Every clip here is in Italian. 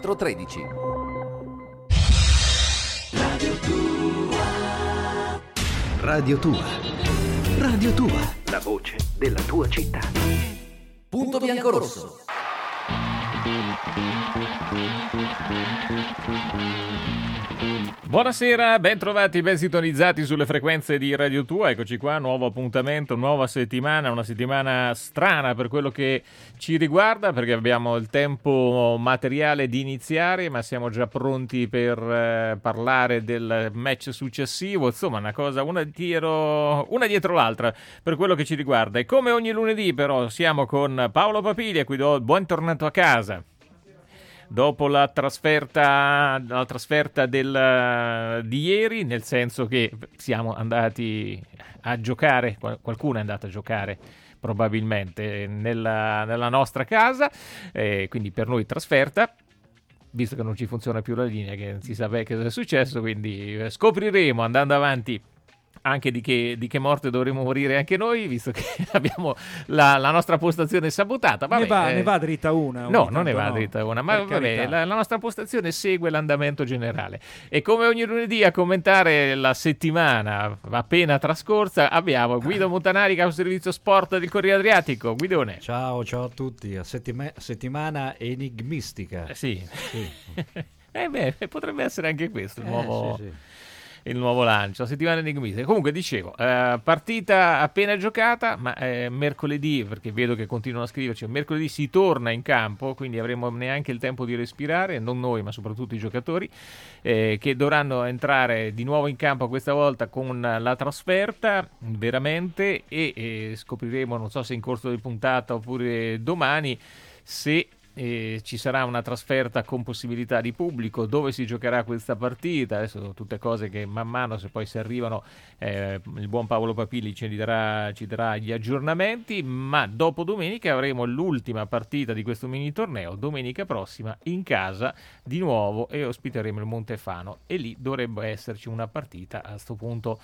0413. Radio Tua. Radio Tua. La voce della tua città. Punto biancorosso. Buonasera, ben trovati, ben sintonizzati sulle frequenze di Radio Tua. Eccoci qua, nuovo appuntamento, nuova settimana, una settimana strana per quello che ci riguarda, perché abbiamo il tempo materiale di iniziare, ma siamo già pronti per parlare del match successivo. Insomma, una cosa una dietro l'altra per quello che ci riguarda. E come ogni lunedì però siamo con Paolo Papili, a cui do buon tornato a casa. Dopo la trasferta di ieri, nel senso che siamo andati a giocare, qualcuno è andato a giocare probabilmente nella nostra casa, quindi per noi trasferta, visto che non ci funziona più la linea, che non si sa che cosa è successo, quindi scopriremo andando avanti anche di che morte dovremo morire anche noi, visto che abbiamo la nostra postazione sabotata. Vabbè, ne va dritta una. No, non ne va dritta una, ma vabbè, la nostra postazione segue l'andamento generale. E come ogni lunedì a commentare la settimana appena trascorsa abbiamo Guido Montanari, capo servizio sport del Corriere Adriatico. Guidone. Ciao a tutti, settimana enigmistica. Sì. Potrebbe essere anche questo il nuovo... Sì. Il nuovo lancio, la settimana enigmistica. Comunque dicevo, partita appena giocata, ma mercoledì, perché vedo che continuano a scriverci, mercoledì si torna in campo, quindi avremo neanche il tempo di respirare, non noi ma soprattutto i giocatori, che dovranno entrare di nuovo in campo questa volta con la trasferta, veramente, e scopriremo, non so se in corso di puntata oppure domani, se... ci sarà una trasferta con possibilità di pubblico, dove si giocherà questa partita. Adesso sono tutte cose che man mano, se poi si arrivano, il buon Paolo Papili ci darà gli aggiornamenti, ma dopo domenica avremo l'ultima partita di questo mini torneo, domenica prossima in casa di nuovo, e ospiteremo il Montefano, e lì dovrebbe esserci una partita a sto punto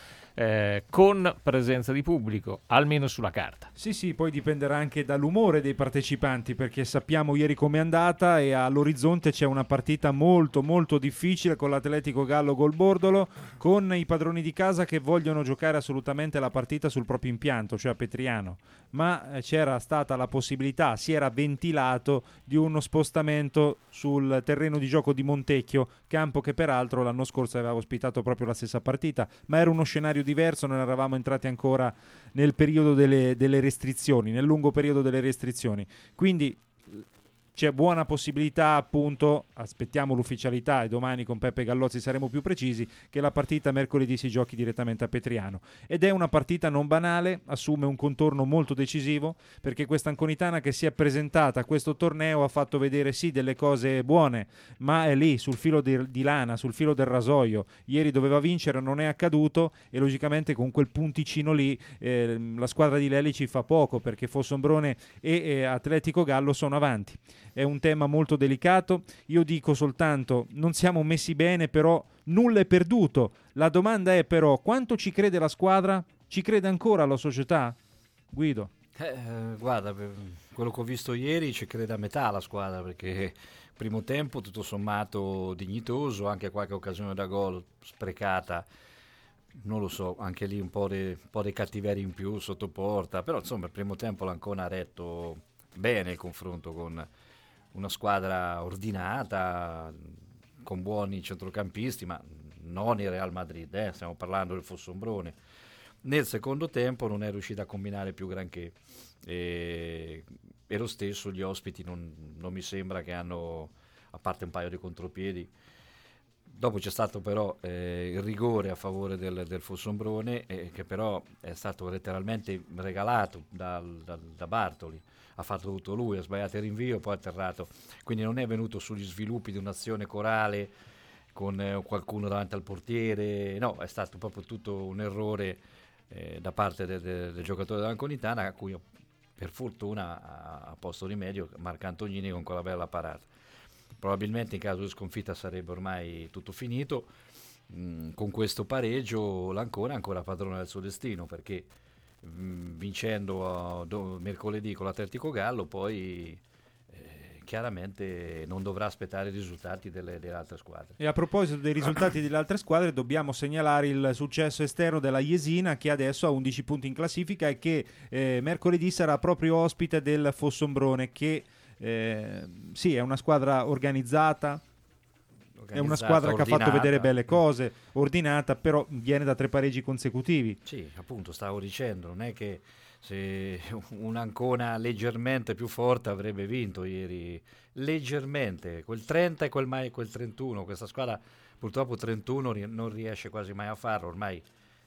con presenza di pubblico, almeno sulla carta. Sì, poi dipenderà anche dall'umore dei partecipanti, perché sappiamo ieri com'è andata e all'orizzonte c'è una partita molto molto difficile con l'Atletico Gallo Golbordolo, con i padroni di casa che vogliono giocare assolutamente la partita sul proprio impianto, cioè a Petriano, ma c'era stata la possibilità, si era ventilato, di uno spostamento sul terreno di gioco di Montecchio, campo che peraltro l'anno scorso aveva ospitato proprio la stessa partita, ma era uno scenario diverso, non eravamo entrati ancora nel periodo delle restrizioni, nel lungo periodo delle restrizioni, quindi c'è buona possibilità, appunto, aspettiamo l'ufficialità e domani con Peppe Gallozzi saremo più precisi, che la partita mercoledì si giochi direttamente a Petriano. Ed è una partita non banale, assume un contorno molto decisivo, perché questa Anconitana che si è presentata a questo torneo ha fatto vedere sì delle cose buone, ma è lì sul filo di lana, sul filo del rasoio. Ieri doveva vincere, non è accaduto, e logicamente con quel punticino lì la squadra di Lelli ci fa poco, perché Fossombrone e Atletico Gallo sono avanti. È un tema molto delicato, io dico soltanto non siamo messi bene, però nulla è perduto. La domanda è però quanto ci crede la squadra? Ci crede ancora la società? Guido? Guarda, quello che ho visto ieri ci crede a metà la squadra, perché primo tempo tutto sommato dignitoso, anche qualche occasione da gol sprecata, non lo so, anche lì un po' di cattiveria in più sotto porta, però insomma il primo tempo l'Ancona ha retto bene il confronto con una squadra ordinata, con buoni centrocampisti, ma non il Real Madrid, stiamo parlando del Fossombrone. Nel secondo tempo non è riuscita a combinare più granché, e lo stesso gli ospiti non mi sembra che hanno, a parte un paio di contropiedi. Dopo c'è stato però il rigore a favore del Fossombrone, che però è stato letteralmente regalato da Bartoli. Ha fatto tutto lui, ha sbagliato il rinvio, poi ha atterrato, quindi non è venuto sugli sviluppi di un'azione corale con qualcuno davanti al portiere, no, è stato proprio tutto un errore da parte del giocatore dell'Anconitana, a cui per fortuna ha posto rimedio Marco Antonini con quella bella parata. Probabilmente in caso di sconfitta sarebbe ormai tutto finito. Con questo pareggio l'Ancona è ancora padrona del suo destino, perché vincendo mercoledì con l'Atletico Gallo poi chiaramente non dovrà aspettare i risultati delle altre squadre. E a proposito dei risultati delle altre squadre, dobbiamo segnalare il successo esterno della Jesina, che adesso ha 11 punti in classifica e che mercoledì sarà proprio ospite del Fossombrone, che sì, è una squadra organizzata. È una squadra che ha fatto vedere belle cose, ordinata, però viene da 3 pareggi consecutivi. Sì, appunto, stavo dicendo, non è che se un'Ancona leggermente più forte avrebbe vinto ieri, leggermente, quel 30 e quel 31, questa squadra purtroppo 31 non riesce quasi mai a farlo, ormai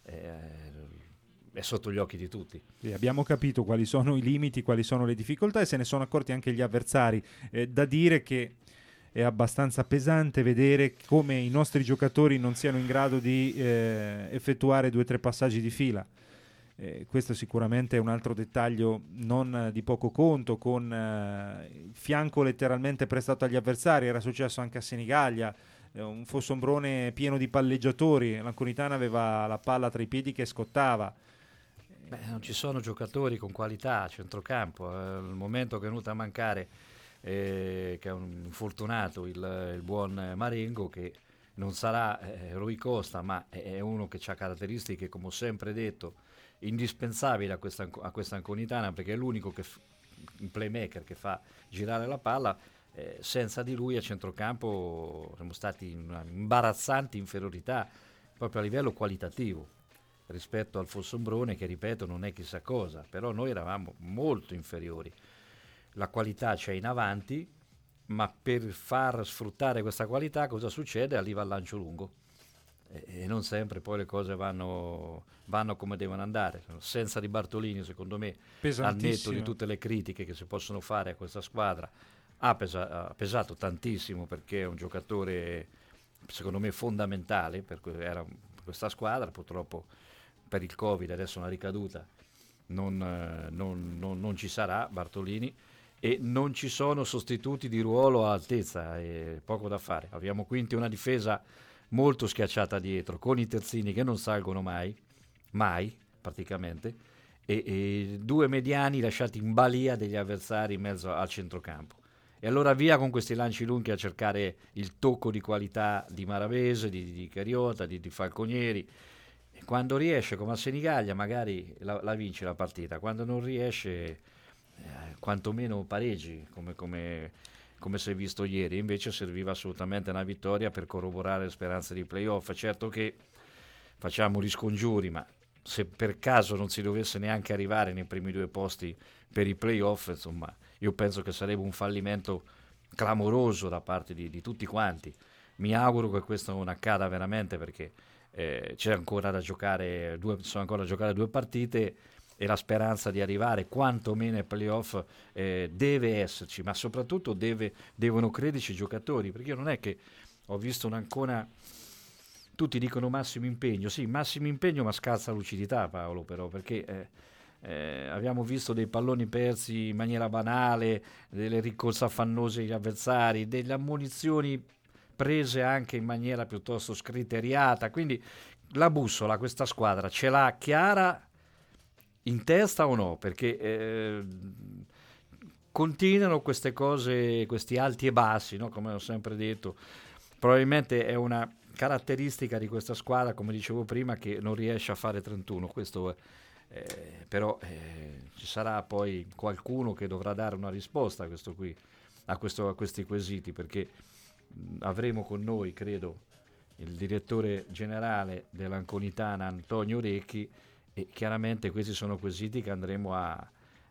è sotto gli occhi di tutti. Sì, abbiamo capito quali sono i limiti, quali sono le difficoltà e se ne sono accorti anche gli avversari. Da dire che è abbastanza pesante vedere come i nostri giocatori non siano in grado di effettuare 2 o 3 passaggi di fila. Questo sicuramente è un altro dettaglio non di poco conto, con il fianco letteralmente prestato agli avversari. Era successo anche a Senigallia, un Fossombrone pieno di palleggiatori, l'Anconitana aveva la palla tra i piedi che scottava. Non ci sono giocatori con qualità a centrocampo, al momento che è venuto a mancare che è un infortunato il buon Marengo, che non sarà Rui Costa, ma è uno che ha caratteristiche, come ho sempre detto, indispensabili a questa Anconitana, perché è l'unico un playmaker che fa girare la palla. Senza di lui a centrocampo siamo stati in una imbarazzante inferiorità proprio a livello qualitativo rispetto al Fossombrone, che ripeto non è chissà cosa, però noi eravamo molto inferiori. La qualità c'è in avanti, ma per far sfruttare questa qualità cosa succede? Arriva al lancio lungo e non sempre poi le cose vanno come devono andare. Senza Di Bartolini, secondo me, al netto di tutte le critiche che si possono fare a questa squadra, ha pesato tantissimo, perché è un giocatore secondo me fondamentale per questa squadra. Purtroppo per il Covid adesso una ricaduta non ci sarà Bartolini, e non ci sono sostituti di ruolo a altezza, e poco da fare. Abbiamo quindi una difesa molto schiacciata dietro, con i terzini che non salgono mai praticamente, e 2 mediani lasciati in balia degli avversari in mezzo al centrocampo. E allora via con questi lanci lunghi a cercare il tocco di qualità di Maravese, di Cariota, di Falconieri. E quando riesce, come a Senigallia, magari la vince la partita. Quando non riesce, quantomeno pareggi, come si è visto ieri. Invece serviva assolutamente una vittoria per corroborare le speranze di playoff. Certo che facciamo gli scongiuri, ma se per caso non si dovesse neanche arrivare nei primi 2 posti per i playoff, insomma, io penso che sarebbe un fallimento clamoroso da parte di tutti quanti. Mi auguro che questo non accada veramente, perché c'è ancora da giocare sono ancora da giocare 2 partite, e la speranza di arrivare quantomeno ai playoff deve esserci, ma soprattutto devono crederci i giocatori, perché io non è che ho visto un'Ancona, tutti dicono massimo impegno, sì, massimo impegno, ma scarsa lucidità, Paolo, però, perché abbiamo visto dei palloni persi in maniera banale, delle ricorse affannose agli avversari, delle ammonizioni prese anche in maniera piuttosto scriteriata. Quindi la bussola questa squadra ce l'ha chiara in testa o no? Perché continuano queste cose, questi alti e bassi, no? Come ho sempre detto, probabilmente è una caratteristica di questa squadra, come dicevo prima, che non riesce a fare 31. Questo però ci sarà poi qualcuno che dovrà dare una risposta a questo qui, a questi quesiti, perché avremo con noi, credo, il direttore generale dell'Anconitana, Antonio Recchi, e chiaramente questi sono quesiti che andremo a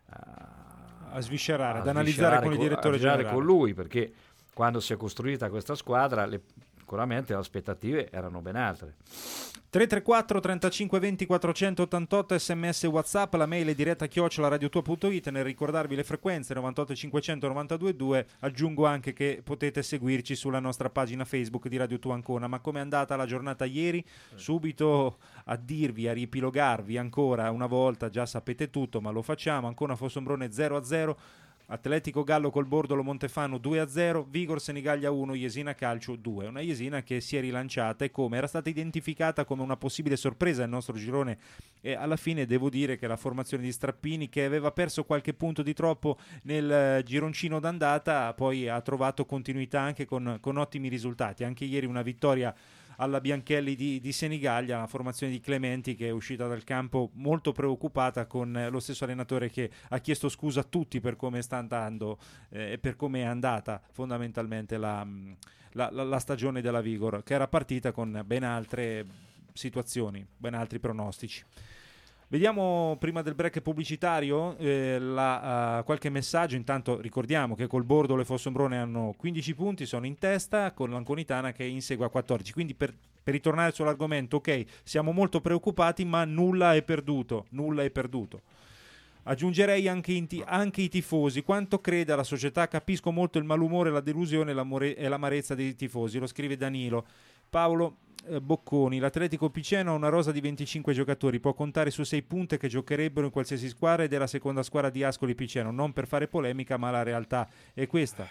sviscerare, ad analizzare con il direttore generale, con lui, perché quando si è costruita questa squadra sicuramente le aspettative erano ben altre. 334 35 20 488 sms WhatsApp, la mail è diretta @radiotua.it. Nel ricordarvi le frequenze 98 500 92.2, aggiungo anche che potete seguirci sulla nostra pagina Facebook di Radio Tua Ancona. Ma com'è andata la giornata ieri? Subito a dirvi, a riepilogarvi ancora una volta, già sapete tutto, ma lo facciamo. Ancona Fossombrone 0-0 Atletico Gallo col Bordolo Montefano 2-0, Vigor Senigallia 1, Jesina Calcio 2. Una Jesina che si è rilanciata e come era stata identificata come una possibile sorpresa nel nostro girone, e alla fine devo dire che la formazione di Strappini, che aveva perso qualche punto di troppo nel gironcino d'andata, poi ha trovato continuità anche con ottimi risultati. Anche ieri una vittoria alla Bianchelli di Senigallia, la formazione di Clementi che è uscita dal campo molto preoccupata, con lo stesso allenatore che ha chiesto scusa a tutti per come sta andando e per come è andata fondamentalmente la stagione della Vigor, che era partita con ben altre situazioni, ben altri pronostici. Vediamo prima del break pubblicitario qualche messaggio. Intanto ricordiamo che col Bordolo e Fossombrone hanno 15 punti, sono in testa, con l'Anconitana che insegue a 14. Quindi per ritornare sull'argomento, ok, siamo molto preoccupati, ma nulla è perduto. Aggiungerei anche i tifosi. Quanto crede alla società? Capisco molto il malumore, la delusione e l'amarezza dei tifosi. Lo scrive Danilo. Paolo Bocconi, l'Atletico Piceno ha una rosa di 25 giocatori, può contare su 6 punte che giocherebbero in qualsiasi squadra ed è la seconda squadra di Ascoli Piceno, non per fare polemica ma la realtà è questa.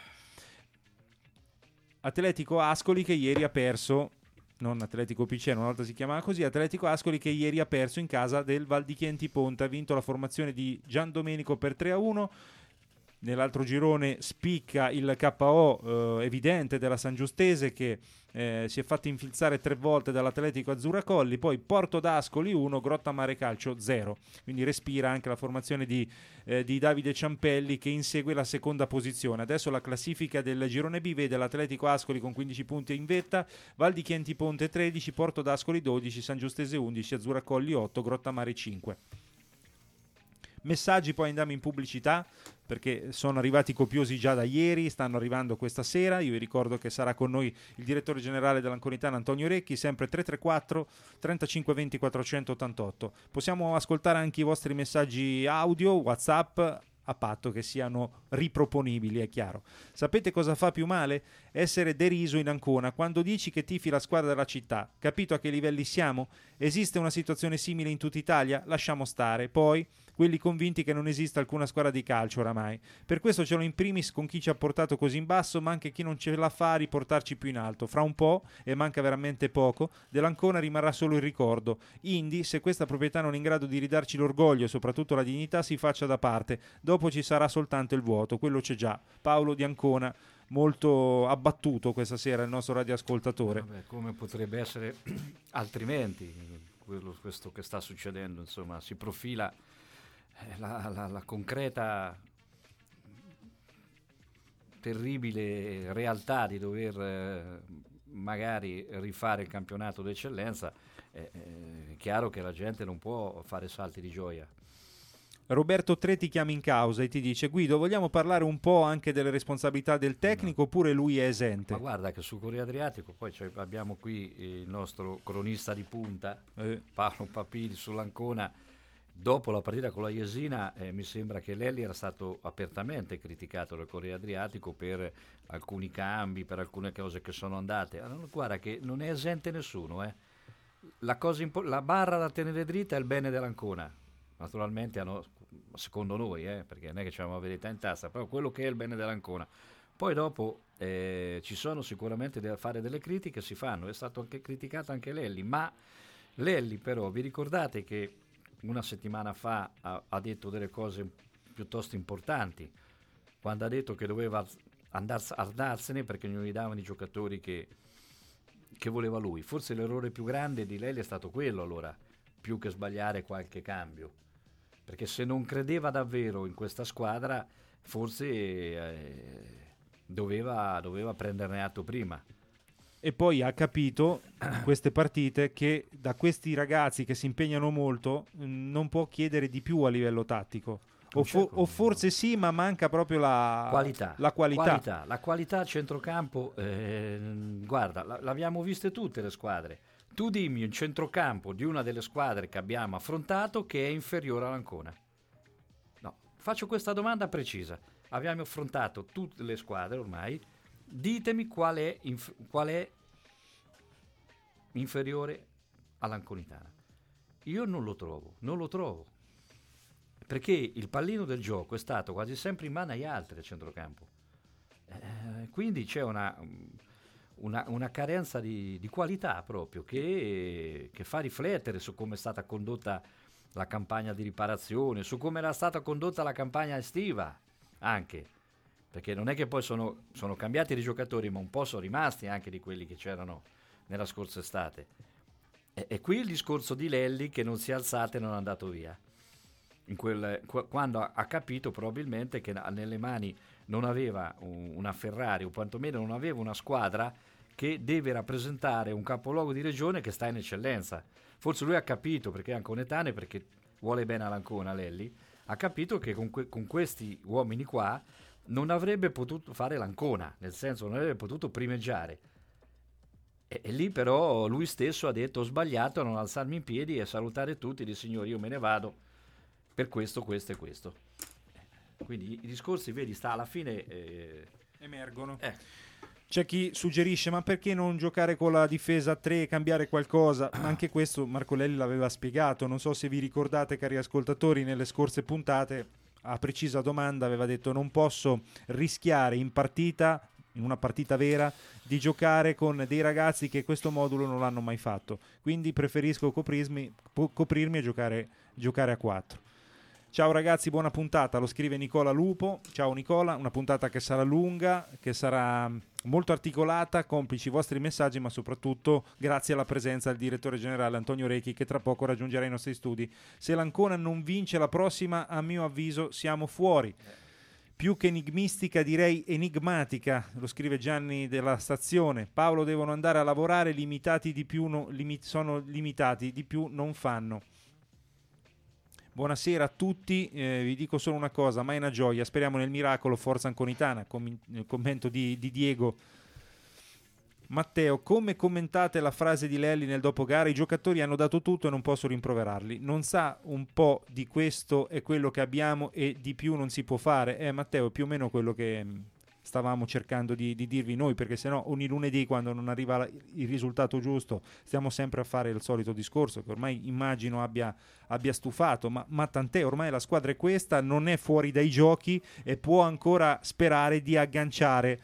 Atletico Ascoli che ieri ha perso, non Atletico Piceno, una volta si chiamava così, Atletico Ascoli che ieri ha perso in casa del Val di Chienti Ponte, ha vinto la formazione di Gian Domenico per 3-1. Nell'altro girone spicca il KO evidente della San Giustese, che si è fatto infilzare 3 volte dall'Atletico Azzurracolli, poi Porto d'Ascoli 1, Grotta Mare Calcio 0. Quindi respira anche la formazione di Davide Ciampelli, che insegue la seconda posizione. Adesso la classifica del girone B vede l'Atletico Ascoli con 15 punti in vetta, Val di Chienti Ponte 13, Porto d'Ascoli 12, San Giustese 11, Azzurracolli 8, Grotta Mare 5. Messaggi, poi andiamo in pubblicità perché sono arrivati copiosi già da ieri, stanno arrivando questa sera. Io vi ricordo che sarà con noi il direttore generale dell'Anconitana Antonio Recchi, sempre 334 35 20 488. Possiamo ascoltare anche i vostri messaggi audio, WhatsApp, a patto che siano riproponibili, è chiaro. Sapete cosa fa più male? Essere deriso in Ancona quando dici che tifi la squadra della città. Capito a che livelli siamo? Esiste una situazione simile in tutta Italia? Lasciamo stare. Poi quelli convinti che non esista alcuna squadra di calcio oramai. Per questo ce l'ho in primis con chi ci ha portato così in basso, ma anche chi non ce la fa a riportarci più in alto. Fra un po', e manca veramente poco, dell'Ancona rimarrà solo il ricordo. Indi, se questa proprietà non è in grado di ridarci l'orgoglio e soprattutto la dignità, si faccia da parte. Dopo ci sarà soltanto il vuoto, quello c'è già. Paolo di Ancona, molto abbattuto questa sera il nostro radioascoltatore. Vabbè, come potrebbe essere altrimenti questo che sta succedendo, insomma, si profila la concreta terribile realtà di dover magari rifare il campionato d'eccellenza. È chiaro che la gente non può fare salti di gioia. Roberto Tre ti chiama in causa e ti dice: Guido, vogliamo parlare un po' anche delle responsabilità del tecnico, oppure lui è esente? Ma guarda che su Corriere Adriatico poi abbiamo qui il nostro cronista di punta, Paolo Papili, sull'Ancona. Dopo la partita con la Jesina mi sembra che Lelli era stato apertamente criticato dal Corriere Adriatico per alcuni cambi, per alcune cose che sono andate. Allora, guarda che non è esente nessuno. La barra da tenere dritta è il bene dell'Ancona. Naturalmente secondo noi, perché non è che c'è una verità in tasca, però quello che è il bene dell'Ancona. Poi dopo ci sono sicuramente da fare delle critiche, si fanno, è stato anche criticato anche Lelli, ma Lelli però, vi ricordate che una settimana fa ha detto delle cose piuttosto importanti, quando ha detto che doveva andarsene perché non gli davano i giocatori che voleva lui. Forse l'errore più grande di Lelli è stato quello, allora, più che sbagliare qualche cambio, perché se non credeva davvero in questa squadra forse doveva prenderne atto prima. E poi ha capito in queste partite che da questi ragazzi che si impegnano molto non può chiedere di più a livello tattico, o forse sì, ma manca proprio la qualità. La qualità a centrocampo, guarda, l'abbiamo viste tutte le squadre. Tu dimmi un centrocampo di una delle squadre che abbiamo affrontato che è inferiore all'Ancona. No, faccio questa domanda precisa. Abbiamo affrontato tutte le squadre ormai. Ditemi qual è inferiore all'Anconitana. Io non lo trovo. perché il pallino del gioco è stato quasi sempre in mano agli altri a centrocampo. Quindi c'è una carenza di qualità proprio che fa riflettere su come è stata condotta la campagna di riparazione, su come era stata condotta la campagna estiva anche, perché non è che poi sono cambiati i giocatori, ma un po' sono rimasti anche di quelli che c'erano nella scorsa estate. E qui il discorso di Lelli che non si è alzato e non è andato via quando ha capito probabilmente che nelle mani non aveva una Ferrari, o quantomeno non aveva una squadra che deve rappresentare un capoluogo di regione che sta in eccellenza. Forse lui ha capito, perché è anconetane, perché vuole bene all'Ancona Lelli, ha capito che con questi uomini qua non avrebbe potuto fare l'Ancona, nel senso non avrebbe potuto primeggiare. E lì però lui stesso ha detto: ho sbagliato a non alzarmi in piedi e salutare tutti, di signori, io me ne vado per questo, questo e questo. Quindi i discorsi, vedi, sta alla fine emergono. C'è chi suggerisce: ma perché non giocare con la difesa a 3 e cambiare qualcosa? Ma anche questo Marco Lelli l'aveva spiegato. Non so se vi ricordate, cari ascoltatori, nelle scorse puntate, a precisa domanda aveva detto: non posso rischiare in una partita vera, di giocare con dei ragazzi che questo modulo non l'hanno mai fatto, quindi preferisco coprirmi e giocare a 4. Ciao ragazzi, buona puntata, lo scrive Nicola Lupo. Ciao Nicola, una puntata che sarà lunga, che sarà molto articolata, complici i vostri messaggi, ma soprattutto grazie alla presenza del direttore generale Antonio Rechi, che tra poco raggiungerà i nostri studi. Se l'Ancona non vince la prossima, a mio avviso siamo fuori. Più che enigmistica, direi enigmatica, lo scrive Gianni della Stazione. Paolo, devono andare a lavorare, sono limitati, di più non fanno. Buonasera a tutti, vi dico solo una cosa, ma è una gioia, speriamo nel miracolo, forza anconitana. Il commento di Diego. Matteo, come commentate la frase di Lelli nel dopogara? I giocatori hanno dato tutto e non posso rimproverarli. Non sa un po' di questo è quello che abbiamo e di più non si può fare? Matteo, è più o meno quello che stavamo cercando di dirvi noi, perché sennò ogni lunedì, quando non arriva il risultato giusto, stiamo sempre a fare il solito discorso che ormai immagino abbia stufato, ma tant'è, ormai la squadra è questa, non è fuori dai giochi e può ancora sperare di agganciare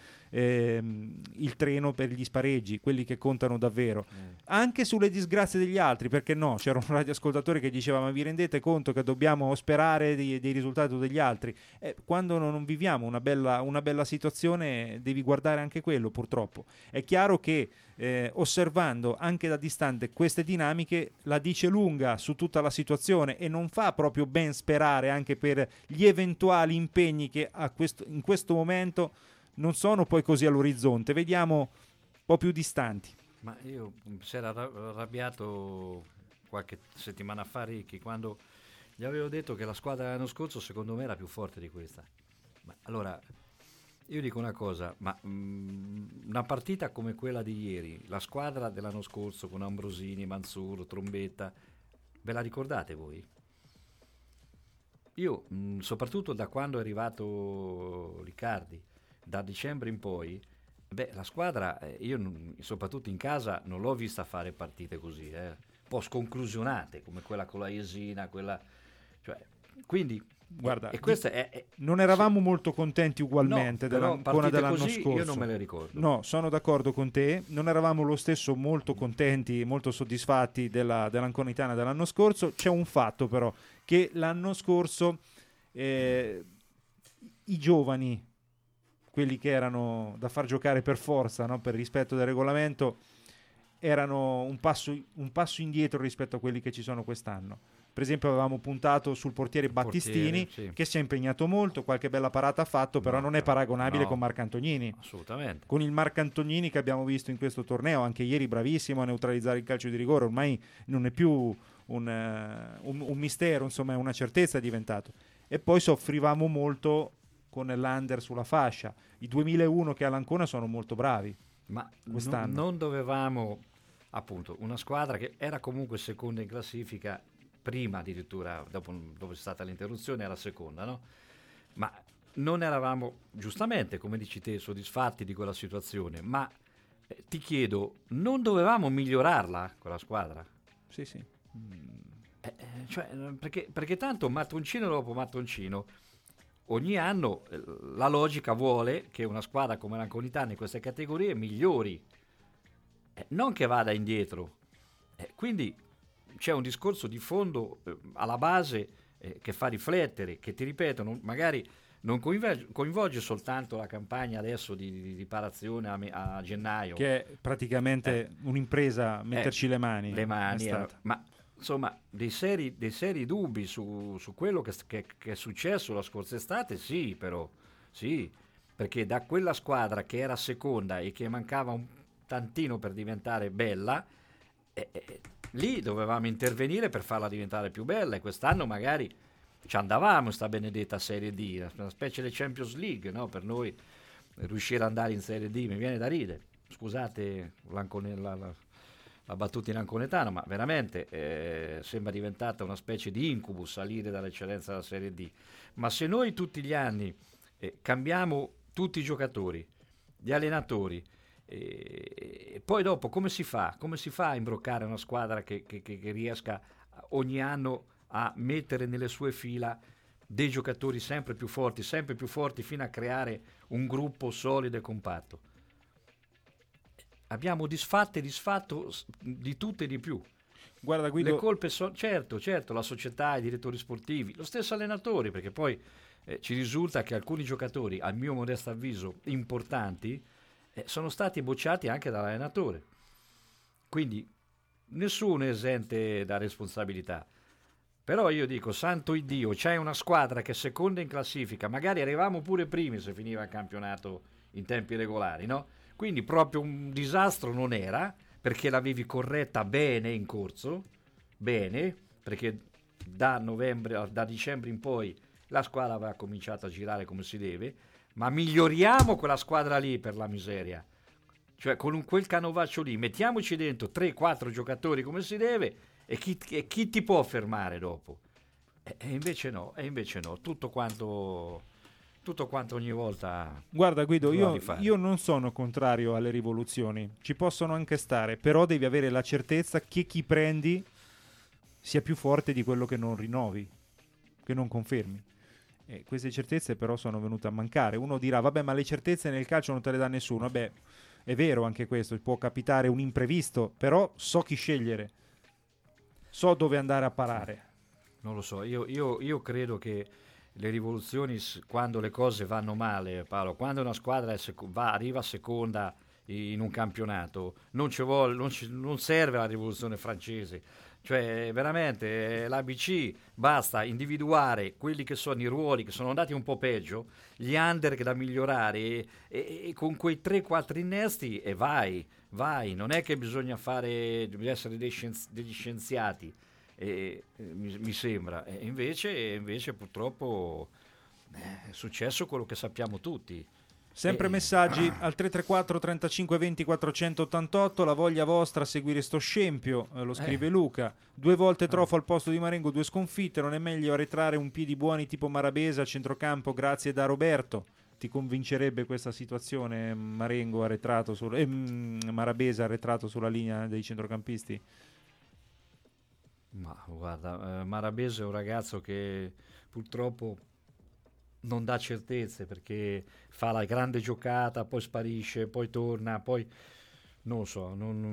il treno per gli spareggi, quelli che contano davvero, anche sulle disgrazie degli altri, perché no? C'era un radioascoltatore che diceva: ma vi rendete conto che dobbiamo sperare dei risultati degli altri? Quando non viviamo una bella situazione devi guardare anche quello, purtroppo. È chiaro che osservando anche da distante queste dinamiche la dice lunga su tutta la situazione e non fa proprio ben sperare anche per gli eventuali impegni che in questo momento non sono poi così all'orizzonte, vediamo un po' più distanti. Ma io si era arrabbiato qualche settimana fa Ricchi, quando gli avevo detto che la squadra dell'anno scorso secondo me era più forte di questa. Ma allora io dico una cosa, ma una partita come quella di ieri, la squadra dell'anno scorso con Ambrosini, Mansur, Trombetta, ve la ricordate voi? Io soprattutto da quando è arrivato Riccardi, da dicembre in poi, la squadra, io soprattutto in casa non l'ho vista fare partite così, un po' sconclusionate come quella con la Jesina, quindi guarda, e questa non eravamo molto contenti ugualmente dell'Ancona dell'anno così, scorso. Io non me le ricordo. No, sono d'accordo con te, non eravamo lo stesso molto contenti, molto soddisfatti dell'Anconitana dell'anno scorso. C'è un fatto però, che l'anno scorso i giovani, quelli che erano da far giocare per forza, no? Per rispetto del regolamento, erano un passo indietro rispetto a quelli che ci sono quest'anno. Per esempio avevamo puntato sul portiere Battistini, sì, che si è impegnato molto, qualche bella parata ha fatto, però non è paragonabile con Marcantonini. Assolutamente. Con il Marcantonini che abbiamo visto in questo torneo, anche ieri bravissimo a neutralizzare il calcio di rigore, ormai non è più un mistero, insomma è una certezza diventato. E poi soffrivamo molto con l'Under sulla fascia. I 2001 che all'Ancona sono molto bravi. Ma non dovevamo, appunto, una squadra che era comunque seconda in classifica, prima addirittura, dopo c'è stata l'interruzione, era seconda, no? Ma non eravamo, giustamente, come dici te, soddisfatti di quella situazione, ma ti chiedo, non dovevamo migliorarla quella squadra? Sì. Perché tanto mattoncino dopo mattoncino, ogni anno la logica vuole che una squadra come l'Anconitana in queste categorie migliori, non che vada indietro. Quindi c'è un discorso di fondo alla base che fa riflettere, che ti ripeto, magari non coinvolge soltanto la campagna adesso di riparazione a gennaio, che è praticamente un'impresa metterci le mani, ma insomma dei seri dubbi su quello che è successo la scorsa estate, sì, perché da quella squadra che era seconda e che mancava un tantino per diventare bella, lì dovevamo intervenire per farla diventare più bella, e quest'anno magari ci andavamo sta benedetta Serie D, una specie di Champions League, no? Per noi riuscire ad andare in Serie D mi viene da ridere, scusate la battuta in anconetano, ma veramente sembra diventata una specie di incubus salire dall'eccellenza della Serie D. Ma se noi tutti gli anni cambiamo tutti i giocatori, gli allenatori, e poi dopo come si fa a imbroccare una squadra che riesca ogni anno a mettere nelle sue fila dei giocatori sempre più forti fino a creare un gruppo solido e compatto? Abbiamo disfatto di tutto e di più. Guarda Guido, le colpe sono certo la società, i direttori sportivi, lo stesso allenatori, perché poi ci risulta che alcuni giocatori, al mio modesto avviso importanti, sono stati bocciati anche dall'allenatore, quindi nessuno è esente da responsabilità. Però io dico, santo Iddio, c'è una squadra che è seconda in classifica, magari arrivavamo pure primi se finiva il campionato in tempi regolari, no? Quindi proprio un disastro non era, perché l'avevi corretta bene in corso, bene, perché da dicembre in poi la squadra aveva cominciato a girare come si deve, ma miglioriamo quella squadra lì, per la miseria. Cioè con quel canovaccio lì, mettiamoci dentro 3-4 giocatori come si deve, e chi ti può fermare dopo? E invece no, tutto quanto ogni volta. Guarda Guido, io non sono contrario alle rivoluzioni, ci possono anche stare, però devi avere la certezza che chi prendi sia più forte di quello che non rinnovi, che non confermi. E queste certezze però sono venute a mancare. Uno dirà, vabbè, ma le certezze nel calcio non te le dà nessuno. Vabbè, è vero anche questo, può capitare un imprevisto, però so chi scegliere, so dove andare a parare. Non lo so, io credo che le rivoluzioni, quando le cose vanno male, Paolo, quando una squadra arriva seconda in un campionato, non serve la rivoluzione francese, cioè veramente l'ABC basta individuare quelli che sono i ruoli che sono andati un po' peggio, gli under che da migliorare, e con quei 3-4 innesti e vai, non è che bisogna essere degli scienziati. Mi sembra, e invece purtroppo è successo quello che sappiamo tutti. Sempre messaggi al 334 35 20 488, la voglia vostra a seguire sto scempio, lo scrive Luca. 2 volte trofeo al posto di Marengo, 2 sconfitte, non è meglio arretrare un piedi buoni tipo Marabesa a centrocampo? Grazie da Roberto. Ti convincerebbe questa situazione, Marengo arretrato Marabesa arretrato sulla linea dei centrocampisti? Ma guarda, Marabesa è un ragazzo che purtroppo non dà certezze, perché fa la grande giocata, poi sparisce, poi torna, poi non lo so,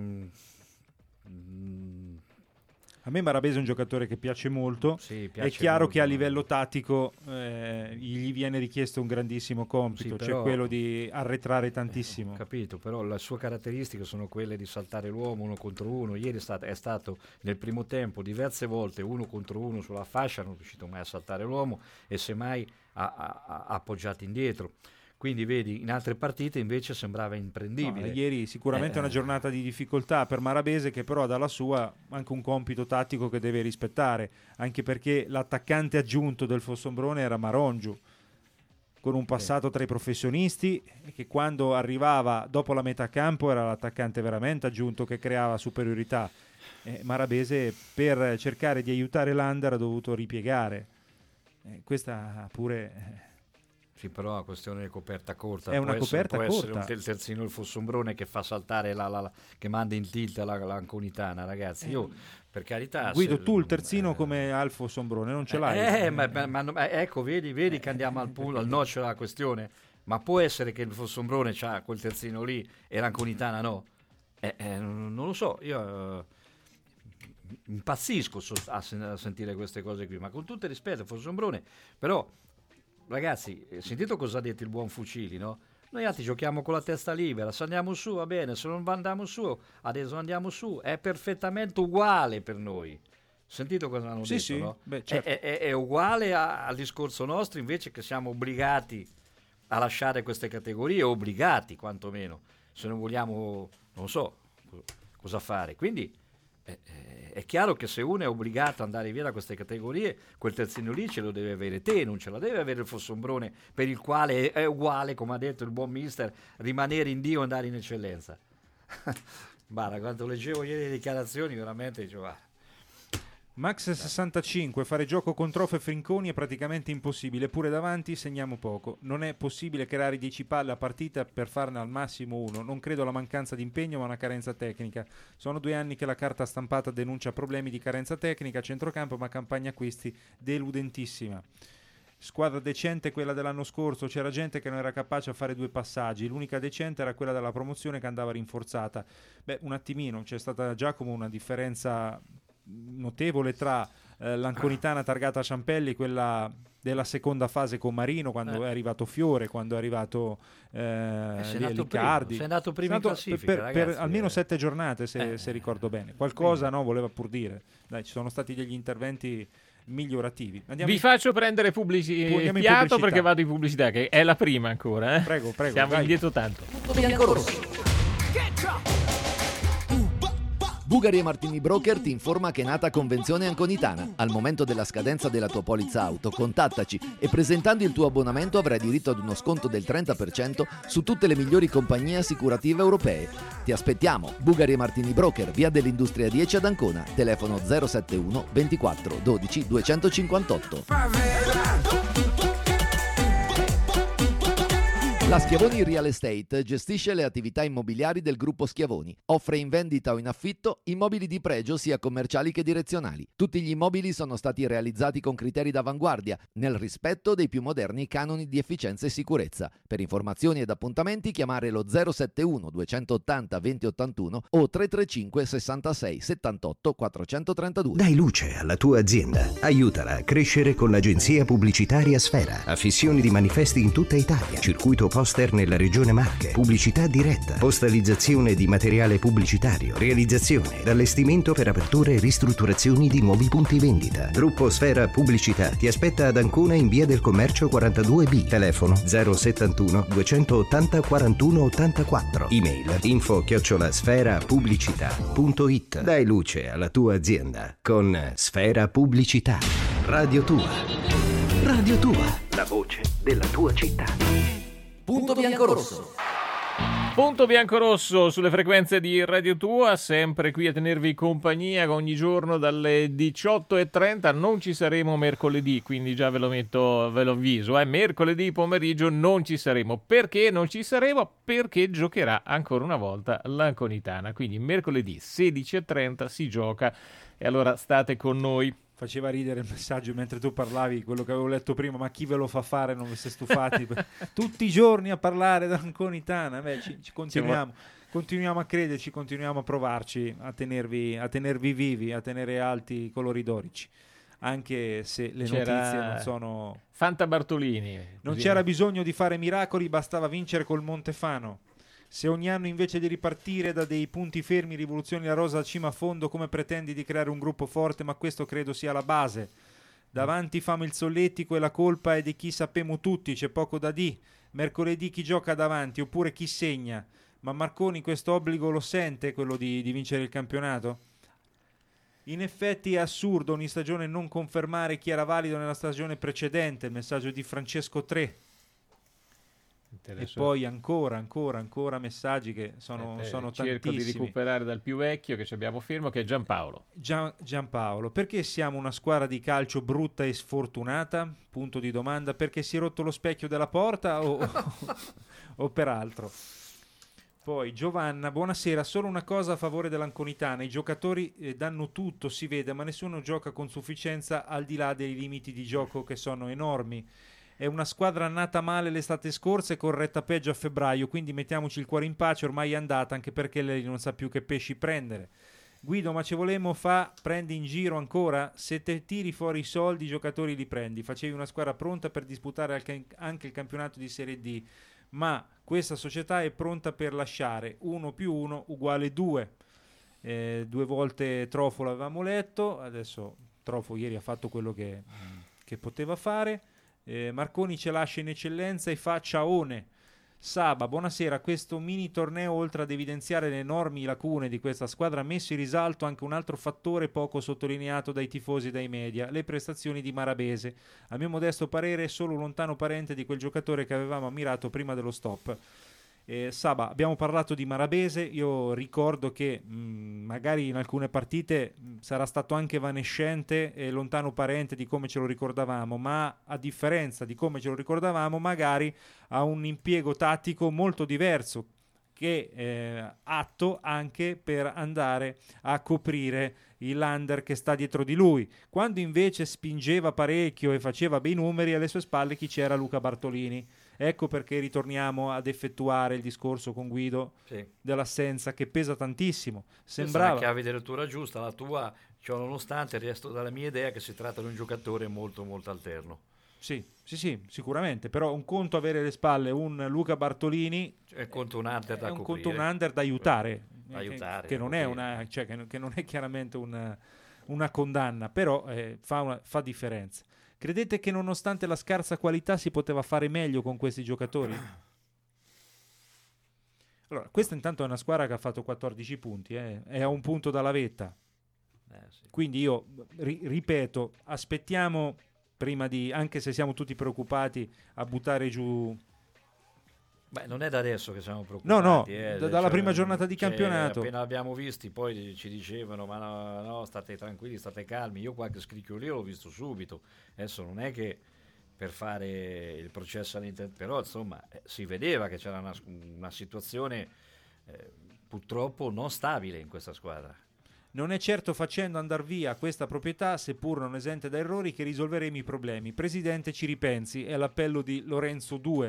A me Marabesa è un giocatore che piace molto, sì, piace è chiaro molto, che a livello tattico gli viene richiesto un grandissimo compito, sì, cioè però, quello di arretrare tantissimo. Capito, però le sue caratteristiche sono quelle di saltare l'uomo 1 contro 1. Ieri è stato nel primo tempo diverse volte 1 contro 1 sulla fascia, non è riuscito mai a saltare l'uomo e semmai ha appoggiato indietro. Quindi vedi, in altre partite invece sembrava imprendibile. No, ieri sicuramente è una giornata di difficoltà per Marabese, che però ha dalla sua anche un compito tattico che deve rispettare, anche perché l'attaccante aggiunto del Fossombrone era Marongiu, con un passato tra i professionisti, e che quando arrivava dopo la metà campo era l'attaccante veramente aggiunto che creava superiorità. Marabese, per cercare di aiutare l'Under, ha dovuto ripiegare. Questa pure Sì, però la questione è coperta corta. È una coperta corta. Può corta. essere il terzino, il Fossombrone che fa saltare che manda in tilt l'Anconitana, ragazzi. Io, per carità... Guido, tu il terzino come Alfo Sombrone, non ce l'hai? Ma ecco, vedi che andiamo al nocciolo della questione. Ma può essere che il Fossombrone c'ha quel terzino lì e l'Anconitana no? Non lo so, io... impazzisco a sentire queste cose qui, ma con tutto il rispetto Fossombrone, però ragazzi, sentito cosa ha detto il buon Fucili, no? Noi altri giochiamo con la testa libera, se andiamo su va bene, se non andiamo su adesso andiamo su, è perfettamente uguale per noi. Sentito cosa hanno detto, sì. no? Beh, certo. È uguale al discorso nostro, invece, che siamo obbligati a lasciare queste categorie, obbligati quantomeno, se non vogliamo, non so cosa fare. Quindi è chiaro che se uno è obbligato ad andare via da queste categorie, quel terzino lì ce lo deve avere te, non ce la deve avere il Fossombrone, per il quale è uguale, come ha detto il buon mister, rimanere in Dio e andare in eccellenza. Guarda, quando leggevo ieri le dichiarazioni veramente dicevo, Max 65, fare gioco con Trofe e Frinconi è praticamente impossibile, pure davanti segniamo poco. Non è possibile creare 10 palle a partita per farne al massimo uno. Non credo alla mancanza di impegno, ma una carenza tecnica. Sono 2 anni che la carta stampata denuncia problemi di carenza tecnica a centrocampo, ma campagna acquisti deludentissima. Squadra decente quella dell'anno scorso, c'era gente che non era capace a fare 2 passaggi, l'unica decente era quella della promozione che andava rinforzata. Beh, un attimino, c'è stata Giacomo una differenza notevole tra l'Anconitana targata a Ciampelli, quella della seconda fase con Marino, quando è arrivato Fiore, quando è arrivato Liccardi. Sei andato primo in classifica, per almeno 7 giornate, se ricordo bene. Qualcosa voleva pur dire. Dai, ci sono stati degli interventi migliorativi. Vi faccio prendere fiato perché vado in pubblicità, che è la prima ancora. Prego. Siamo indietro tanto. Biancorosso. Bugari e Martini Broker ti informa che è nata convenzione Anconitana. Al momento della scadenza della tua polizza auto, contattaci e presentando il tuo abbonamento avrai diritto ad uno sconto del 30% su tutte le migliori compagnie assicurative europee. Ti aspettiamo. Bugari e Martini Broker, via dell'Industria 10 ad Ancona. Telefono 071 24 12 258. La Schiavoni Real Estate gestisce le attività immobiliari del gruppo Schiavoni. Offre in vendita o in affitto immobili di pregio sia commerciali che direzionali. Tutti gli immobili sono stati realizzati con criteri d'avanguardia, nel rispetto dei più moderni canoni di efficienza e sicurezza. Per informazioni ed appuntamenti chiamare lo 071 280 2081 o 335 66 78 432. Dai luce alla tua azienda. Aiutala a crescere con l'agenzia pubblicitaria Sfera. Affissioni di manifesti in tutta Italia. Circuito poster nella regione Marche, pubblicità diretta, postalizzazione di materiale pubblicitario, realizzazione ed allestimento per aperture e ristrutturazioni di nuovi punti vendita. Gruppo Sfera Pubblicità ti aspetta ad Ancona in via del Commercio 42B, telefono 071 280 41 84, email info@sferapubblicità.it. Dai luce alla tua azienda con Sfera Pubblicità. Radio Tua. Radio Tua, la voce della tua città. Punto biancorosso. Punto biancorosso sulle frequenze di Radio Tua, sempre qui a tenervi compagnia ogni giorno dalle 18:30. Non ci saremo mercoledì, quindi già ve lo avviso. Mercoledì pomeriggio non ci saremo. Perché non ci saremo? Perché giocherà ancora una volta l'Anconitana. Quindi mercoledì 16:30 si gioca e allora state con noi. Faceva ridere il messaggio mentre tu parlavi, quello che avevo letto prima, ma chi ve lo fa fare, non vi siete stufati? Tutti i giorni a parlare d'Anconitana. Ci continuiamo a crederci, continuiamo a provarci, a tenervi vivi, a tenere alti i colori dorici, anche se le notizie non sono... Fanta Bartolini. Non c'era bisogno di fare miracoli, bastava vincere col Montefano. Se ogni anno invece di ripartire da dei punti fermi rivoluzioni la rosa a cima a fondo, come pretendi di creare un gruppo forte? Ma questo credo sia la base. Davanti famo il solletico e la colpa è di chi sappiamo tutti, c'è poco da di. Mercoledì chi gioca davanti oppure chi segna? Ma Marconi questo obbligo lo sente, quello di vincere il campionato? In effetti è assurdo ogni stagione non confermare chi era valido nella stagione precedente. Il messaggio di Francesco 3. E poi ancora messaggi che sono cerco tantissimi. di recuperare dal più vecchio che ci abbiamo firmo, che è Giampaolo. Giampaolo, perché siamo una squadra di calcio brutta e sfortunata? Punto di domanda. Perché si è rotto lo specchio della porta o per altro? Poi Giovanna, buonasera, solo una cosa a favore dell'Anconitana, i giocatori danno tutto, si vede, ma nessuno gioca con sufficienza al di là dei limiti di gioco che sono enormi. È una squadra nata male l'estate scorsa e corretta peggio a febbraio, quindi mettiamoci il cuore in pace, ormai è andata, anche perché lei non sa più che pesci prendere. Guido, ma ci volemo prendi in giro ancora? Se te tiri fuori i soldi, i giocatori li prendi. Facevi una squadra pronta per disputare anche il campionato di Serie D, ma questa società è pronta per lasciare 1 + 1 = 2. 2 volte Trofo l'avevamo letto, adesso Trofo ieri ha fatto quello che poteva fare. Marconi ce lascia in eccellenza e fa ciaone. Saba, buonasera, questo mini torneo oltre ad evidenziare le enormi lacune di questa squadra ha messo in risalto anche un altro fattore poco sottolineato dai tifosi e dai media, le prestazioni di Marabese. A mio modesto parere è solo un lontano parente di quel giocatore che avevamo ammirato prima dello stop. Saba, abbiamo parlato di Marabese, io ricordo che magari in alcune partite sarà stato anche evanescente e lontano parente di come ce lo ricordavamo, ma a differenza di come ce lo ricordavamo magari ha un impiego tattico molto diverso che atto anche per andare a coprire il Lander che sta dietro di lui, quando invece spingeva parecchio e faceva bei numeri alle sue spalle chi c'era? Luca Bartolini. Ecco perché ritorniamo ad effettuare il discorso con Guido dell'assenza che pesa tantissimo. Sembrava la chiave di lettura giusta, la tua, ciò nonostante resto dalla mia idea che si tratta di un giocatore molto molto alterno. Sì, sicuramente, però un conto avere alle spalle un Luca Bartolini è conto un under da è un coprire. conto un under da aiutare, che non è che non è chiaramente una condanna, però fa differenza. Credete che nonostante la scarsa qualità si poteva fare meglio con questi giocatori? Allora, questa intanto è una squadra che ha fatto 14 punti, è a un punto dalla vetta. Sì. Quindi io ripeto, aspettiamo prima di, anche se siamo tutti preoccupati, a buttare giù. Beh, non è da adesso che siamo preoccupati. Dalla prima giornata di campionato. Appena l'abbiamo visti, poi ci dicevano: ma no, state tranquilli, state calmi. Io qualche scricchiolio l'ho visto subito. Adesso non è che per fare il processo all'interno, però insomma si vedeva che c'era una situazione purtroppo non stabile in questa squadra. Non è certo facendo andar via questa proprietà, seppur non esente da errori, che risolveremo i problemi. Presidente, ci ripensi, è l'appello di Lorenzo 2.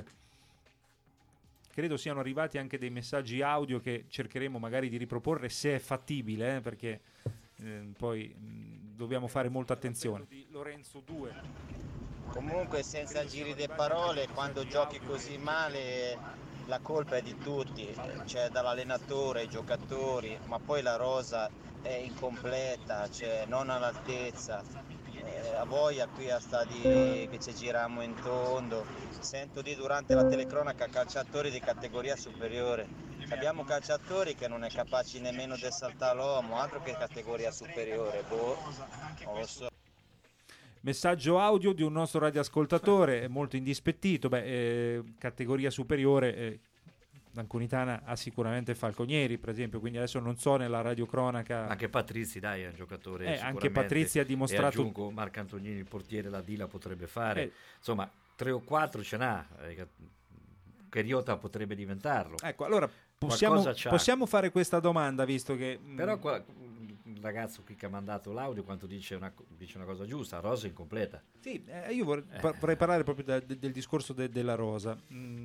Credo siano arrivati anche dei messaggi audio che cercheremo magari di riproporre se è fattibile, perché poi dobbiamo fare molta attenzione. Di Lorenzo 2. Comunque, senza giri di parole, quando giochi così male la colpa è di tutti, cioè dall'allenatore ai giocatori, ma poi la rosa è incompleta, cioè non all'altezza. A voglia qui a stadi che ci giriamo in tondo, sento di durante la telecronaca calciatori di categoria superiore. Abbiamo calciatori che non è capaci nemmeno di saltare l'uomo, altro che categoria superiore, non lo so. Messaggio audio di un nostro radioascoltatore molto indispettito, categoria superiore. L'Anconitana ha sicuramente Falconieri, per esempio, quindi adesso non so nella radiocronaca. Anche Patrizi, dai, è un giocatore. Anche Patrizi ha dimostrato. E aggiungo Marco Antonini, il portiere, la Dila potrebbe fare. Insomma, 3 o 4 ce n'ha. Che Riota potrebbe diventarlo. Ecco, allora possiamo fare questa domanda, visto che. Però il ragazzo qui che ha mandato l'audio, quanto dice una cosa giusta, rosa incompleta. Sì, io vorrei parlare proprio del discorso della rosa.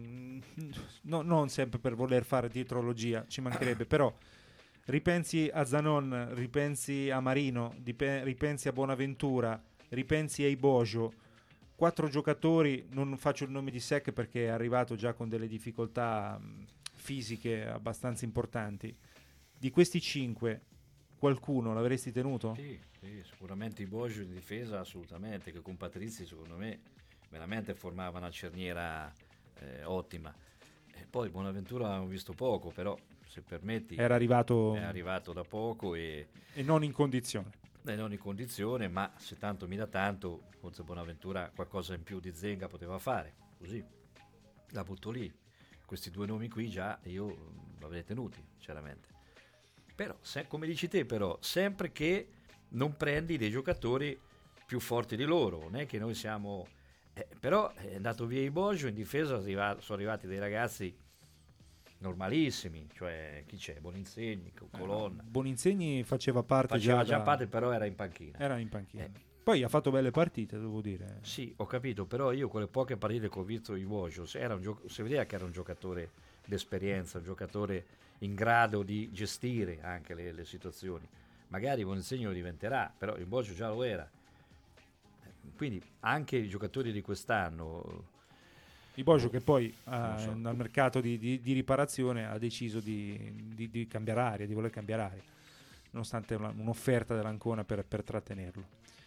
Non sempre per voler fare dietrologia, ci mancherebbe, però ripensi a Zanon, ripensi a Marino, ripensi a Bonaventura, ripensi a Ibojo. 4 giocatori, non faccio il nome di Sec perché è arrivato già con delle difficoltà fisiche abbastanza importanti. Di questi 5 qualcuno l'avresti tenuto? Sì, sicuramente Ibojo in difesa assolutamente, che con Patrizi secondo me veramente formava una cerniera ottima. E poi Bonaventura l'abbiamo visto poco, però se permetti è arrivato da poco e non in condizione. Non in condizione, ma se tanto mi dà tanto, forse Bonaventura qualcosa in più di Zenga poteva fare, così la butto lì. questi due nomi qui già io li avrei tenuti, sinceramente. Però, come dici te, però, sempre che non prendi dei giocatori più forti di loro, non è che noi siamo... però è andato via Ibojo, in difesa sono arrivati dei ragazzi normalissimi, cioè chi c'è? Boninsegni, Colonna. Boninsegni faceva parte già parte, però era in panchina. Poi ha fatto belle partite, devo dire. Sì, ho capito, però io quelle poche partite che ho visto Ibojo, si vedeva che era un giocatore d'esperienza, un giocatore in grado di gestire anche le situazioni. Magari Boninsegni lo diventerà, però Ibojo già lo era. Quindi anche i giocatori di quest'anno, Ibojo che poi al mercato di riparazione ha deciso di cambiare aria, di voler cambiare aria, nonostante un'offerta dell'Ancona per trattenerlo.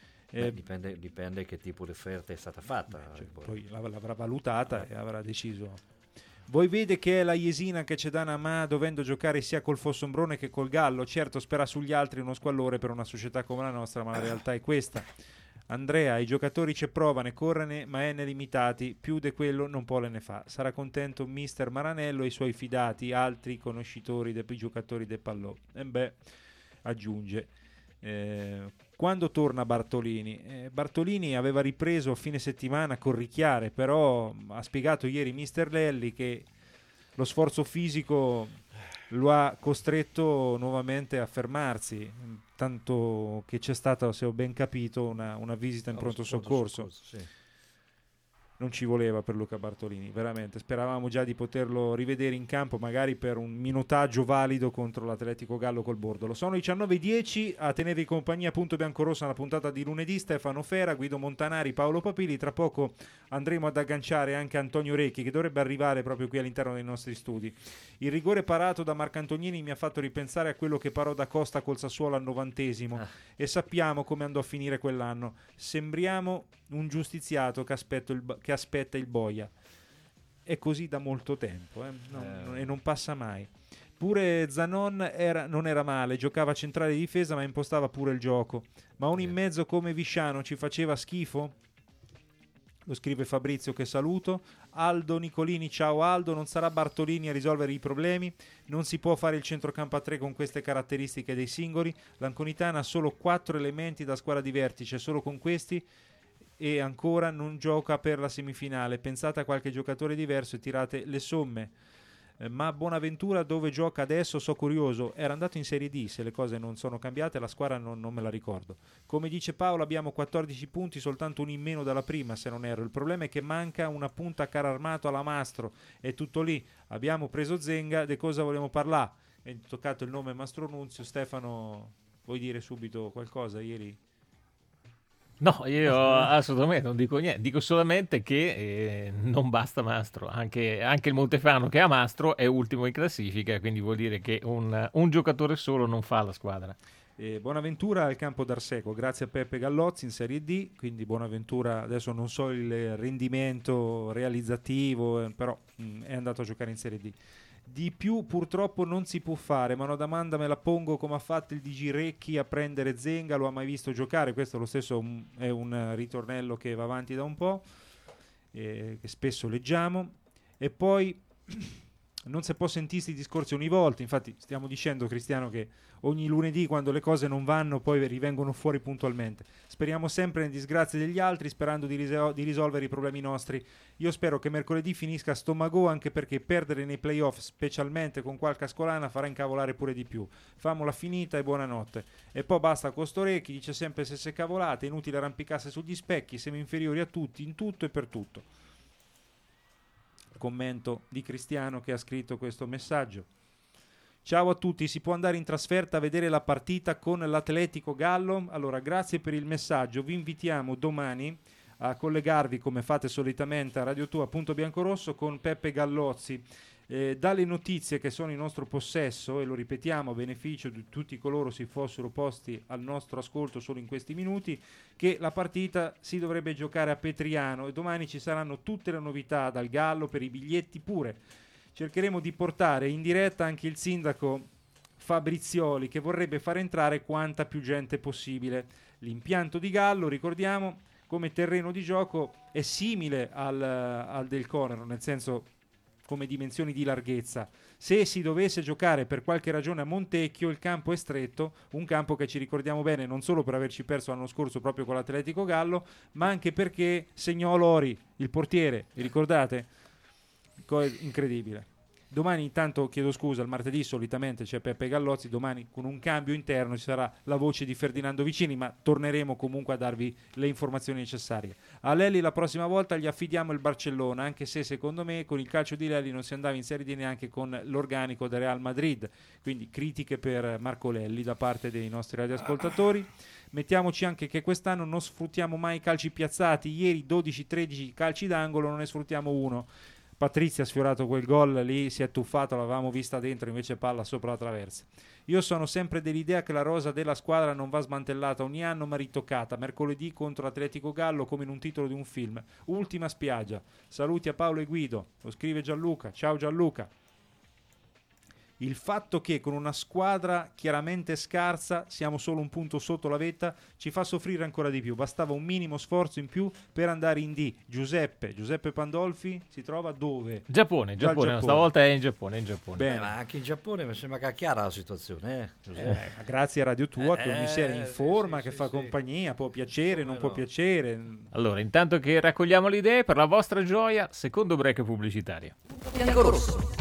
Dipende che tipo di offerta è stata fatta. Poi l'avrà valutata e avrà deciso. Voi vede che è la Jesina che c'è da Namà, dovendo giocare sia col Fossombrone che col Gallo. Certo, spera sugli altri uno squallore per una società come la nostra, ma la realtà è questa. Andrea, i giocatori ci provano e correne, ma è ne limitati, più di quello non può ne fa. Sarà contento mister Maranello e i suoi fidati, altri conoscitori dei giocatori del pallò. Aggiunge. Quando torna Bartolini? Bartolini aveva ripreso a fine settimana con Ricchiare, però ha spiegato ieri mister Lelli che lo sforzo fisico lo ha costretto nuovamente a fermarsi, tanto che c'è stata, se ho ben capito, una visita in pronto soccorso. Sì. Non ci voleva per Luca Bartolini, veramente. Speravamo già di poterlo rivedere in campo, magari per un minutaggio valido contro l'Atletico Gallo col Bordolo. Sono 19:10, a tenervi compagnia Punto Biancorosso, una puntata di lunedì. Stefano Fera, Guido Montanari, Paolo Papili. Tra poco andremo ad agganciare anche Antonio Recchi, che dovrebbe arrivare proprio qui all'interno dei nostri studi. Il rigore parato da Marcantonini mi ha fatto ripensare a quello che parò da Costa col Sassuolo al 90° e sappiamo come andò a finire quell'anno. Sembriamo un giustiziato che aspetta il boia. È così da molto tempo e non passa mai. Pure Zanon non era male, giocava centrale di difesa ma impostava pure il gioco. Ma uno in mezzo come Visciano ci faceva schifo? Lo scrive Fabrizio, che saluto. Aldo Nicolini, ciao Aldo, non sarà Bartolini a risolvere i problemi? Non si può fare il centrocampo a 3 con queste caratteristiche dei singoli. L'Anconitana ha solo 4 elementi da squadra di vertice, solo con questi e ancora non gioca per la semifinale. Pensate a qualche giocatore diverso e tirate le somme. Ma Bonaventura dove gioca adesso? So curioso. Era andato in Serie D, se le cose non sono cambiate la squadra non me la ricordo. Come dice Paolo, abbiamo 14 punti, soltanto uno in meno dalla prima se non erro. Il problema è che manca una punta a carro armato alla Mastro, è tutto lì. Abbiamo preso Zenga, di cosa vogliamo parlare? È toccato il nome Mastro Nunzio. Stefano, vuoi dire subito qualcosa? Ieri No, io assolutamente non dico niente, dico solamente che non basta Mastro, anche il Montefano che ha Mastro è ultimo in classifica, quindi vuol dire che un giocatore solo non fa la squadra. Bonaventura al campo d'Arseco, grazie a Peppe Gallozzi in Serie D, quindi Bonaventura adesso non so il rendimento realizzativo, però è andato a giocare in Serie D. Di più purtroppo non si può fare, ma una domanda me la pongo: come ha fatto il DG Recchi a prendere Zenga? Lo ha mai visto giocare? Questo lo stesso è un ritornello che va avanti da un po', che spesso leggiamo. E poi non si può sentire questi discorsi ogni volta, infatti stiamo dicendo, Cristiano, che ogni lunedì quando le cose non vanno poi rivengono fuori puntualmente. Speriamo sempre nelle disgrazie degli altri, sperando di risolvere i problemi nostri. Io spero che mercoledì finisca a stomago, anche perché perdere nei playoff, specialmente con qualche ascolana, farà incavolare pure di più. Famola finita e buonanotte. E poi basta con sto Recchi, dice sempre stesse cavolate, inutile arrampicarsi sugli specchi, siamo inferiori a tutti, in tutto e per tutto. Commento di Cristiano che ha scritto questo messaggio. Ciao a tutti, si può andare in trasferta a vedere la partita con l'Atletico Gallo? Allora, grazie per il messaggio, vi invitiamo domani a collegarvi come fate solitamente a Radio Tua Punto Biancorosso con Peppe Gallozzi. Dalle notizie che sono in nostro possesso, e lo ripetiamo a beneficio di tutti coloro si fossero posti al nostro ascolto solo in questi minuti, che la partita si dovrebbe giocare a Petriano e domani ci saranno tutte le novità dal Gallo, per i biglietti pure. Cercheremo di portare in diretta anche il sindaco Fabrizioli, che vorrebbe far entrare quanta più gente possibile. L'impianto di Gallo, ricordiamo, come terreno di gioco è simile al del Conero, nel senso come dimensioni di larghezza. Se si dovesse giocare per qualche ragione a Montecchio, il campo è stretto, un campo che ci ricordiamo bene non solo per averci perso l'anno scorso proprio con l'Atletico Gallo, ma anche perché segnò Lori, il portiere, vi ricordate? Incredibile. Domani intanto, chiedo scusa, il martedì solitamente c'è Peppe Gallozzi, domani con un cambio interno ci sarà la voce di Ferdinando Vicini, ma torneremo comunque a darvi le informazioni necessarie. A Lelli la prossima volta gli affidiamo il Barcellona, anche se secondo me con il calcio di Lelli non si andava in Serie D neanche con l'organico del Real Madrid, quindi critiche per Marco Lelli da parte dei nostri radioascoltatori. Mettiamoci anche che quest'anno non sfruttiamo mai i calci piazzati, ieri 12-13 calci d'angolo, non ne sfruttiamo uno. Patrizia ha sfiorato quel gol lì, si è tuffato, l'avevamo vista dentro, invece palla sopra la traversa. Io sono sempre dell'idea che la rosa della squadra non va smantellata ogni anno ma ritoccata. Mercoledì contro Atletico Gallo come in un titolo di un film. Ultima spiaggia. Saluti a Paolo e Guido. Lo scrive Gianluca. Ciao Gianluca. Il fatto che con una squadra chiaramente scarsa siamo solo un punto sotto la vetta ci fa soffrire ancora di più. Bastava un minimo sforzo in più per andare in D. Giuseppe Pandolfi si trova dove? Giappone. Stavolta è in Giappone. Bene. Ma anche in Giappone mi sembra che è chiara la situazione. Grazie a Radio Tua che ogni sera informa, che fa compagnia, può piacere, non può piacere. Allora, intanto che raccogliamo le idee, per la vostra gioia, secondo break pubblicitario. Bianco Rosso.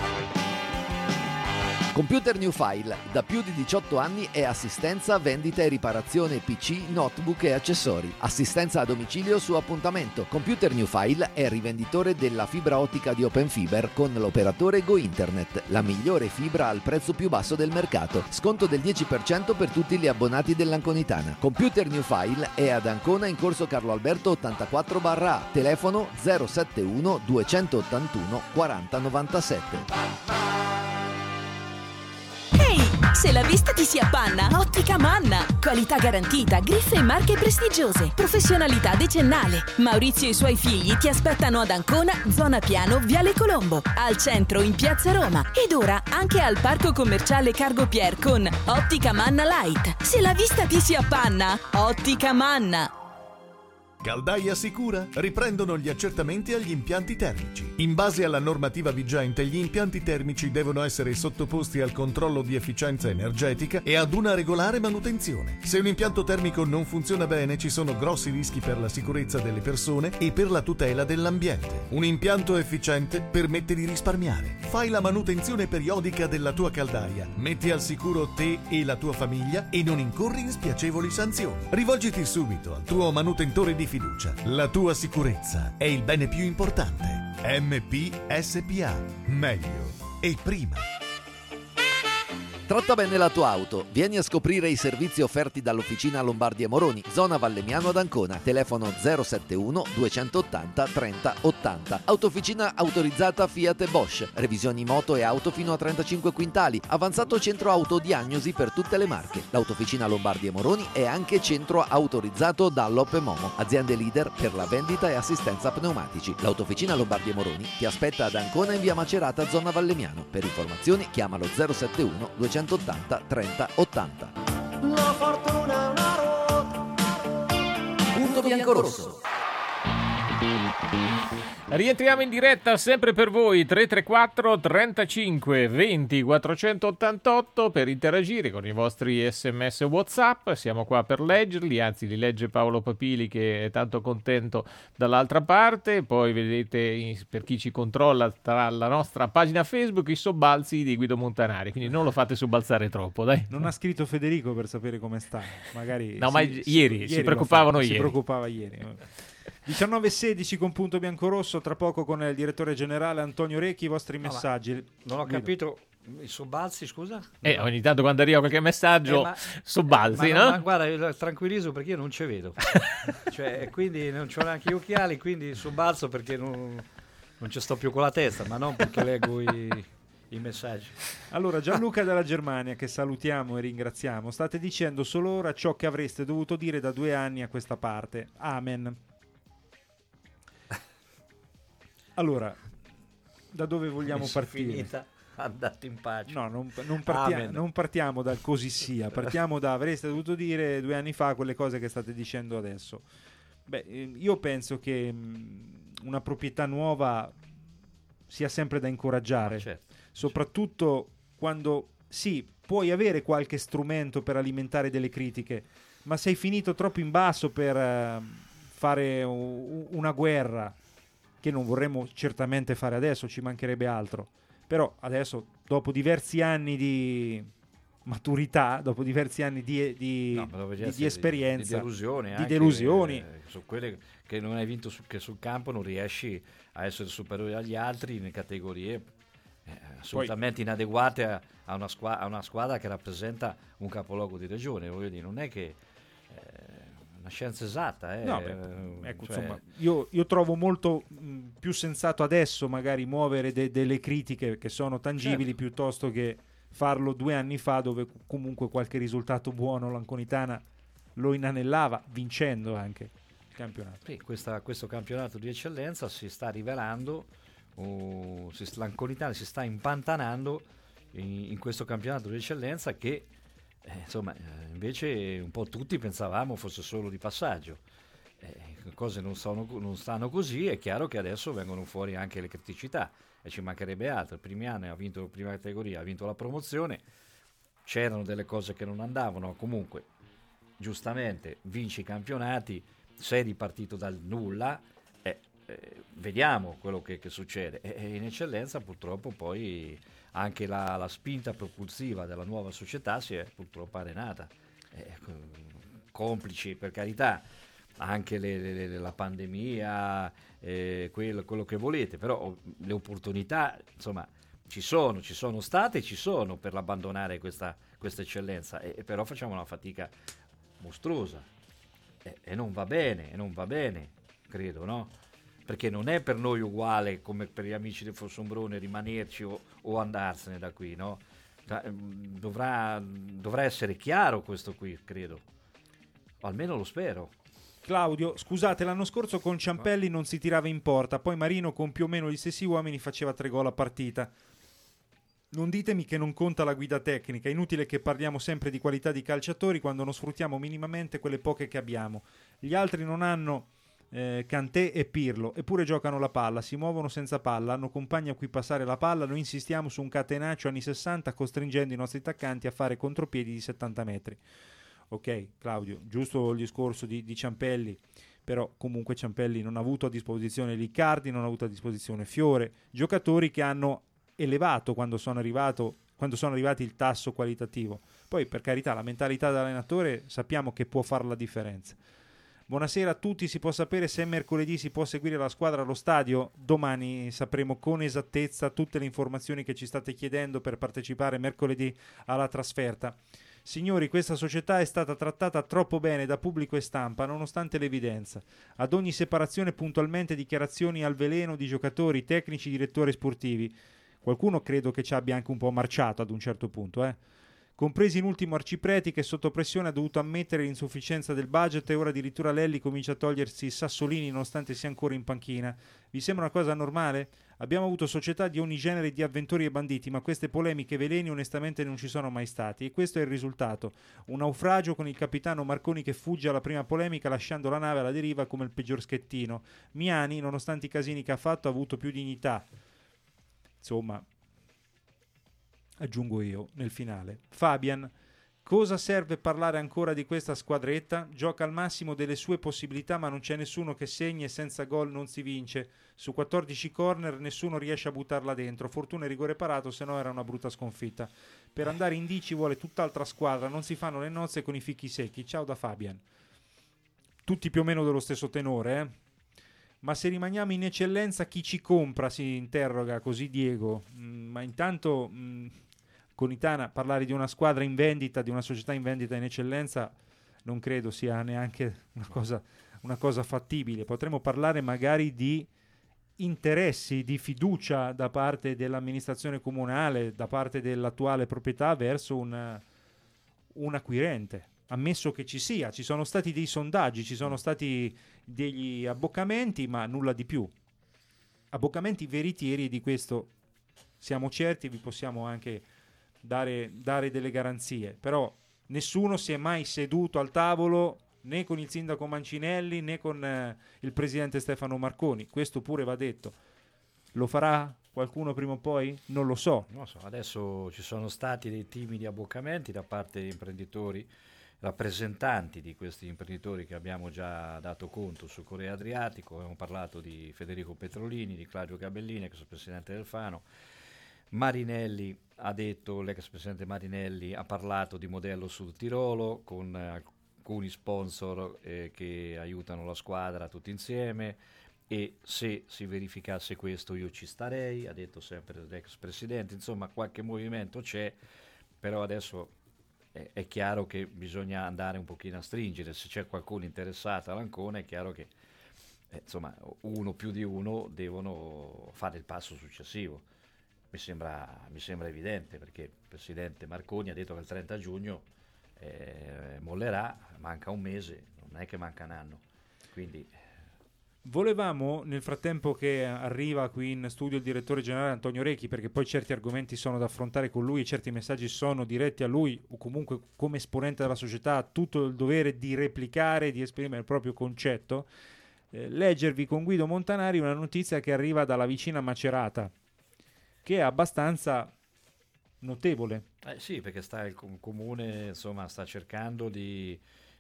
Computer New File, da più di 18 anni è assistenza, vendita e riparazione PC, notebook e accessori. Assistenza a domicilio su appuntamento. Computer New File è rivenditore della fibra ottica di Open Fiber con l'operatore Go Internet, la migliore fibra al prezzo più basso del mercato. Sconto del 10% per tutti gli abbonati dell'Anconitana. Computer New File è ad Ancona in corso Carlo Alberto 84/A, telefono 071 281 4097. Se la vista ti si appanna, Ottica Manna. Qualità garantita, griffe e marche prestigiose, professionalità decennale. Maurizio e i suoi figli ti aspettano ad Ancona, zona Piano, Viale Colombo, al centro in Piazza Roma ed ora anche al parco commerciale Cargo Pier con Ottica Manna Light. Se la vista ti si appanna, Ottica Manna. Caldaia Sicura riprendono gli accertamenti agli impianti termici. In base alla normativa vigente, gli impianti termici devono essere sottoposti al controllo di efficienza energetica e ad una regolare manutenzione. Se un impianto termico non funziona bene, ci sono grossi rischi per la sicurezza delle persone e per la tutela dell'ambiente. Un impianto efficiente permette di risparmiare. Fai la manutenzione periodica della tua caldaia, metti al sicuro te e la tua famiglia e non incorri in spiacevoli sanzioni. Rivolgiti subito al tuo manutentore di fiducia. La tua sicurezza è il bene più importante. MP SPA. Meglio e prima. Tratta bene la tua auto. Vieni a scoprire i servizi offerti dall'Officina Lombardi e Moroni, zona Vallemmiano ad Ancona. Telefono 071 280 30 80. Autofficina autorizzata Fiat e Bosch. Revisioni moto e auto fino a 35 quintali. Avanzato centro autodiagnosi per tutte le marche. L'Autofficina Lombardi e Moroni è anche centro autorizzato Dunlop e Momo. Aziende leader per la vendita e assistenza pneumatici. L'Autofficina Lombardi e Moroni ti aspetta ad Ancona in via Macerata, zona Vallemmiano. Per informazioni chiamalo 071 280 30 80. La fortuna è una ruota. Punto biancorosso. Rientriamo in diretta sempre per voi 334 35 20 488 per interagire con i vostri sms WhatsApp. Siamo qua per leggerli, anzi li legge Paolo Papili che è tanto contento dall'altra parte. Poi vedete per chi ci controlla tra la nostra pagina Facebook i sobbalzi di Guido Montanari, quindi non lo fate sobbalzare troppo, dai. Non ha scritto Federico per sapere come sta. Magari no, ma ieri si preoccupavano ieri. Si preoccupava ieri. 19:16 con Punto Biancorosso, tra poco con il direttore generale Antonio Recchi, i vostri messaggi. Non ho capito, i sobbalzi, scusa? Ogni tanto quando arriva qualche messaggio sobbalzi, no? Ma guarda, io tranquillizzo perché io non ci vedo. Cioè, quindi non c'ho neanche gli occhiali, quindi sobbalzo perché non ci sto più con la testa, ma non perché leggo i messaggi. Allora, Gianluca dalla Germania, che salutiamo e ringraziamo, state dicendo solo ora ciò che avreste dovuto dire da 2 anni a questa parte. Amen. Allora, da dove vogliamo partire? Finita, andate in pace. No, non partiamo dal così sia, partiamo da avreste dovuto dire 2 anni fa quelle cose che state dicendo adesso. Beh, io penso che una proprietà nuova sia sempre da incoraggiare, certo. soprattutto quando sì, puoi avere qualche strumento per alimentare delle critiche, ma sei finito troppo in basso per fare una guerra, che non vorremmo certamente fare adesso, ci mancherebbe altro. Però adesso, dopo diversi anni di maturità, dopo diversi anni di esperienza, di delusioni, su quelle che non hai vinto che sul campo non riesci a essere superiore agli altri in categorie assolutamente inadeguate a una squadra che rappresenta un capoluogo di regione. Voglio dire, non è che una scienza esatta. Ecco, insomma, io trovo molto più sensato adesso magari muovere delle critiche che sono tangibili, certo, piuttosto che farlo 2 anni fa, dove comunque qualche risultato buono l'Anconitana lo inanellava, vincendo anche il campionato. Sì, questo campionato di eccellenza si sta rivelando, l'Anconitana si sta impantanando in questo campionato di eccellenza che invece un po' tutti pensavamo fosse solo di passaggio. Cose non stanno così. È chiaro che adesso vengono fuori anche le criticità e ci mancherebbe altro. I primi anni ha vinto la prima categoria, ha vinto la promozione, c'erano delle cose che non andavano, comunque giustamente vinci i campionati, sei ripartito dal nulla, vediamo quello che succede. E in eccellenza purtroppo poi anche la spinta propulsiva della nuova società si è purtroppo arenata, complici per carità anche la pandemia, quello che volete, però le opportunità insomma ci sono state e ci sono per abbandonare questa eccellenza, però facciamo una fatica mostruosa e non va bene, credo, no? Perché non è per noi uguale come per gli amici del Fossombrone rimanerci o andarsene da qui, no? Dovrà essere chiaro questo qui, credo, o almeno lo spero. Claudio, scusate, l'anno scorso con Ciampelli non si tirava in porta, poi Marino con più o meno gli stessi uomini faceva 3 gol a partita. Non ditemi che non conta la guida tecnica, è inutile che parliamo sempre di qualità di calciatori quando non sfruttiamo minimamente quelle poche che abbiamo. Gli altri non hanno Kanté e Pirlo, eppure giocano la palla, si muovono senza palla, hanno compagni a cui passare la palla, noi insistiamo su un catenaccio anni 60 costringendo i nostri attaccanti a fare contropiedi di 70 metri. Ok, Claudio, giusto il discorso di Ciampelli, però comunque Ciampelli non ha avuto a disposizione Liccardi, non ha avuto a disposizione Fiore, giocatori che hanno elevato quando sono arrivati il tasso qualitativo. Poi per carità la mentalità dell'allenatore sappiamo che può fare la differenza. Buonasera a tutti, si può sapere se mercoledì si può seguire la squadra allo stadio? Domani sapremo con esattezza tutte le informazioni che ci state chiedendo per partecipare mercoledì alla trasferta. Signori, questa società è stata trattata troppo bene da pubblico e stampa, nonostante l'evidenza. Ad ogni separazione puntualmente dichiarazioni al veleno di giocatori, tecnici, direttori sportivi. Qualcuno credo che ci abbia anche un po' marciato ad un certo punto, Compresi in ultimo Arcipreti, che sotto pressione ha dovuto ammettere l'insufficienza del budget, e ora addirittura Lelli comincia a togliersi i sassolini nonostante sia ancora in panchina. Vi sembra una cosa normale? Abbiamo avuto società di ogni genere di avventori e banditi, ma queste polemiche veleni onestamente non ci sono mai stati, e questo è il risultato: un naufragio con il capitano Marconi che fugge alla prima polemica lasciando la nave alla deriva come il peggior schettino. Miani, nonostante i casini che ha fatto, ha avuto più dignità. Insomma, aggiungo io nel finale. Fabian, cosa serve parlare ancora di questa squadretta? Gioca al massimo delle sue possibilità, ma non c'è nessuno che segni e senza gol non si vince. Su 14 corner nessuno riesce a buttarla dentro. Fortuna e rigore parato, se no era una brutta sconfitta. Per andare in D ci vuole tutt'altra squadra, non si fanno le nozze con i fichi secchi. Ciao da Fabian. Tutti più o meno dello stesso tenore, Ma se rimaniamo in eccellenza, chi ci compra? Si interroga così Diego. Ma intanto con Itana parlare di una squadra in vendita, di una società in vendita in eccellenza, non credo sia neanche una cosa fattibile. Potremmo parlare magari di interessi, di fiducia da parte dell'amministrazione comunale, da parte dell'attuale proprietà verso un acquirente. Ammesso che ci sono stati dei sondaggi, ci sono stati degli abboccamenti, ma nulla di più. Abboccamenti veritieri, di questo siamo certi, vi possiamo anche dare delle garanzie. Però nessuno si è mai seduto al tavolo, né con il sindaco Mancinelli né con il presidente Stefano Marconi. Questo pure va detto. Lo farà Qualcuno prima o poi? Non lo so. Non so, adesso ci sono stati dei timidi abboccamenti da parte di imprenditori, rappresentanti di questi imprenditori che abbiamo già dato conto sul Corea Adriatico. Abbiamo parlato di Federico Petrolini, di Claudio Gabellini, ex presidente del Fano. Marinelli ha detto, l'ex presidente Marinelli ha parlato di modello Sud Tirolo con alcuni sponsor che aiutano la squadra tutti insieme, e se si verificasse questo io ci starei, ha detto sempre l'ex presidente. Insomma, qualche movimento c'è, però adesso è chiaro che bisogna andare un pochino a stringere. Se c'è qualcuno interessato all'Ancona è chiaro che insomma uno più di uno devono fare il passo successivo. Mi sembra evidente, perché il presidente Marconi ha detto che il 30 giugno mollerà, manca un mese, non è che manca un anno, quindi... Volevamo, nel frattempo che arriva qui in studio il direttore generale Antonio Recchi, perché poi certi argomenti sono da affrontare con lui e certi messaggi sono diretti a lui, o comunque come esponente della società ha tutto il dovere di replicare, di esprimere il proprio concetto, leggervi con Guido Montanari una notizia che arriva dalla vicina Macerata, che è abbastanza notevole. Sì, perché il comune insomma sta cercando di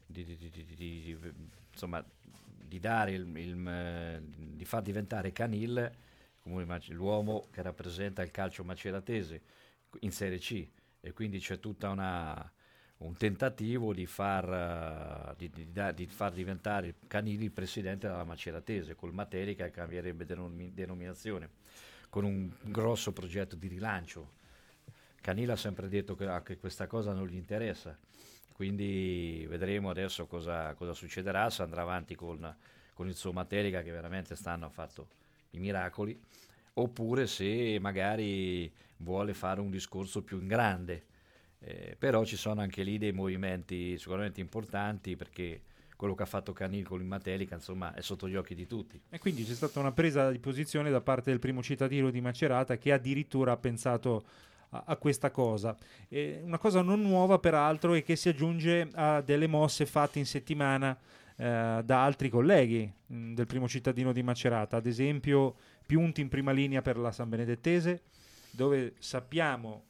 dare di far diventare Canil l'uomo che rappresenta il calcio maceratese in Serie C, e quindi c'è tutta un tentativo di far diventare Canil il presidente della Maceratese, col Materica che cambierebbe denominazione, con un grosso progetto di rilancio. Canil ha sempre detto che questa cosa non gli interessa, quindi vedremo adesso cosa succederà, se andrà avanti con il suo Materica, che veramente ha fatto i miracoli, oppure se magari vuole fare un discorso più in grande. Però ci sono anche lì dei movimenti sicuramente importanti, perché quello che ha fatto Canil con il Materica insomma è sotto gli occhi di tutti. E quindi c'è stata una presa di posizione da parte del primo cittadino di Macerata, che addirittura ha pensato a questa cosa. Una cosa non nuova peraltro, e che si aggiunge a delle mosse fatte in settimana da altri colleghi del primo cittadino di Macerata, ad esempio Piunti in prima linea per la San Benedettese, dove sappiamo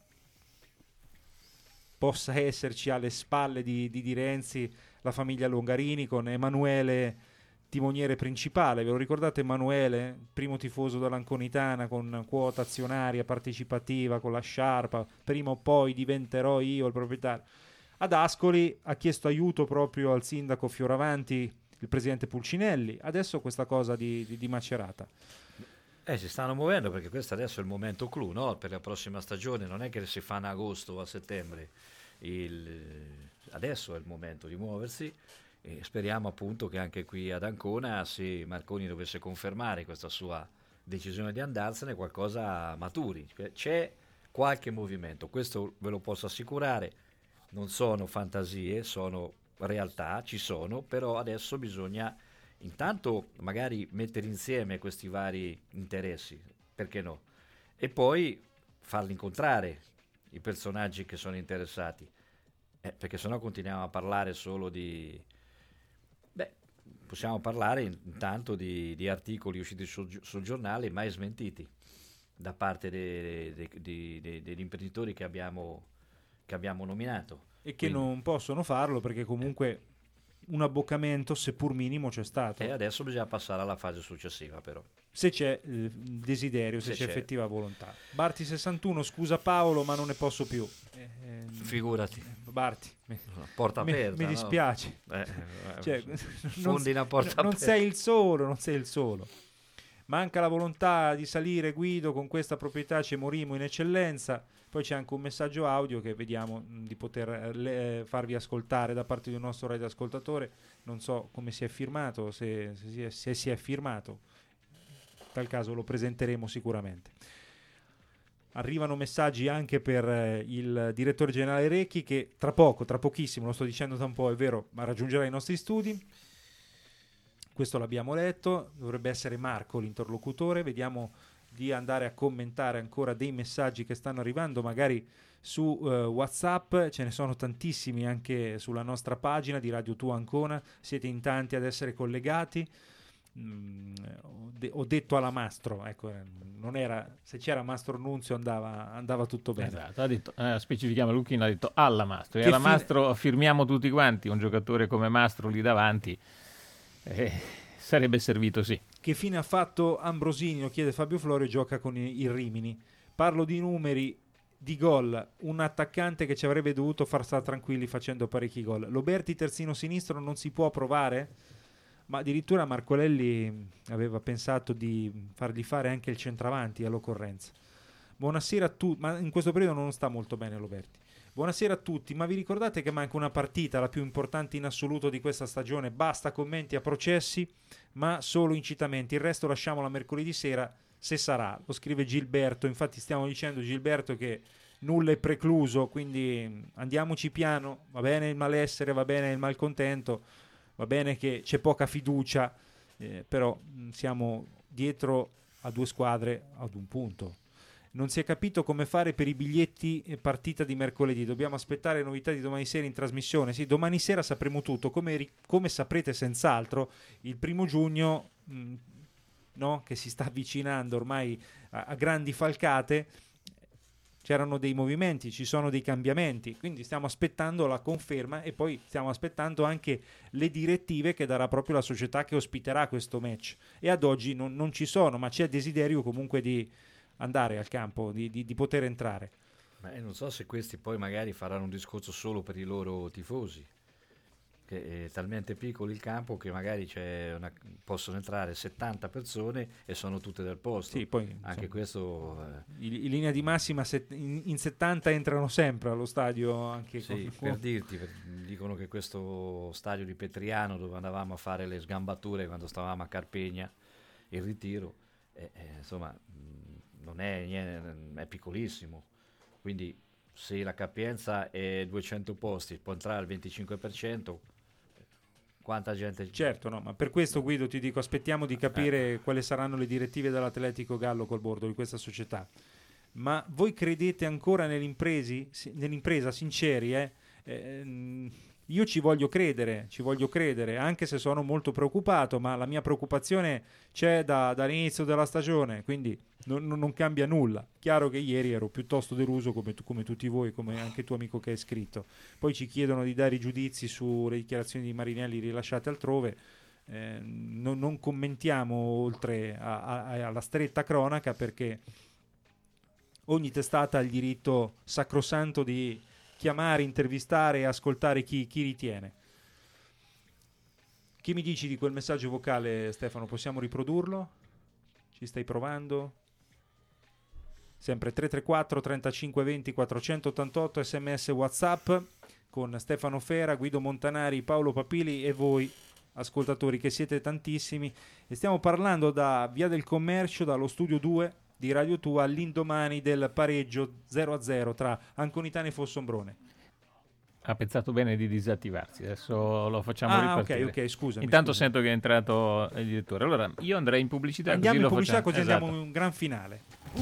possa esserci alle spalle di Renzi la famiglia Longarini, con Emanuele timoniere principale. Ve lo ricordate Emanuele, primo tifoso dell'Anconitana, con quota azionaria partecipativa, con la sciarpa, prima o poi diventerò io il proprietario. Ad Ascoli ha chiesto aiuto proprio al sindaco Fioravanti, il presidente Pulcinelli. Adesso questa cosa di Macerata. Si stanno muovendo, perché questo adesso è il momento clou, no? Per la prossima stagione, non è che si fa in agosto o a settembre, adesso è il momento di muoversi, e speriamo appunto che anche qui ad Ancona, se Marconi dovesse confermare questa sua decisione di andarsene, qualcosa maturi. C'è qualche movimento, questo ve lo posso assicurare, non sono fantasie, sono realtà, ci sono, però adesso bisogna intanto magari mettere insieme questi vari interessi, perché no? E poi farli incontrare i personaggi che sono interessati, perché sennò continuiamo a parlare solo possiamo parlare intanto di articoli usciti sul giornale mai smentiti da parte degli imprenditori che abbiamo nominato. E che non possono farlo, perché comunque un abboccamento, seppur minimo, c'è stato. E adesso bisogna passare alla fase successiva, però. Se c'è desiderio, se c'è effettiva volontà. Barti 61, scusa Paolo, ma non ne posso più. Figurati. Barti, porta aperta. Mi dispiace. Fondi una porta aperta. Non sei il solo, non sei il solo. Manca la volontà di salire, Guido, con questa proprietà ci morimo in eccellenza. Poi c'è anche un messaggio audio che vediamo di poter farvi ascoltare da parte di un nostro radioascoltatore. Non so come si è firmato, se si è firmato. In tal caso lo presenteremo sicuramente. Arrivano messaggi anche per il direttore generale Recchi, che tra pochissimo, lo sto dicendo da un po', è vero, ma raggiungerà i nostri studi. Questo l'abbiamo letto, dovrebbe essere Marco l'interlocutore. Vediamo di andare a commentare ancora dei messaggi che stanno arrivando, magari su WhatsApp, ce ne sono tantissimi anche sulla nostra pagina di Radio Tua Ancona, siete in tanti ad essere collegati. ho detto alla Mastro, ecco, non era, se c'era Mastro Nunzio andava tutto bene. Esatto, ha detto, specifichiamo, Lucchino ha detto alla Mastro, e Che alla Mastro firmiamo tutti quanti, un giocatore come Mastro lì davanti sarebbe servito, sì. Che fine ha fatto Ambrosini, lo chiede Fabio Florio, gioca con il Rimini. Parlo di numeri, di gol, un attaccante che ci avrebbe dovuto far stare tranquilli facendo parecchi gol. Loberti terzino sinistro non si può provare? Ma addirittura Marcolelli aveva pensato di fargli fare anche il centravanti all'occorrenza. Buonasera a tutti, ma in questo periodo non sta molto bene Loberti. Buonasera a tutti, ma vi ricordate che manca una partita, la più importante in assoluto di questa stagione? Basta commenti a processi, ma solo incitamenti. Il resto lasciamolo a mercoledì sera, se sarà. Lo scrive Gilberto, infatti stiamo dicendo, Gilberto, che nulla è precluso, quindi andiamoci piano. Va bene il malessere, va bene il malcontento, va bene che c'è poca fiducia, però siamo dietro a 2 squadre ad un punto. Non si è capito come fare per i biglietti partita di mercoledì. Dobbiamo aspettare novità di domani sera in trasmissione. Sì, domani sera sapremo tutto. Come saprete senz'altro, il 1 giugno, no, che si sta avvicinando ormai a grandi falcate, c'erano dei movimenti, ci sono dei cambiamenti. Quindi stiamo aspettando la conferma e poi stiamo aspettando anche le direttive che darà proprio la società che ospiterà questo match. E ad oggi non ci sono, ma c'è desiderio comunque di andare al campo, di poter entrare. Non so se questi poi magari faranno un discorso solo per i loro tifosi, che è talmente piccolo il campo che magari possono entrare 70 persone e sono tutte del posto. Sì, poi anche questo in linea di massima in 70 entrano sempre allo stadio, anche sì, per dirti, dicono che questo stadio di Petriano, dove andavamo a fare le sgambature quando stavamo a Carpegna, il ritiro, insomma non è piccolissimo, quindi se la capienza è 200 posti, può entrare al 25%, quanta gente... Certo, no, ma per questo, Guido, ti dico, aspettiamo di capire quali saranno le direttive dell'Atletico Gallo col bordo di questa società. Ma voi credete ancora nell'impresa, sinceri? Io ci voglio credere, anche se sono molto preoccupato, ma la mia preoccupazione c'è dall'inizio della stagione, quindi non cambia nulla. Chiaro che ieri ero piuttosto deluso come tutti voi, come anche tuo amico che hai scritto. Poi ci chiedono di dare i giudizi sulle dichiarazioni di Marinelli rilasciate altrove. Non commentiamo oltre alla stretta cronaca, perché ogni testata ha il diritto sacrosanto di chiamare, intervistare e ascoltare chi ritiene. Che mi dici di quel messaggio vocale, Stefano? Possiamo riprodurlo? Ci stai provando? Sempre 334 35 20 488, sms WhatsApp, con Stefano Fera, Guido Montanari, Paolo Papili e voi ascoltatori, che siete tantissimi, e stiamo parlando da Via del Commercio, dallo studio 2 di Radio Tua, all'indomani del pareggio 0-0 tra Anconitana e Fossombrone. Ha pensato bene di disattivarsi, adesso lo facciamo ripartire. Ok, scusami. Intanto sento che è entrato il direttore. Allora io andrei in pubblicità. Andiamo così in pubblicità, facciamo. così andiamo in un gran finale.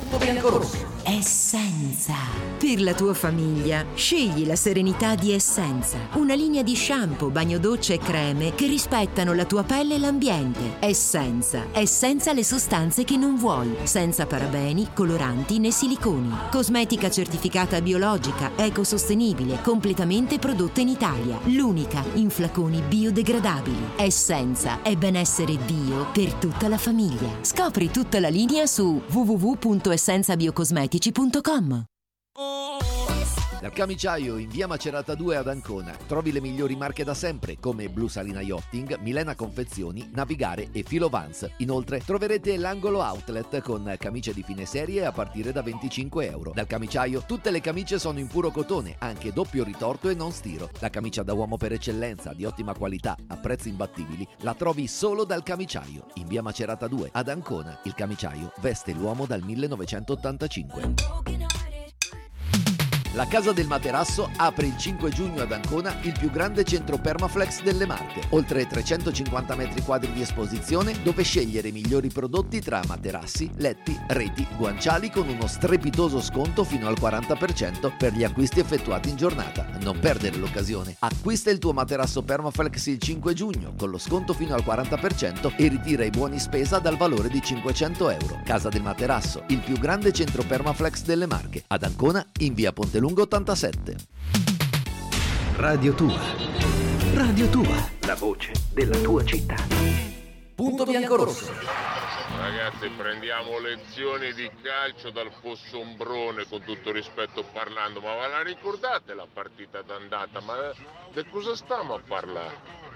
Essenza. Per la tua famiglia, scegli la serenità di Essenza. Una linea di shampoo, bagno docce e creme che rispettano la tua pelle e l'ambiente. Essenza le sostanze che non vuoi, senza parabeni, coloranti né siliconi. Cosmetica certificata biologica, ecosostenibile, completamente prodotta in Italia. L'unica in flaconi biodegradabili. Essenza è benessere bio per tutta la famiglia. Scopri tutta la linea su www.essenzabiocosmetici.com. Dal Camiciaio in via Macerata 2 ad Ancona trovi le migliori marche da sempre come Blu Salina Yachting, Milena Confezioni, Navigare e Filo Vans. Inoltre troverete l'angolo outlet con camicie di fine serie a partire da €25. Dal Camiciaio tutte le camicie sono in puro cotone, anche doppio ritorto e non stiro. La camicia da uomo per eccellenza, di ottima qualità, a prezzi imbattibili, la trovi solo dal Camiciaio in via Macerata 2 ad Ancona. Il Camiciaio veste l'uomo dal 1985. La Casa del Materasso apre il 5 giugno ad Ancona il più grande centro Permaflex delle Marche. Oltre 350 metri quadri di esposizione dove scegliere i migliori prodotti tra materassi, letti, reti, guanciali con uno strepitoso sconto fino al 40% per gli acquisti effettuati in giornata. Non perdere l'occasione. Acquista il tuo materasso Permaflex il 5 giugno con lo sconto fino al 40% e ritira i buoni spesa dal valore di €500. Casa del Materasso, il più grande centro Permaflex delle Marche. Ad Ancona in via Pontelungo 87. Radio Tua. Radio Tua. La voce della tua città. Punto biancorosso. Ragazzi, prendiamo lezioni di calcio dal Fossombrone, con tutto rispetto parlando, ma ve la ricordate la partita d'andata? Ma di cosa stiamo a parlare?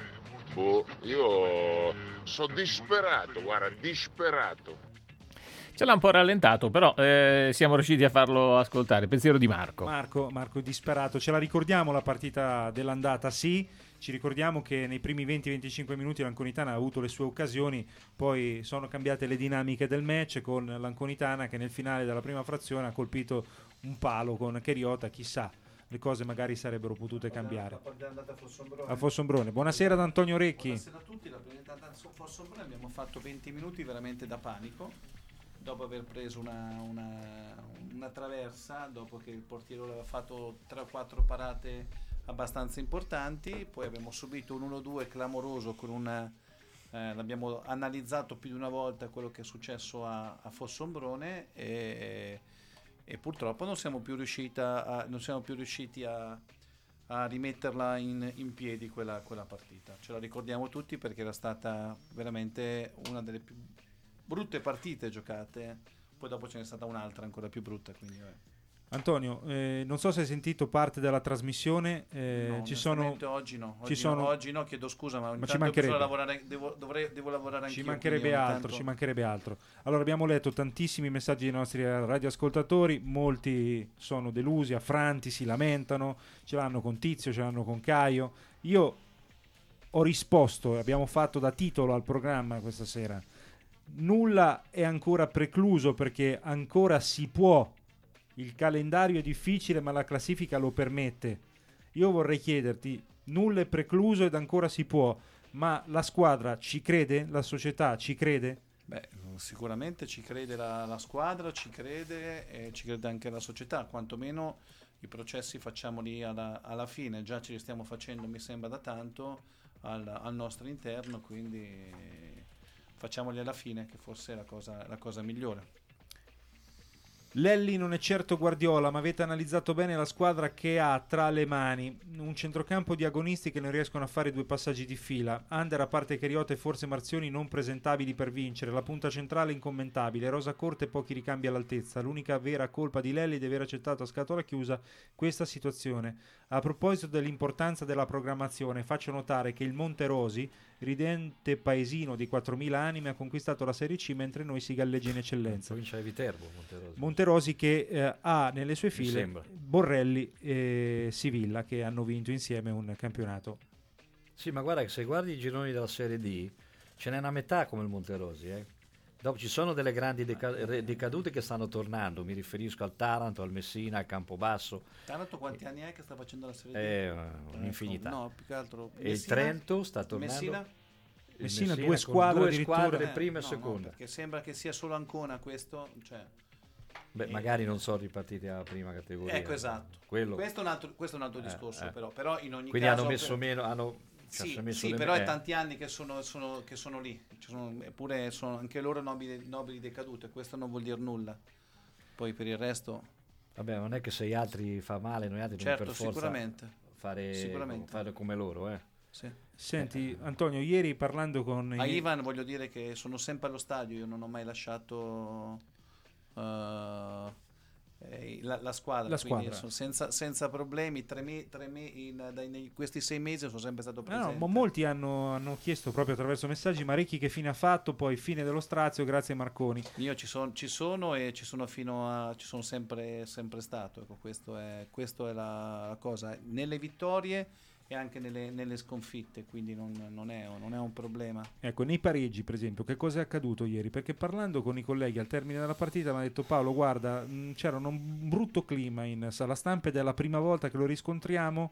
Io sono disperato, guarda, disperato. Ce l'ha un po' rallentato, però siamo riusciti a farlo ascoltare. Pensiero di Marco. Marco disperato. Ce la ricordiamo la partita dell'andata? Sì. Ci ricordiamo che nei primi 20-25 minuti l'Anconitana ha avuto le sue occasioni, poi sono cambiate le dinamiche del match con l'Anconitana che nel finale della prima frazione ha colpito un palo con Cheriota. Chissà, le cose magari sarebbero potute cambiare. A Fossombrone. Buonasera ad Antonio Recchi. Buonasera a tutti. La prima andata a Fossombrone abbiamo fatto 20 minuti veramente da panico. Dopo aver preso una traversa, dopo che il portiere aveva fatto 3 o 4 parate abbastanza importanti, poi abbiamo subito un 1-2 clamoroso con l'abbiamo analizzato più di una volta quello che è successo a Fossombrone e purtroppo non siamo più riusciti a rimetterla in piedi quella partita. Ce la ricordiamo tutti perché era stata veramente una delle più brutte partite giocate, poi dopo ce n'è stata un'altra ancora più brutta, quindi Antonio, non so se hai sentito parte della trasmissione. No, ci sono oggi no, chiedo scusa, ma ci mancherebbe. Devo lavorare anch'io. Ci mancherebbe altro. Allora, abbiamo letto tantissimi messaggi dei nostri radioascoltatori, molti sono delusi, affranti, si lamentano, ce l'hanno con Tizio, ce l'hanno con Caio. Io ho risposto, abbiamo fatto da titolo al programma questa sera: nulla è ancora precluso perché ancora si può. Il calendario è difficile ma la classifica lo permette. Io vorrei chiederti, nulla è precluso ed ancora si può, ma la squadra ci crede? La società ci crede? Beh, sicuramente ci crede la squadra, ci crede anche la società, quantomeno i processi facciamoli alla fine, già ce li stiamo facendo mi sembra da tanto al nostro interno, quindi facciamoli alla fine, che forse è la cosa migliore. Lelli non è certo Guardiola, ma avete analizzato bene la squadra che ha tra le mani. Un centrocampo di agonisti che non riescono a fare 2 passaggi di fila. Under, a parte Cheriota e forse Marzioni, non presentabili per vincere. La punta centrale incommentabile. Rosa corta e pochi ricambi all'altezza. L'unica vera colpa di Lelli è di aver accettato a scatola chiusa questa situazione. A proposito dell'importanza della programmazione, faccio notare che il Monterosi, ridente paesino di 4.000 anime, ha conquistato la Serie C mentre noi si galleggia in eccellenza. Provincia di Viterbo, Monterosi che ha nelle sue file Borrelli e Sivilla, che hanno vinto insieme un campionato. Sì, ma guarda che se guardi i gironi della Serie D ce n'è una metà come il Monterosi, Dopo ci sono delle grandi decadute che stanno tornando, mi riferisco al Taranto, al Messina, al Campobasso. Taranto quanti anni è che sta facendo la Serie D? Un'infinità. No, più che altro e il Trento sta tornando. Messina 2 squadre prime e seconde. No, perché sembra che sia solo Ancona questo, cioè. Beh, magari non sono ripartiti alla prima categoria. Ecco, esatto. Questo è un altro discorso, però in ogni quindi caso hanno messo meno, sì, però è tanti anni che sono lì, eppure sono anche loro nobili decadute, questo non vuol dire nulla. Poi per il resto, vabbè, non è che se gli altri fa male, noi altri certo, dobbiamo per forza fare come loro, Sì. Senti, Antonio, ieri parlando con Ivan, voglio dire che sono sempre allo stadio, io non ho mai lasciato la squadra, sono senza problemi. In questi 6 mesi sono sempre stato presente. Ma molti hanno chiesto proprio attraverso messaggi: Marecchi che fine ha fatto? Poi fine dello strazio, grazie a Marconi. Io ci sono e ci sono ci sono sempre stato, ecco, questo è la cosa. Nelle vittorie e anche nelle sconfitte, quindi non è un problema. Ecco, nei pareggi per esempio, che cosa è accaduto ieri? Perché parlando con i colleghi al termine della partita mi ha detto: Paolo, guarda, c'era un brutto clima in sala stampa ed è la prima volta che lo riscontriamo.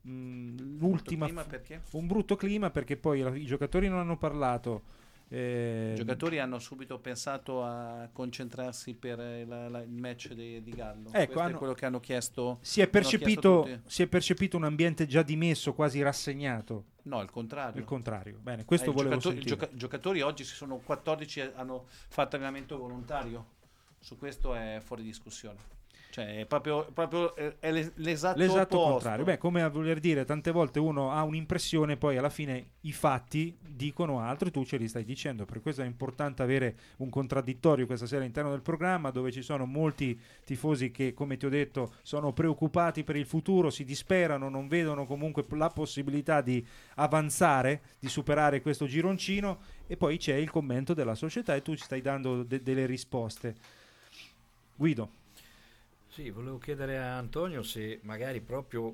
Perché? Un brutto clima perché poi i giocatori non hanno parlato. I giocatori hanno subito pensato a concentrarsi per il match di Gallo. Ecco, Questo è quello che hanno chiesto. Si è percepito un ambiente già dimesso, quasi rassegnato. No, il contrario. Bene, questo volevo sentire. I giocatori oggi sono 14 e hanno fatto allenamento volontario. Su questo è fuori discussione. Cioè, è proprio è l'esatto opposto. Contrario. Beh, come a voler dire, tante volte uno ha un'impressione, poi alla fine i fatti dicono altro e tu ce li stai dicendo. Per questo è importante avere un contraddittorio questa sera all'interno del programma, dove ci sono molti tifosi che, come ti ho detto, sono preoccupati per il futuro, si disperano, non vedono comunque la possibilità di avanzare, di superare questo gironcino, e poi c'è il commento della società e tu ci stai dando delle risposte. Guido. Sì, volevo chiedere a Antonio se magari proprio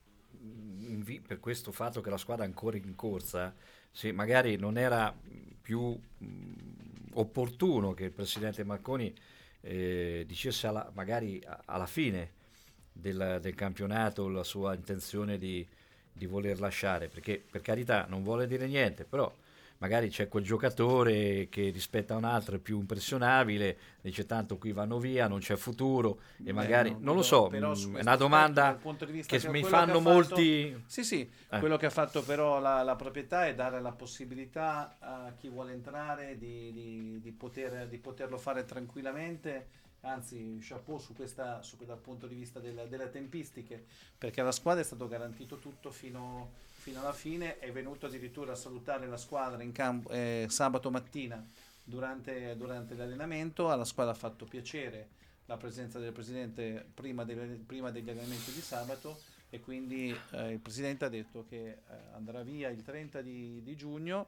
per questo fatto che la squadra è ancora in corsa, se magari non era più opportuno che il presidente Marconi dicesse magari alla fine del campionato la sua intenzione di voler lasciare, perché per carità non vuole dire niente, però magari c'è quel giocatore che rispetto a un altro è più impressionabile, dice tanto qui vanno via, non c'è futuro, e magari non lo so, è una domanda che mi fanno molti. Sì, quello che ha fatto però la proprietà è dare la possibilità a chi vuole entrare di poterlo fare tranquillamente. Anzi, chapeau dal punto di vista delle tempistiche, perché alla squadra è stato garantito tutto fino alla fine. È venuto addirittura a salutare la squadra in campo sabato mattina durante l'allenamento. Alla squadra ha fatto piacere la presenza del presidente prima degli allenamenti di sabato, e quindi il presidente ha detto che andrà via il 30 di giugno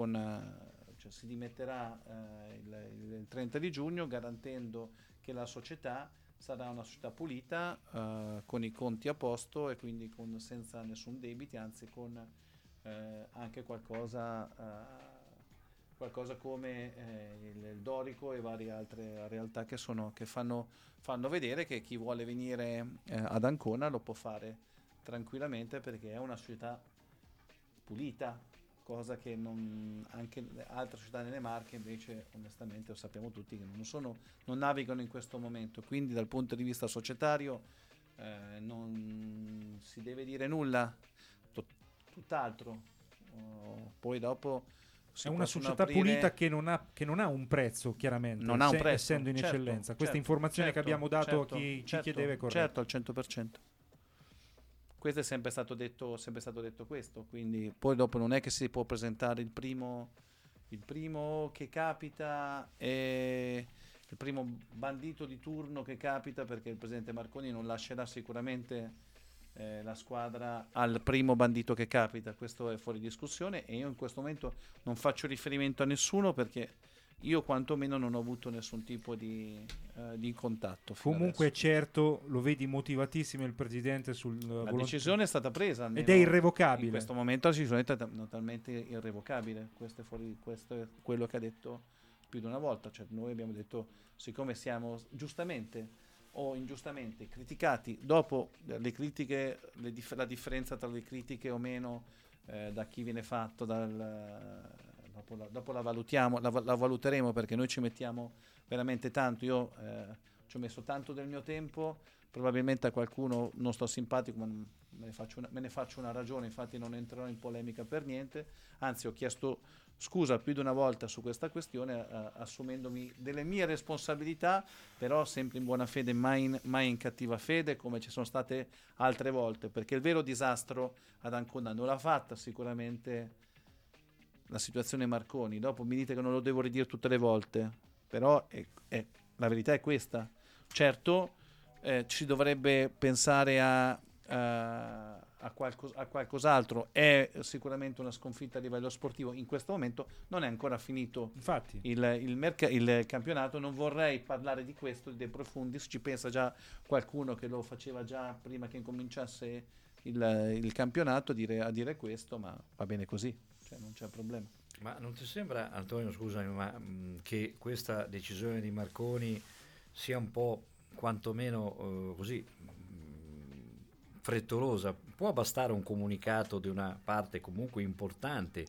si dimetterà il 30 di giugno, garantendo che la società sarà una società pulita, con i conti a posto e quindi senza nessun debiti, anzi con anche qualcosa come il Dorico e varie altre realtà che fanno vedere che chi vuole venire ad Ancona lo può fare tranquillamente, perché è una società pulita, cosa che anche altre società nelle Marche invece, onestamente, lo sappiamo tutti che non navigano in questo momento. Quindi dal punto di vista societario non si deve dire nulla, tutt'altro. Poi dopo è una società pulita che non ha un prezzo, chiaramente, non ha un prezzo, essendo in eccellenza. Questa informazione che abbiamo dato a chi ci chiedeva è corretta. Certo, al 100%. Questo è sempre stato detto questo, quindi poi dopo non è che si può presentare il primo che capita e il primo bandito di turno che capita, perché il presidente Marconi non lascerà sicuramente la squadra al primo bandito che capita. Questo è fuori discussione, e io in questo momento non faccio riferimento a nessuno, perché io quantomeno non ho avuto nessun tipo di contatto. Comunque è certo, lo vedi motivatissimo il presidente la decisione è stata presa ed è irrevocabile. In questo momento la decisione è totalmente irrevocabile. Questo è quello che ha detto più di una volta. Cioè, noi abbiamo detto, siccome siamo giustamente o ingiustamente criticati dopo le critiche, la differenza tra le critiche o meno da chi viene fatto dopo la valuteremo, perché noi ci mettiamo veramente tanto. Io ci ho messo tanto del mio tempo, probabilmente a qualcuno non sto simpatico, ma me ne faccio una ragione, infatti non entrerò in polemica per niente, anzi ho chiesto scusa più di una volta su questa questione, assumendomi delle mie responsabilità, però sempre in buona fede, mai in cattiva fede, come ci sono state altre volte, perché il vero disastro ad Ancona non l'ha fatta sicuramente la situazione Marconi. Dopo mi dite che non lo devo ridire tutte le volte, però la verità è questa. Certo, ci dovrebbe pensare a qualcos'altro. È sicuramente una sconfitta a livello sportivo. In questo momento non è ancora finito. Infatti il campionato. Non vorrei parlare di questo, dei profondi. Ci pensa già qualcuno che lo faceva già prima che incominciasse il campionato a dire questo, ma va bene così, cioè non c'è problema. Ma non ti sembra, Antonio, scusami, ma che questa decisione di Marconi sia un po' quantomeno così frettolosa? Può bastare un comunicato di una parte comunque importante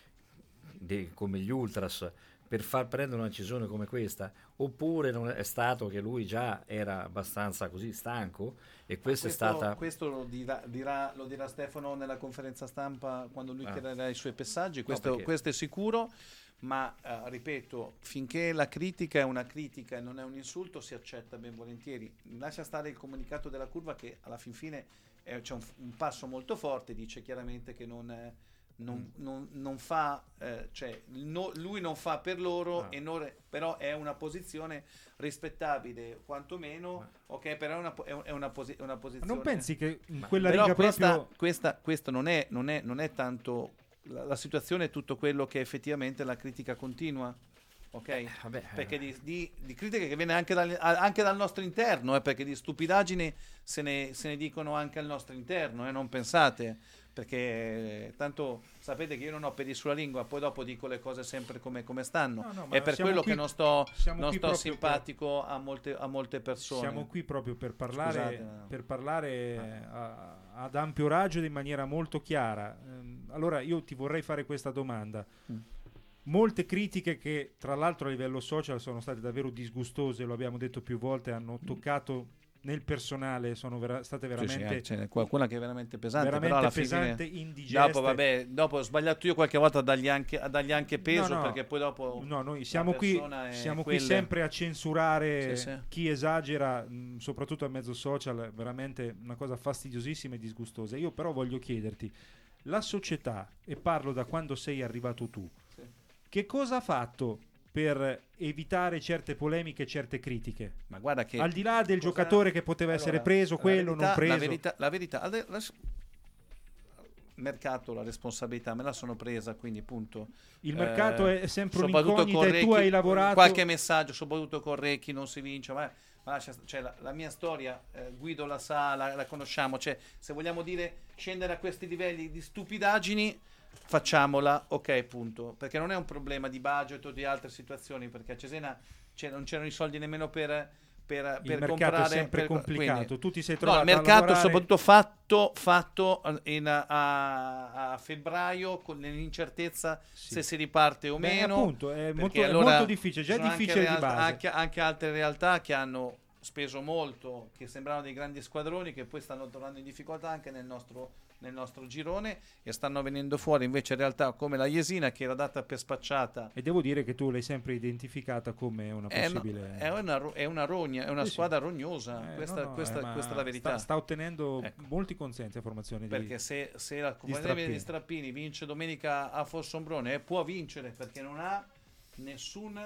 come gli Ultras per far prendere una decisione come questa, oppure non è stato che lui già era abbastanza così stanco e questo è stata... Questo lo dirà Stefano nella conferenza stampa quando lui chiederà i suoi passaggi, questo è sicuro, ma ripeto, finché la critica è una critica e non è un insulto si accetta ben volentieri. Lascia stare il comunicato della curva che alla fin fine c'è un passo molto forte, dice chiaramente che non fa, lui non fa per loro, però è una posizione rispettabile quantomeno, ok, però è una posizione. Non pensi che in quella però riga questo non è tanto la situazione, è tutto quello che effettivamente la critica continua, ok? Perché di critiche che viene anche dal nostro interno, perché di stupidaggini se ne dicono anche al nostro interno, non pensate, perché tanto sapete che io non ho peli sulla lingua, poi dopo dico le cose sempre come stanno, è per quello che non sto simpatico a molte persone. Siamo qui proprio per parlare ad ampio raggio ed in maniera molto chiara. Allora io ti vorrei fare questa domanda. Molte critiche che tra l'altro a livello social sono state davvero disgustose, lo abbiamo detto più volte, hanno toccato nel personale, sono state veramente ce n'è qualcuna che è veramente pesante, veramente però alla pesante, fine indigeste. Dopo ho sbagliato io qualche volta a dargli anche peso, perché poi dopo noi siamo qui sempre a censurare chi esagera, soprattutto a mezzo social, veramente una cosa fastidiosissima e disgustosa. Io però voglio chiederti, la società, e parlo da quando sei arrivato tu, che cosa ha fatto per evitare certe polemiche, certe critiche? Ma guarda che al di là del giocatore che poteva essere preso, non preso. La verità, mercato, la responsabilità me la sono presa, quindi punto. Il mercato è sempre un'incognita e tu hai lavorato. Qualche messaggio, soprattutto con Recchi, non si vince, ma la mia storia, Guido la sa, la conosciamo, se vogliamo dire scendere a questi livelli di stupidaggini, facciamola, ok, punto, perché non è un problema di budget o di altre situazioni, perché a Cesena non c'erano i soldi nemmeno per il mercato comprare, è sempre complicato, quindi, tu ti sei trovato il mercato a soprattutto fatto a febbraio con l'incertezza se si riparte o meno, appunto, è molto difficile, già è difficile di base. Anche altre realtà che hanno speso molto, che sembravano dei grandi squadroni, che poi stanno tornando in difficoltà anche nel nostro girone e stanno venendo fuori invece realtà come la Jesina, che era data per spacciata, e devo dire che tu l'hai sempre identificata come una possibile è una rogna, è una squadra rognosa, questa è la verità. Sta ottenendo molti consensi a formazione, perché se la compagnia di Strappini vince domenica a Fossombrone, e può vincere perché non ha nessun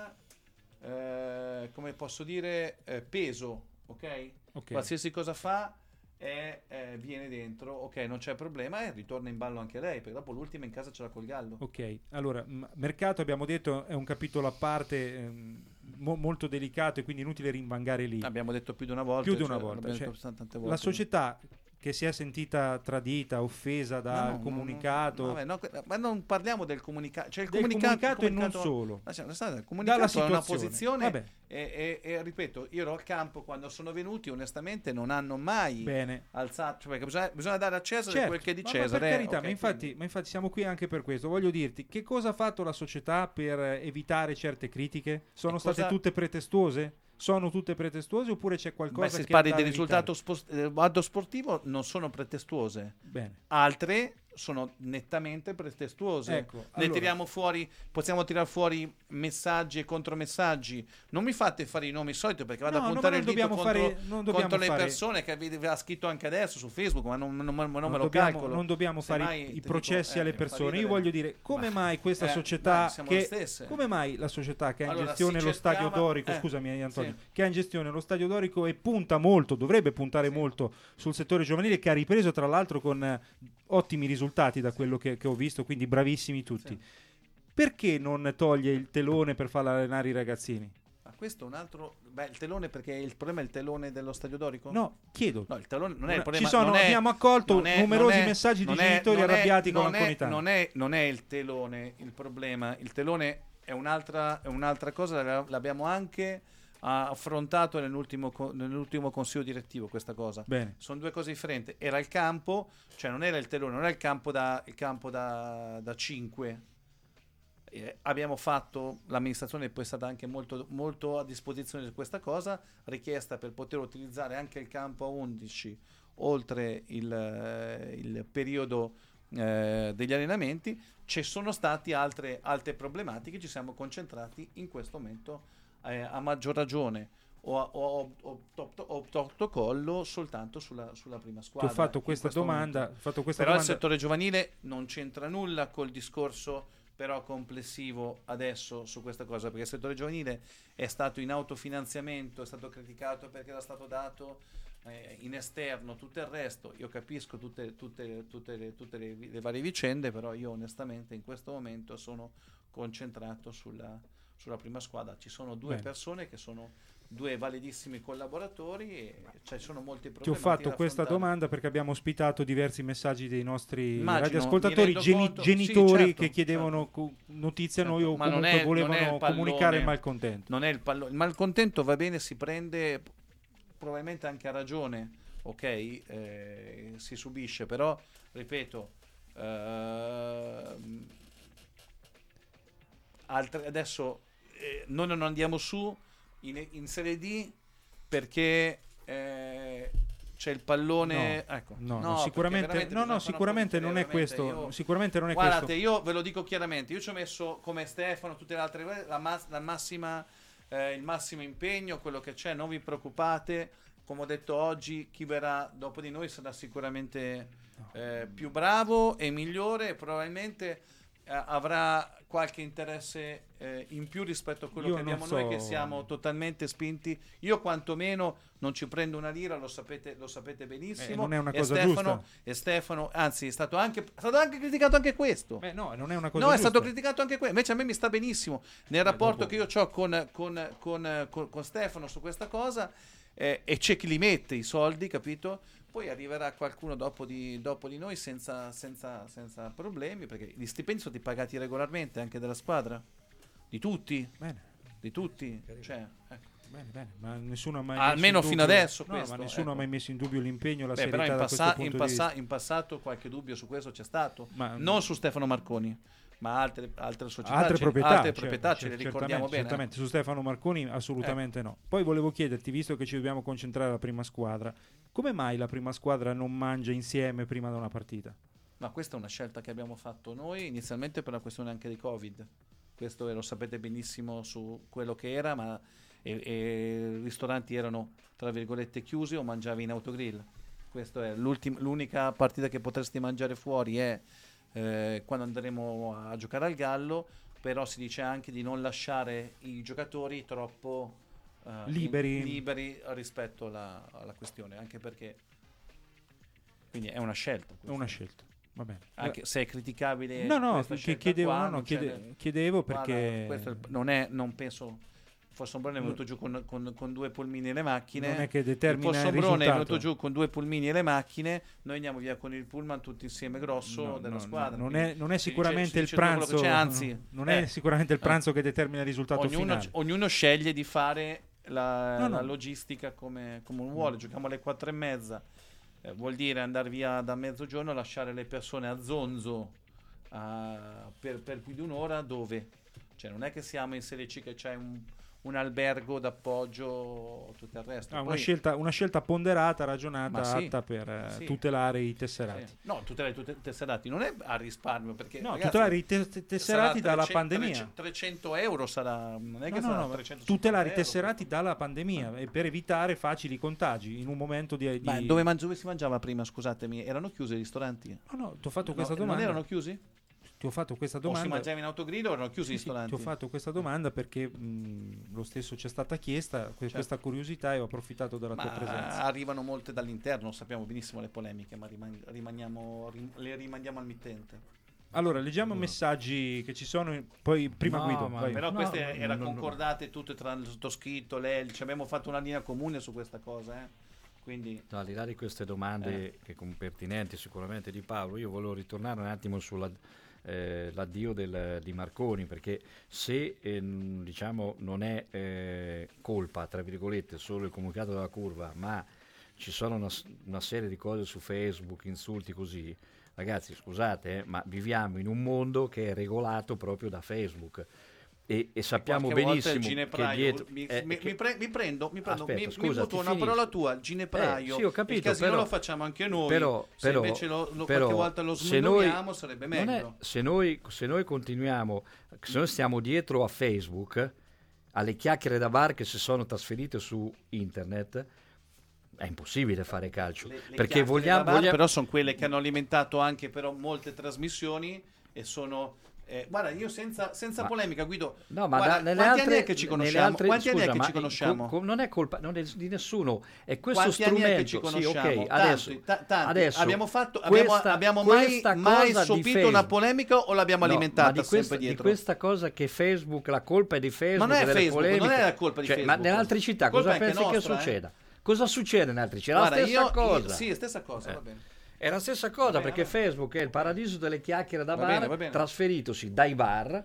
come posso dire peso, ok? Qualsiasi cosa fa viene dentro, ok, non c'è problema, e ritorna in ballo anche lei, perché dopo l'ultima in casa ce l'ha col Gallo. Ok, allora mercato, abbiamo detto, è un capitolo a parte, molto delicato, e quindi inutile rinvangare lì. Abbiamo detto più di una volta, tante volte. La società che si è sentita tradita, offesa dal comunicato. Ma non parliamo del comunicato, cioè il comunicato e non solo. Il comunicato è una posizione e ripeto, io ero al campo quando sono venuti, onestamente non hanno mai alzato, perché bisogna dare a Cesare quel che è di Cesare. Per carità, ma infatti siamo qui anche per questo. Voglio dirti, che cosa ha fatto la società per evitare certe critiche? Sono state tutte pretestuose? Sono tutte pretestuose oppure c'è qualcosa se che parli del risultato sportivo non sono pretestuose. Bene. Altre sono nettamente pretestuose. Ecco, possiamo tirare fuori messaggi e contromessaggi. Non mi fate fare i nomi soliti, perché vado a puntare il dito contro le persone che aveva scritto anche adesso su Facebook, ma non me lo calcolo. Non dobbiamo fare i processi alle persone. Io voglio dire, come mai questa società come mai la società che ha in gestione lo Stadio Dorico, scusami Antonio, che ha in gestione lo Stadio Dorico e dovrebbe puntare molto sul settore giovanile, che ha ripreso tra l'altro con ottimi risultati da quello che ho visto, quindi bravissimi tutti. Perché non toglie il telone per far allenare i ragazzini? questo è un altro. Beh, il telone, perché il problema è il telone dello Stadio Dorico? No, chiedo. No, il telone non è il problema. Abbiamo accolto numerosi messaggi di genitori arrabbiati con l'Anconitana. Non è il telone il problema. Il telone è un'altra cosa. L'abbiamo anche affrontato nell'ultimo consiglio direttivo, questa cosa. Bene. Sono due cose differenti. Era il campo, cioè non era il telone, non era il campo da 5. Abbiamo fatto, l'amministrazione è poi stata anche molto, molto a disposizione di questa cosa, richiesta per poter utilizzare anche il campo a 11 oltre il periodo degli allenamenti. Ci sono state altre problematiche, ci siamo concentrati in questo momento a maggior ragione o protocollo soltanto sulla prima squadra. Ti ho fatto questa domanda, però il settore giovanile non c'entra nulla col discorso però complessivo adesso su questa cosa, perché il settore giovanile è stato in autofinanziamento, è stato criticato perché era stato dato in esterno, tutto il resto. Io capisco tutte le varie vicende, però io onestamente in questo momento sono concentrato sulla prima squadra. Ci sono due persone che sono due validissimi collaboratori e ci sono molti problemi. Ti ho fatto questa domanda perché abbiamo ospitato diversi messaggi dei nostri radioascoltatori, genitori che chiedevano notizie a noi o comunque volevano comunicare il malcontento. Non è il malcontento, va bene, si prende probabilmente anche a ragione, ok, si subisce, però ripeto, adesso noi non andiamo su in Serie D perché c'è il pallone. Sicuramente non è questo. Sicuramente non è questo. Guardate, io ve lo dico chiaramente, io ci ho messo come Stefano, tutte le altre cose, la massima, il massimo impegno, quello che c'è, non vi preoccupate. Come ho detto oggi, chi verrà dopo di noi sarà sicuramente più bravo e migliore, e probabilmente avrà qualche interesse in più rispetto a quello che abbiamo noi, che siamo totalmente spinti. Io quantomeno non ci prendo una lira, lo sapete benissimo. Non è una cosa giusta. E Stefano, anzi, è stato anche criticato anche questo. No, non è una cosa giusta. No, è stato criticato anche questo. Invece a me mi sta benissimo nel rapporto che io ho con Stefano su questa cosa, e c'è chi li mette i soldi, capito? Poi arriverà qualcuno dopo di noi senza problemi, perché gli stipendi sono pagati regolarmente anche della squadra, di tutti. Bene. Di tutti, cioè, ecco. Bene, ma nessuno ha mai almeno fino adesso ma nessuno ha mai messo in dubbio l'impegno, la però serietà in passato qualche dubbio su questo c'è stato, non su Stefano Marconi, ma altre società, altre proprietà ce le ricordiamo bene. Certamente, su Stefano Marconi assolutamente no. Poi volevo chiederti, visto che ci dobbiamo concentrare alla prima squadra, come mai la prima squadra non mangia insieme prima da una partita? Ma questa è una scelta che abbiamo fatto noi inizialmente per la questione anche di Covid. Questo lo sapete benissimo su quello che era, ma i ristoranti erano tra virgolette chiusi o mangiavi in autogrill. Questa è l'unica partita che potresti mangiare fuori è quando andremo a giocare al Gallo, però si dice anche di non lasciare i giocatori troppo liberi rispetto alla questione, anche perché quindi è una scelta. È una scelta. Va bene. Anche se è criticabile. Chiedevo perché non penso. Fossombrone è venuto giù con due pulmini e le macchine. Non è che determina il Fossombrone è venuto giù con due pulmini e le macchine. Noi andiamo via con il pullman tutti insieme grosso della squadra. Non è sicuramente il pranzo. Non è sicuramente il pranzo che determina il risultato finale. Ognuno sceglie di fare la logistica come vuole. Giochiamo alle 4:30. Vuol dire andare via da mezzogiorno, lasciare le persone a zonzo per più di un'ora, dove? Cioè non è che siamo in Serie C che c'è un albergo d'appoggio, tutto il resto. Una scelta ponderata, ragionata, atta per tutelare i tesserati. Sì. No, tutelare i tesserati non è a risparmio, perché ragazzi, tutelare i tesserati dalla pandemia. 300 euro sarà, non è che sarà 300 tutelare i tesserati dalla pandemia e per evitare facili contagi in un momento di... Ma dove si mangiava prima, scusatemi? Erano chiusi i ristoranti? No, ti ho fatto questa domanda. Non erano chiusi? Ti ho fatto questa domanda. O si mangiava in autogrill o erano chiusi i ristoranti? Ti ho fatto questa domanda perché lo stesso c'è stata chiesta questa curiosità e ho approfittato della tua presenza. Arrivano molte dall'interno, sappiamo benissimo le polemiche, ma le rimandiamo al mittente. Allora, leggiamo messaggi che ci sono, poi prima Guido. Vai. Però queste erano concordate tutte tra il sottoscritto, lei, abbiamo fatto una linea comune su questa cosa, Quindi... No, al di là di queste domande che sono pertinenti sicuramente di Paolo, io volevo ritornare un attimo sulla l'addio di Marconi, perché se diciamo non è colpa tra virgolette solo il comunicato della curva, ma ci sono una serie di cose su Facebook, insulti così, ragazzi scusate ma viviamo in un mondo che è regolato proprio da Facebook e sappiamo benissimo che dietro mi prendo aspetta, scusa, muto una parola tua, il ginepraio, sì, ho capito, il casino però, lo facciamo anche noi, se invece qualche volta lo smenoniamo sarebbe meglio. Se noi continuiamo, se noi stiamo dietro a Facebook, alle chiacchiere da bar che si sono trasferite su internet, è impossibile fare calcio, perché vogliamo però sono quelle che hanno alimentato anche però molte trasmissioni e sono guarda, io senza polemica, Guido, no, ma guarda, quanti anni è che ci conosciamo? Quanti anni è che ci conosciamo? Non è colpa di nessuno, è questo quanti strumento. Anni è che ci conosciamo? Sì, okay, adesso abbiamo mai subito una polemica o l'abbiamo alimentata sempre dietro? Di questa cosa che Facebook, la colpa è di Facebook, ma non è Facebook, polemiche, non è la colpa di Facebook. Ma nelle altre città cosa pensi che succeda? Cosa succede nelle altre città? La stessa cosa. Sì, stessa cosa, va bene. È la stessa cosa, perché Facebook è il paradiso delle chiacchiere da bar, trasferitosi dai bar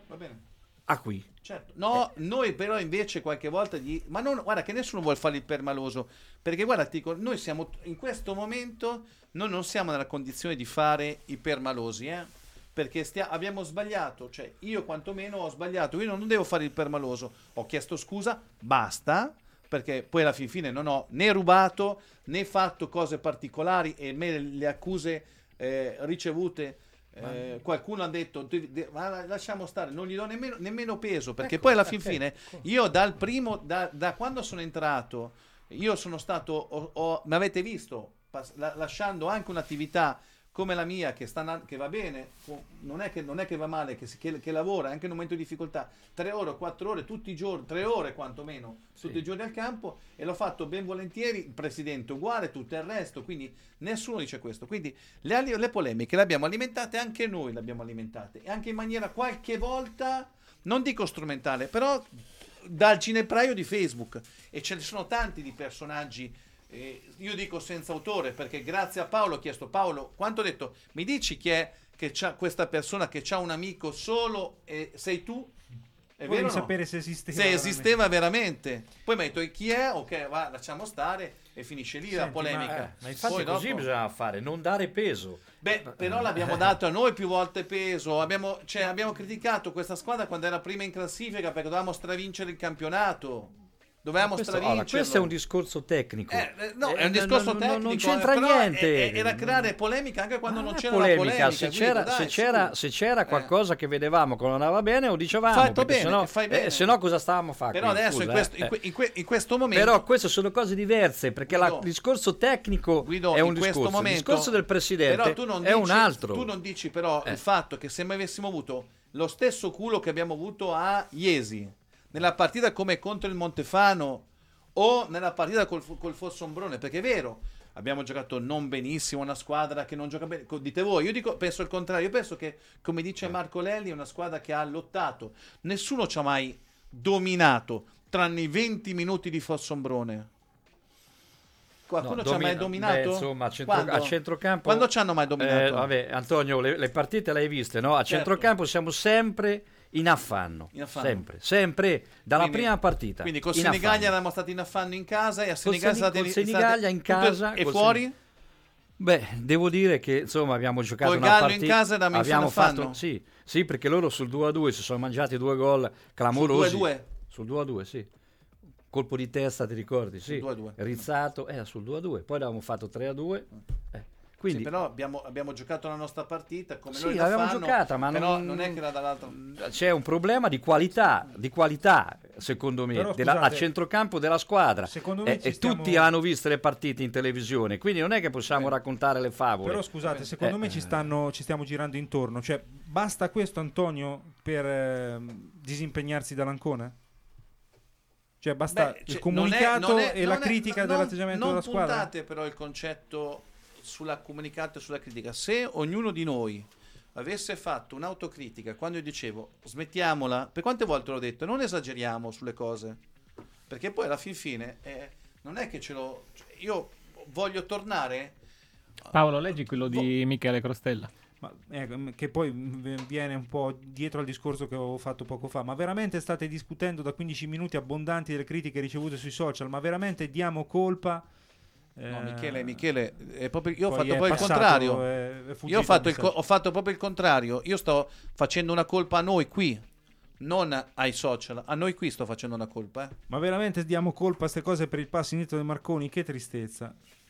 a qui. Certo. No, noi però invece qualche volta ma non, guarda che nessuno vuole fare il permaloso, perché guarda, ti dico, noi siamo in questo momento, noi non siamo nella condizione di fare i permalosi, perché abbiamo sbagliato, cioè io quantomeno ho sbagliato, io non devo fare il permaloso, ho chiesto scusa, basta, perché poi alla fine non ho né rubato né fatto cose particolari e le accuse ricevute qualcuno ha detto ma lasciamo stare, non gli do nemmeno peso, perché poi alla fine io dal primo da quando sono entrato io sono stato mi avete visto lasciando anche un'attività come la mia che va bene, non è che va male, che lavora anche in un momento di difficoltà 3 ore, 4 ore tutti i giorni, 3 ore quantomeno tutti i giorni al campo, e l'ho fatto ben volentieri, il presidente uguale, tutto il resto, quindi nessuno dice questo, quindi le polemiche le abbiamo alimentate, anche noi le abbiamo alimentate, e anche in maniera qualche volta, non dico strumentale, però dal ginepraio di Facebook, e ce ne sono tanti di personaggi. Io dico senza autore, perché grazie a Paolo ho chiesto, Paolo, quanto ho detto, mi dici chi è che c'ha questa persona che c'ha un amico solo e sei tu? È vero? Sapere se esisteva. Se esisteva veramente. Poi mi ha detto e chi è? Ok, va, lasciamo stare e finisce lì la polemica. Ma infatti poi così bisogna fare, non dare peso. Però l'abbiamo dato a noi più volte peso. Abbiamo criticato questa squadra quando era prima in classifica perché dovevamo stravincere il campionato. Dovevamo stravincerlo. Questo è un discorso tecnico. No, è un discorso tecnico. Non c'entra niente. Era creare polemica anche quando non c'era polemica. polemica. Se c'era qualcosa che vedevamo che non andava bene, lo dicevamo. Fatto bene, fai bene. Se no cosa stavamo a fare? Però qui, adesso in questo momento. Però queste sono cose diverse, perché il discorso tecnico è un discorso. Il discorso del presidente è un altro. Tu non dici però il fatto che se avessimo avuto lo stesso culo che abbiamo avuto a Iesi nella partita come contro il Montefano o nella partita col Fossombrone, perché è vero, abbiamo giocato non benissimo, una squadra che non gioca bene, dite voi, penso il contrario, io penso che, come dice Marco Lelli, è una squadra che ha lottato, nessuno ci ha mai dominato, tranne i 20 minuti di Fossombrone. Qualcuno ci ha mai dominato? Insomma, a centrocampo. Quando ci hanno mai dominato? Vabbè, Antonio, le partite le hai viste, no? A centrocampo siamo sempre in affanno. Sempre dalla prima partita. Quindi con Senigallia eravamo stati in affanno in casa e a Senigallia in casa e fuori? Devo dire che insomma abbiamo giocato una partita. In casa abbiamo fatto sì, perché loro sul 2-2 si sono mangiati 2 gol clamorosi. Sul 2-2, sì. Colpo di testa, ti ricordi? Sì. 2-2. Rizzato, sul 2-2. Poi avevamo fatto 3-2. Quindi, sì, però abbiamo giocato la nostra partita come sì, l'abbiamo giocata, ma però non è che era dall'altro. C'è un problema di qualità secondo me, a centrocampo della squadra. Tutti hanno visto le partite in televisione, quindi non è che possiamo raccontare le favole. Però scusate, secondo me ci stiamo girando intorno. Cioè, basta questo, Antonio, per disimpegnarsi dall'Ancona? Cioè, basta il comunicato e la critica dell'atteggiamento della squadra? Non puntate però il concetto sulla comunicato e sulla critica. Se ognuno di noi avesse fatto un'autocritica quando io dicevo smettiamola, per quante volte l'ho detto, non esageriamo sulle cose, perché poi alla fine non è che io voglio tornare. Paolo, leggi quello di Michele Crostella. Che poi viene un po' dietro al discorso che ho fatto poco fa. Ma veramente state discutendo da 15 minuti abbondanti delle critiche ricevute sui social? Ma veramente diamo colpa? No, Michele, è proprio, io ho Poi fatto è poi il passato, contrario. è fuggito Io il ho fatto proprio il contrario. Io sto facendo una colpa a noi qui, non ai social. A noi qui sto facendo una colpa. Ma veramente diamo colpa a queste cose per il passo indietro di Marconi? Che tristezza.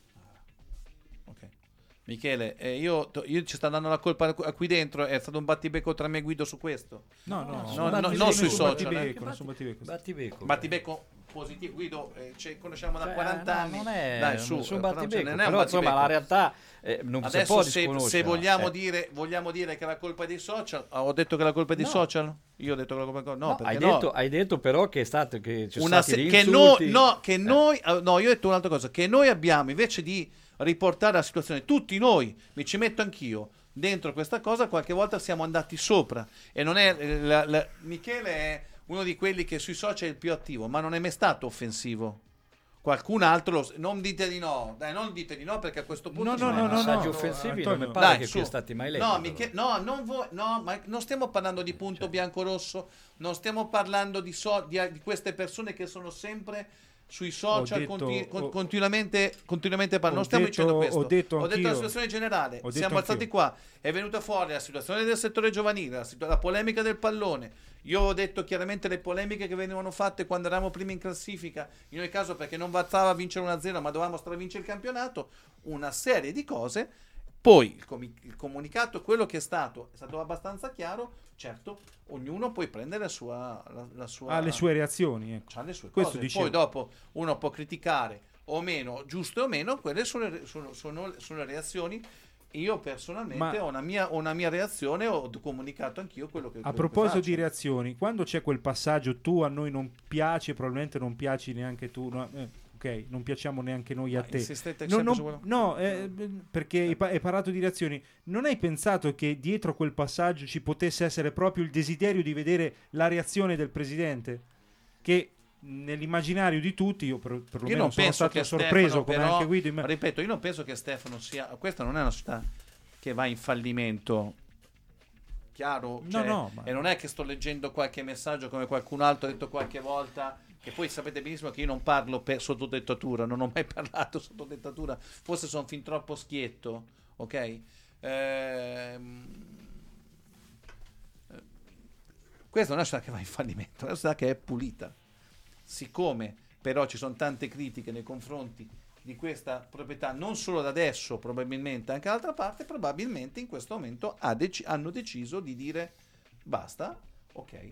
Michele, io ci sta dando la colpa qui dentro, è stato un battibecco tra me e Guido su questo. No, non sui social. Battibecco positivo. Guido, ci conosciamo da 40 anni. Non è Dai, su, un battibecco, non è un però insomma battibecco. la realtà non si Adesso può se disconoscere. vogliamo dire che la colpa è dei social, ho detto che la colpa è dei social? Io ho detto che la colpa è no, perché hai detto però che ci sono stati degli che insulti. noi io ho detto un'altra cosa, che noi abbiamo invece di riportare la situazione, tutti noi, mi ci metto anch'io dentro questa cosa, qualche volta siamo andati sopra e non è Michele è uno di quelli che sui social è il più attivo, ma non è mai stato offensivo. Qualcun altro non dite di no, dai, non dite di no, perché a questo punto messaggi offensivi non mi pare che siano stati mai letti. Ma non stiamo parlando di punto bianco-rosso, non stiamo parlando di queste persone che sono sempre sui social continuamente parlano. Non stiamo dicendo questo. Ho detto la situazione generale. Siamo alzati qua. È venuta fuori la situazione del settore giovanile, la polemica del pallone. Io ho detto chiaramente le polemiche che venivano fatte quando eravamo primi in classifica, in ogni caso perché non bastava vincere 1-0 ma dovevamo stravincere il campionato, una serie di cose. Poi il comunicato, quello che è stato abbastanza chiaro. Certo, ognuno poi prende la sua ha le sue reazioni, ecco. Ha le sue Questo cose. dicevo. Poi dopo uno può criticare o meno, giusto o meno, quelle sono le reazioni. Io personalmente ho una mia reazione, ho comunicato anch'io quello che a proposito di reazioni, quando c'è quel passaggio tu a noi non piaci, probabilmente non piaci neanche tu, ok, non piacciamo neanche noi a te. Perché hai parlato di reazioni. Non hai pensato che dietro quel passaggio ci potesse essere proprio il desiderio di vedere la reazione del presidente? Che nell'immaginario di tutti, io perlomeno sono stato sorpreso, come anche Guido. Ripeto, io non penso che Stefano sia. Questa non è una società che va in fallimento. Chiaro? E non è che sto leggendo qualche messaggio come qualcun altro ha detto qualche volta. Che poi sapete benissimo che io non parlo sotto dettatura, non ho mai parlato sotto dettatura, forse sono fin troppo schietto, ok? Questa non è una società che va in fallimento, è una società che è pulita. Siccome però ci sono tante critiche nei confronti di questa proprietà, non solo da adesso, probabilmente anche dall'altra parte, probabilmente in questo momento hanno deciso di dire basta, ok.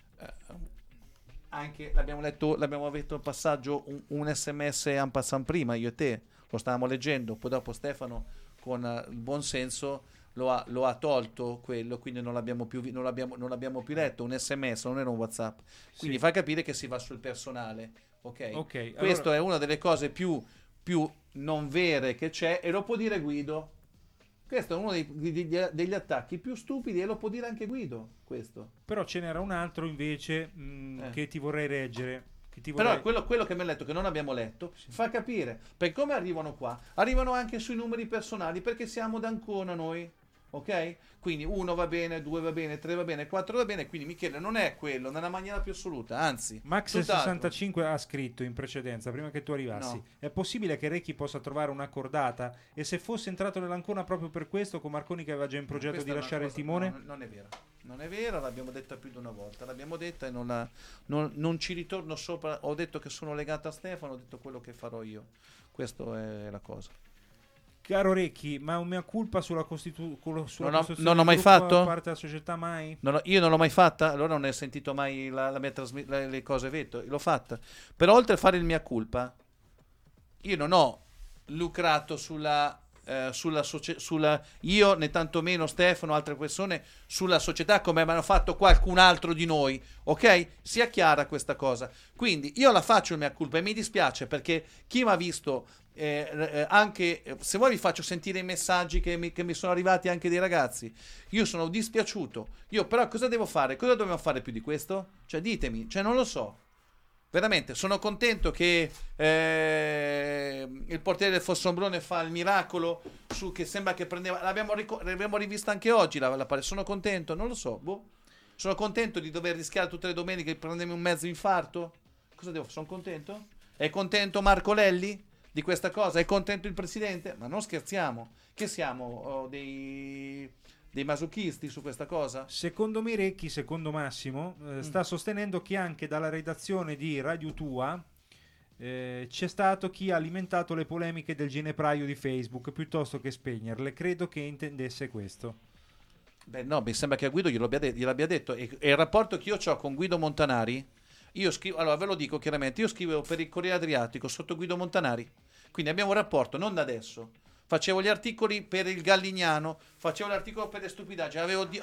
Anche l'abbiamo detto il passaggio, un sms en passant prima, io e te lo stavamo leggendo, poi dopo Stefano con il buon senso lo ha tolto quello, quindi non l'abbiamo più letto, un sms, non era un WhatsApp, quindi fa capire che si va sul personale, ok? Questo è una delle cose più non vere che c'è, e lo può dire Guido. Questo è uno degli attacchi più stupidi, e lo può dire anche Guido, questo. Però ce n'era un altro invece che ti vorrei leggere. Però quello che mi ha letto, che non abbiamo letto, fa capire, perché come arrivano qua? Arrivano anche sui numeri personali, perché siamo d'Ancona noi, ok? Quindi 1 va bene, 2 va bene, 3 va bene, 4 va bene, quindi Michele non è quello, nella maniera più assoluta, anzi. Max65 ha scritto in precedenza, prima che tu arrivassi, è possibile che Recchi possa trovare un'accordata, e se fosse entrato nell'Ancona proprio per questo, con Marconi che aveva già in progetto di lasciare il timone? Non è vero, l'abbiamo detta più di una volta, l'abbiamo detta e non ci ritorno sopra. Ho detto che sono legato a Stefano, ho detto quello che farò io, questa è la cosa. Caro Recchi, ma un mea culpa sulla costituzione non ho mai fatto? Da parte della società mai? Io non l'ho mai fatta, allora non hai sentito mai la mia le cose vetto, l'ho fatta. Però oltre a fare il mea culpa, io non ho lucrato sulla io né tantomeno Stefano, altre persone, sulla società come hanno fatto qualcun altro di noi, ok? Sia chiara questa cosa. Quindi io la faccio il mea culpa e mi dispiace perché chi mi ha visto, anche se vuoi vi faccio sentire i messaggi che mi sono arrivati anche dei ragazzi, io sono dispiaciuto, io però cosa devo fare? Cosa dobbiamo fare più di questo? Cioè ditemi, cioè non lo so. Veramente sono contento che il portiere del Fossombrone fa il miracolo che sembra che prendeva. L'abbiamo rivista anche oggi. Sono contento, non lo so. Sono contento di dover rischiare tutte le domeniche e prendermi un mezzo infarto. Cosa devo fare? Sono contento? È contento Marco Lelli di questa cosa? È contento il presidente? Ma non scherziamo. Che siamo dei masochisti su questa cosa? Secondo Mirecchi, secondo Massimo, sta sostenendo che anche dalla redazione di Radio Tua c'è stato chi ha alimentato le polemiche del ginepraio di Facebook piuttosto che spegnerle. Credo che intendesse questo. Beh, no, mi sembra che a Guido gliel'abbia detto. E il rapporto che io ho con Guido Montanari, io scrivo, allora ve lo dico chiaramente, io scrivevo per il Corriere Adriatico sotto Guido Montanari, quindi abbiamo un rapporto, non da adesso. Facevo gli articoli per il Gallignano, facevo l'articolo per le stupidaggini,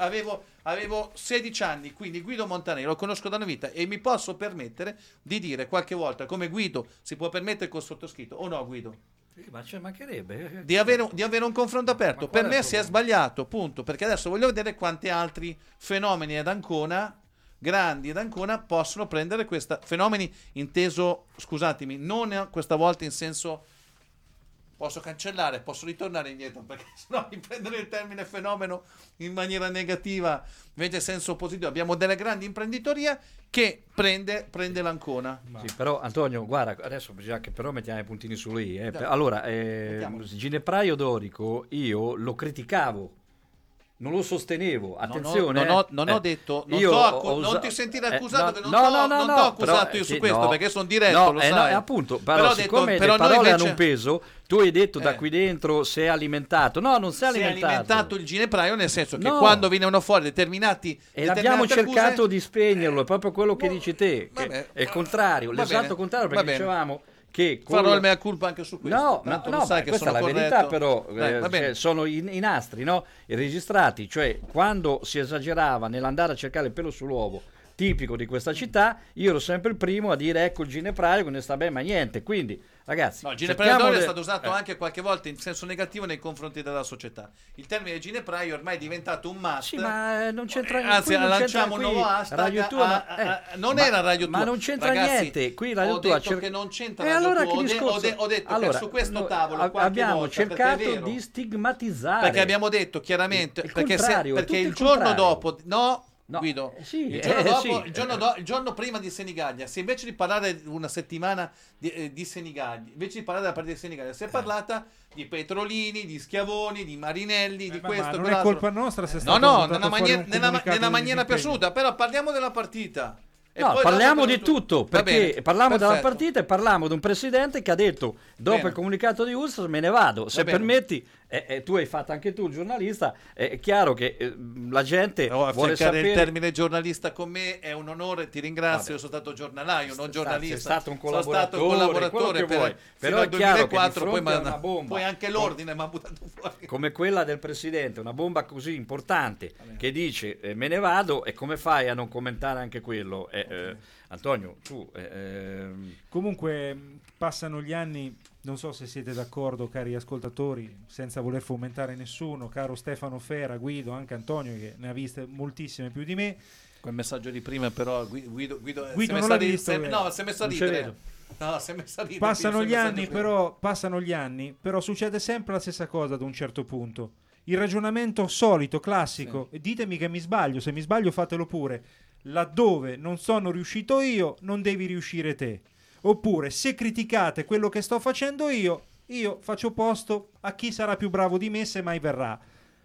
avevo 16 anni, quindi Guido Montanari lo conosco da una vita e mi posso permettere di dire qualche volta, come Guido si può permettere col sottoscritto, o no Guido? Ma ci mancherebbe. Di avere un confronto aperto. Per me si è sbagliato, punto, perché adesso voglio vedere quanti altri fenomeni ad Ancona, grandi ad Ancona, possono prendere questa, fenomeni inteso, scusatemi, non questa volta in senso... Posso cancellare, posso ritornare indietro perché sennò di prendere il termine fenomeno in maniera negativa, invece in senso positivo. Abbiamo delle grandi imprenditorie che prende l'Ancona. Sì, però Antonio, guarda, adesso bisogna che però mettiamo i puntini su lì. Allora, Ginepraio Dorico io lo criticavo. Non lo sostenevo, attenzione. Non ho detto, non ti sentire accusato che non t'ho accusato io su questo, perché sono diretto, lo sai. Appunto, però siccome le parole hanno un peso, tu hai detto da qui dentro si è alimentato. No, non si è alimentato. Si è alimentato il ginepraio, nel senso che quando venivano fuori determinati e abbiamo cercato di spegnerlo, è proprio quello che dici te, che è il contrario, l'esatto contrario, perché dicevamo che farò il mea culpa anche su questo. No, sai che questa è la verità, però sono i nastri, no? I registrati, cioè quando si esagerava nell'andare a cercare il pelo sull'uovo tipico di questa città, io ero sempre il primo a dire ecco il ginepraio che ne sta bene, ma niente, quindi ragazzi, il ginepraio è stato usato anche qualche volta in senso negativo nei confronti della società. Il termine ginepraio ormai è diventato un must. Sì, ma non c'entra niente. Anzi, lanciamo un nuovo hashtag. Non era Radio Tua. Ma non c'entra niente. Qui Radio Tua che non c'entra Radio allora Tua. Ho detto che su questo tavolo abbiamo cercato di stigmatizzare. Perché abbiamo detto chiaramente perché il giorno dopo Guido, il giorno prima di Senigallia, se invece di parlare una settimana di Senigallia, invece di parlare della partita di Senigallia, si è parlata di Petrolini, di Schiavoni, di Marinelli, di questo. Ma non è colpa nostra se nella maniera più assoluta, però parliamo della partita. No, parliamo di tutto, perché parliamo della partita e parliamo di un presidente che ha detto dopo il comunicato di ULSS me ne vado, se permetti, tu hai fatto anche tu il giornalista, è chiaro che la gente vuole sapere. Il termine giornalista con me è un onore, ti ringrazio, sono stato giornalaio, non giornalista. Sei stato un collaboratore però è chiaro 2004, che di fronte a una bomba, poi anche l'ordine mi ha buttato fuori. Come quella del presidente, una bomba così importante che dice me ne vado, e come fai a non commentare anche quello? Antonio, tu comunque passano gli anni, non so se siete d'accordo, cari ascoltatori, senza voler fomentare nessuno, caro Stefano Fera, Guido, anche Antonio che ne ha viste moltissime più di me. Quel messaggio di prima però Guido non l'ha visto, si è messo a ridere. Passano gli anni, però succede sempre la stessa cosa ad un certo punto. Il ragionamento solito, classico, e ditemi che mi sbaglio, se mi sbaglio fatelo pure. Laddove non sono riuscito io, non devi riuscire te. Oppure, se criticate quello che sto facendo io faccio posto a chi sarà più bravo di me, se mai verrà.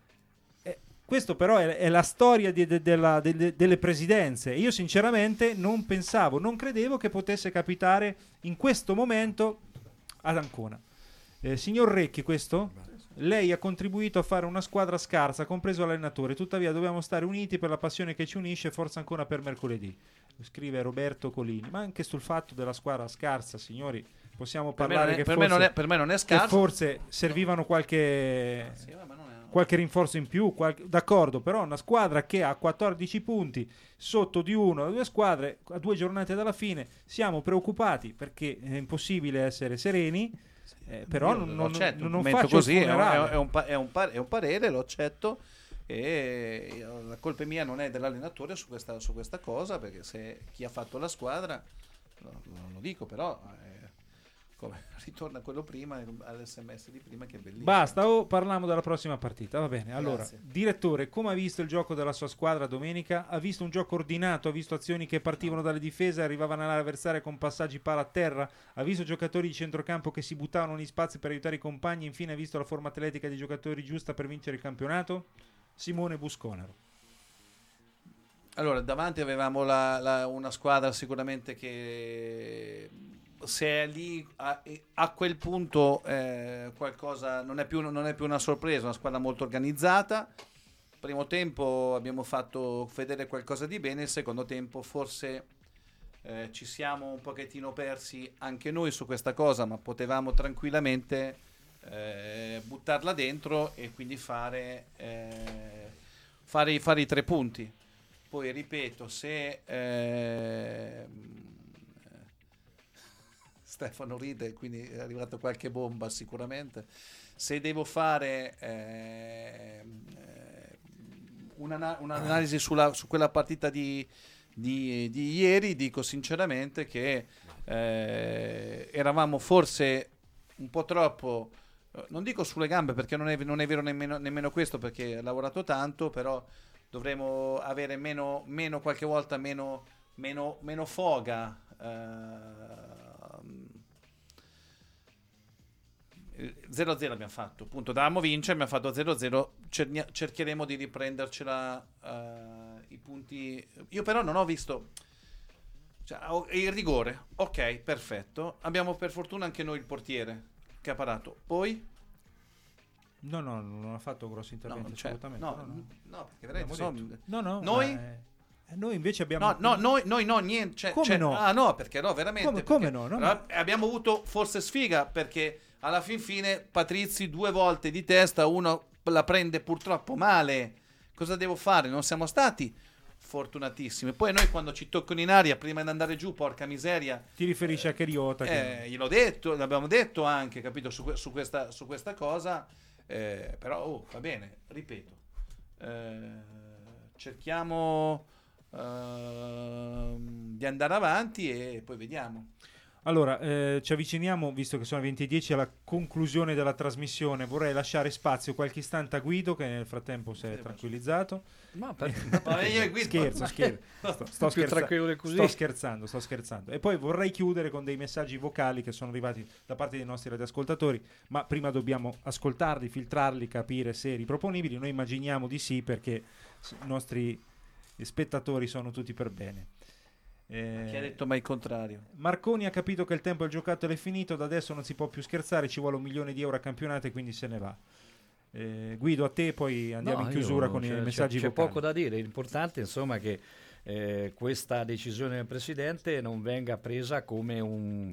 Questo però è la storia delle presidenze. Io sinceramente non credevo che potesse capitare in questo momento ad Ancona. Signor Recchi, questo? Lei ha contribuito a fare una squadra scarsa, compreso l'allenatore, tuttavia dobbiamo stare uniti per la passione che ci unisce, forza ancora per mercoledì. Scrive Roberto Colini. Ma anche sul fatto della squadra scarsa, signori, possiamo Per me parlare non è- che per me non è scarso. che forse servivano qualche rinforzo in più, d'accordo, però una squadra che ha 14 punti sotto di uno o due squadre a 2 giornate dalla fine, siamo preoccupati perché è impossibile essere sereni, però Io non lo accetto, un non commento faccio così, il funerale. è un parere, lo accetto, e la colpa mia non è dell'allenatore su questa cosa, perché se chi ha fatto la squadra lo dico, però come ritorna quello prima, all'SMS di prima, che è bellissimo. Basta, parliamo della prossima partita, va bene. Allora, Grazie. direttore, come ha visto il gioco della sua squadra domenica? Ha visto un gioco ordinato, ha visto azioni che partivano dalle difese, arrivavano all'avversario con passaggi palla a terra, ha visto giocatori di centrocampo che si buttavano negli spazi per aiutare i compagni, infine ha visto la forma atletica dei giocatori giusta per vincere il campionato? Simone Busconaro. Allora, davanti avevamo una squadra sicuramente che, se è lì a quel punto, qualcosa non è più una sorpresa, una squadra molto organizzata. Primo tempo abbiamo fatto vedere qualcosa di bene, il secondo tempo forse ci siamo un pochettino persi anche noi su questa cosa, ma potevamo tranquillamente buttarla dentro e quindi fare i 3 punti. Poi ripeto, se Stefano ride, quindi è arrivata qualche bomba sicuramente, se devo fare un'analisi su quella partita di ieri, dico sinceramente che eravamo forse un po' troppo, non dico sulle gambe, perché non è vero nemmeno questo, perché ha lavorato tanto, però dovremmo avere meno qualche volta meno foga. 0-0 abbiamo fatto, appunto, davamo vincere, abbiamo fatto 0-0, cercheremo di riprendercela i punti. Io però non ho visto, cioè, il rigore, ok, perfetto, abbiamo per fortuna anche noi il portiere che ha parato, poi No, non ha fatto grossi interventi, assolutamente. No, perché veramente noi invece abbiamo no, niente. Come no? Ah no, perché no, veramente. Come no? Abbiamo avuto forse sfiga, perché alla fine Patrizzi 2 volte di testa, uno la prende purtroppo male. Cosa devo fare? Non siamo stati fortunatissimi. Poi noi, quando ci toccano in aria, prima di andare giù, porca miseria. Ti riferisci a Cheriota? Gliel'ho detto, l'abbiamo detto anche, capito, su questa cosa. Però va bene, ripeto, cerchiamo di andare avanti e poi vediamo. Allora, ci avviciniamo, visto che sono le 20:10, alla conclusione della trasmissione. Vorrei lasciare spazio qualche istante a Guido, che nel frattempo si è tranquillizzato. Scherzo. Sto scherzando. E poi vorrei chiudere con dei messaggi vocali che sono arrivati da parte dei nostri radioascoltatori, ma prima dobbiamo ascoltarli, filtrarli, capire se riproponibili. Noi immaginiamo di sì, perché i nostri spettatori sono tutti per bene. Chi ha detto mai il contrario? Marconi ha capito che il tempo del giocattolo è finito, da adesso non si può più scherzare, ci vuole 1 milione di euro a campionato e quindi se ne va. Guido, a te, poi andiamo in chiusura con i messaggi c'è vocali. poco da dire, l'importante insomma che questa decisione del Presidente non venga presa come un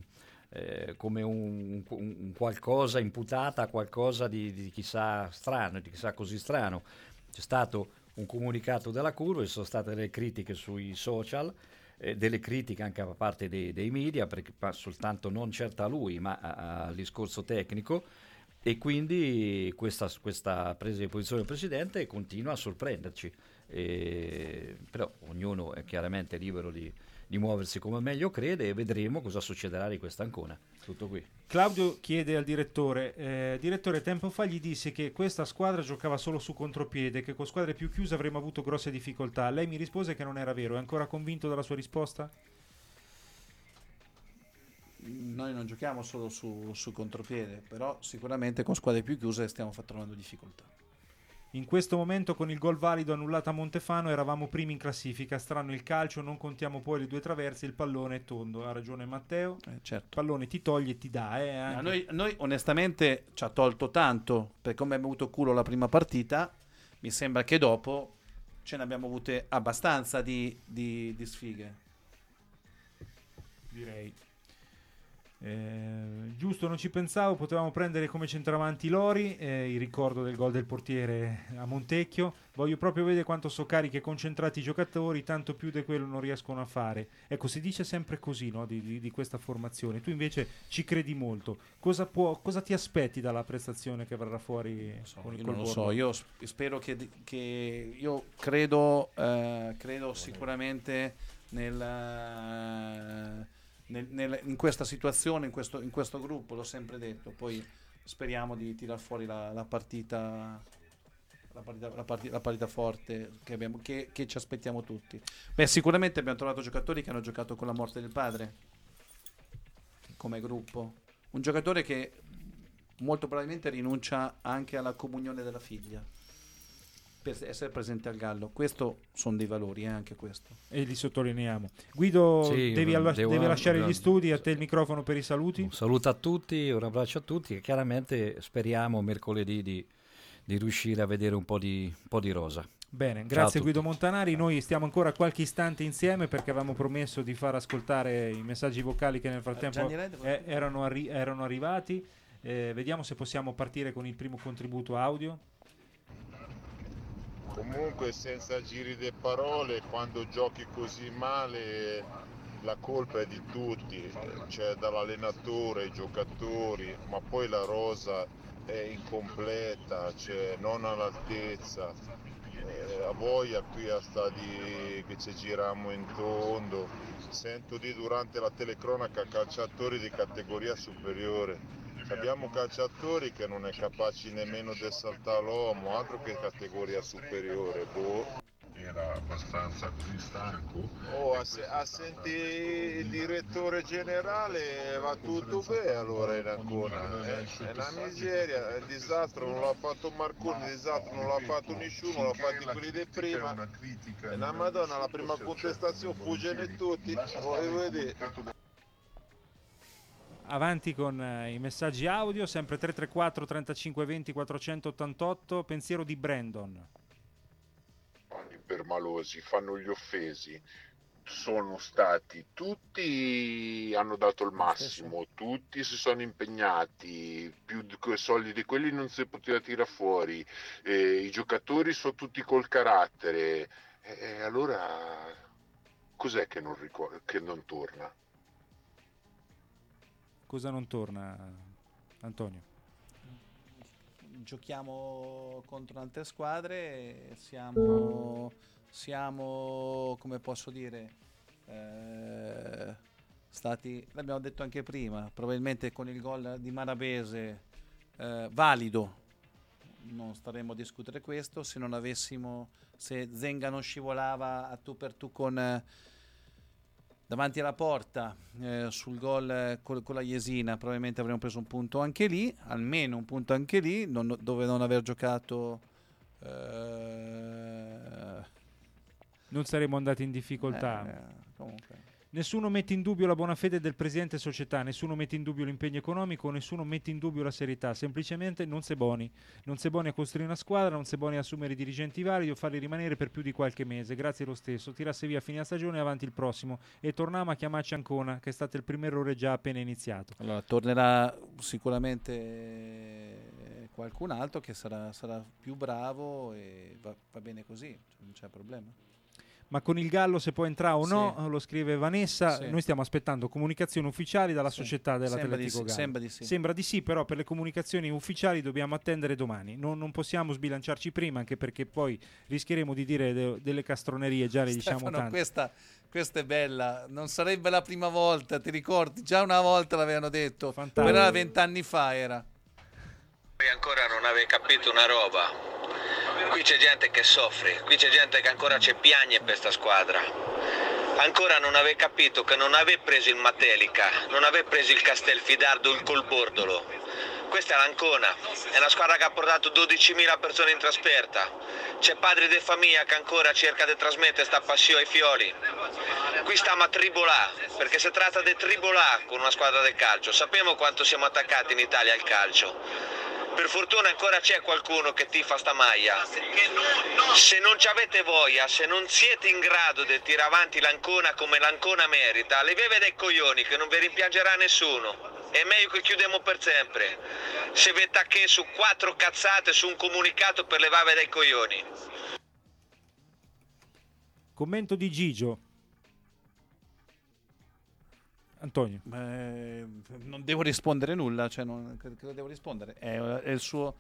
qualcosa imputata a qualcosa di chissà strano, di chissà così strano. C'è stato un comunicato della curva, ci sono state delle critiche sui social, delle critiche anche da parte dei media, perché soltanto non certo a lui ma al discorso tecnico, e quindi questa presa di posizione del Presidente continua a sorprenderci, però ognuno è chiaramente libero di muoversi come meglio crede, e vedremo cosa succederà di questa Ancona. Tutto qui. Claudio chiede al direttore, direttore, tempo fa gli disse che questa squadra giocava solo su contropiede, che con squadre più chiuse avremmo avuto grosse difficoltà. Lei mi rispose che non era vero. È ancora convinto della sua risposta? Noi non giochiamo solo su contropiede, però sicuramente con squadre più chiuse stiamo trovando difficoltà. In questo momento, con il gol valido annullato a Montefano, eravamo primi in classifica. Strano il calcio, non contiamo poi le 2 traverse, il pallone è tondo. Ha ragione Matteo. Certo. Il pallone ti toglie e ti dà. Anche. Noi onestamente ci ha tolto tanto, per come abbiamo avuto culo la prima partita. Mi sembra che dopo ce ne abbiamo avute abbastanza di sfighe. Direi. Giusto, non ci pensavo, potevamo prendere come centravanti Lori, il ricordo del gol del portiere a Montecchio. Voglio proprio vedere quanto so carichi e concentrati i giocatori, tanto più di quello non riescono a fare. Ecco, si dice sempre così, no, di questa formazione. Tu invece ci credi molto. Cosa ti aspetti dalla prestazione che verrà fuori con il non lo so, io spero che io credo sicuramente in questa situazione, in questo gruppo, l'ho sempre detto. Poi speriamo di tirar fuori la partita forte che ci aspettiamo tutti. Beh, sicuramente abbiamo trovato giocatori che hanno giocato con la morte del padre come gruppo, un giocatore che molto probabilmente rinuncia anche alla comunione della figlia per essere presente al Gallo. Questo sono dei valori, anche questo. E li sottolineiamo. Guido, Sì, devi lasciare gli studi, a te il microfono per i saluti. Un saluto a tutti, un abbraccio a tutti e chiaramente speriamo mercoledì di riuscire a vedere un po' di rosa. Bene, grazie Guido Montanari. Noi stiamo ancora qualche istante insieme perché avevamo promesso di far ascoltare i messaggi vocali che nel frattempo erano arrivati. Vediamo se possiamo partire con il primo contributo audio. Comunque, senza giri di parole, quando giochi così male la colpa è di tutti, cioè dall'allenatore ai giocatori, ma poi la rosa è incompleta, cioè non all'altezza. A voglia qui a stadi che ci giriamo in tondo, sento di durante la telecronaca calciatori di categoria superiore. Abbiamo calciatori che non è capaci nemmeno di saltare l'uomo, altro che categoria superiore. Era abbastanza così stanco. A sentire il direttore generale va tutto bene allora in Ancona. È una miseria, il disastro non l'ha fatto Marconi, il disastro non l'ha fatto nessuno, l'ha fatto quelli di prima. E la Madonna, la prima contestazione fuggono tutti. Voglio vedere. Avanti con i messaggi audio, sempre 334 35 20 488. Pensiero di Brandon. I permalosi fanno gli offesi, sono stati tutti, hanno dato il massimo, tutti si sono impegnati, più soldi di quelli non si poteva tirare fuori, i giocatori sono tutti col carattere, allora cos'è che non torna? Cosa non torna, Antonio? Giochiamo contro altre squadre e siamo come posso dire, stati, l'abbiamo detto anche prima, probabilmente con il gol di Marabese valido non staremmo a discutere questo. Se Zenga non scivolava a tu per tu davanti alla porta sul gol con la Jesina, probabilmente avremmo preso un punto anche lì, almeno un punto anche lì, dove non aver giocato non saremmo andati in difficoltà. Comunque. Nessuno mette in dubbio la buona fede del presidente società, nessuno mette in dubbio l'impegno economico, nessuno mette in dubbio la serietà, semplicemente non si è buoni a costruire una squadra, non si è buoni a assumere dirigenti validi o farli rimanere per più di qualche mese. Grazie lo stesso, tirasse via a fine stagione e avanti il prossimo, e torniamo a chiamarci Ancona, che è stato il primo errore già appena iniziato. Allora tornerà sicuramente qualcun altro che sarà più bravo e va bene così, non c'è problema. Ma con il Gallo se può entrare o no, Sì. lo scrive Vanessa. Sì. Noi stiamo aspettando comunicazioni ufficiali dalla Sì. società dell'Atletico Gallo. Sembra di sì, però per le comunicazioni ufficiali dobbiamo attendere domani. Non possiamo sbilanciarci prima, anche perché poi rischieremo di dire delle castronerie, già le diciamo Stefano, tante. questa è bella, non sarebbe la prima volta, ti ricordi? Già una volta l'avevano detto, Fantastico. però 20 anni fa era. Voi ancora non avete capito una roba. Qui c'è gente che soffre, qui c'è gente che ancora ci piagne per sta squadra. Ancora non avete capito che non avete preso il Matelica, non avete preso il Castelfidardo, il Colbordolo. Questa è l'Ancona, è una squadra che ha portato 12.000 persone in trasferta. C'è padri di famiglia che ancora cerca di trasmettere sta passione ai fioli. Qui stiamo a tribolà, perché si tratta di tribolà con una squadra del calcio. Sappiamo quanto siamo attaccati in Italia al calcio. Per fortuna ancora c'è qualcuno che tifa sta maglia. Se non ci avete voglia, se non siete in grado di tirare avanti l'Ancona come l'Ancona merita, levevi dai coglioni che non vi rimpiangerà nessuno. È meglio che chiudiamo per sempre. Se vi tacche su 4 cazzate su un comunicato per levarvi dai coglioni. Commento di Gigio. Antonio. Non devo rispondere nulla, cioè non devo rispondere. È il suo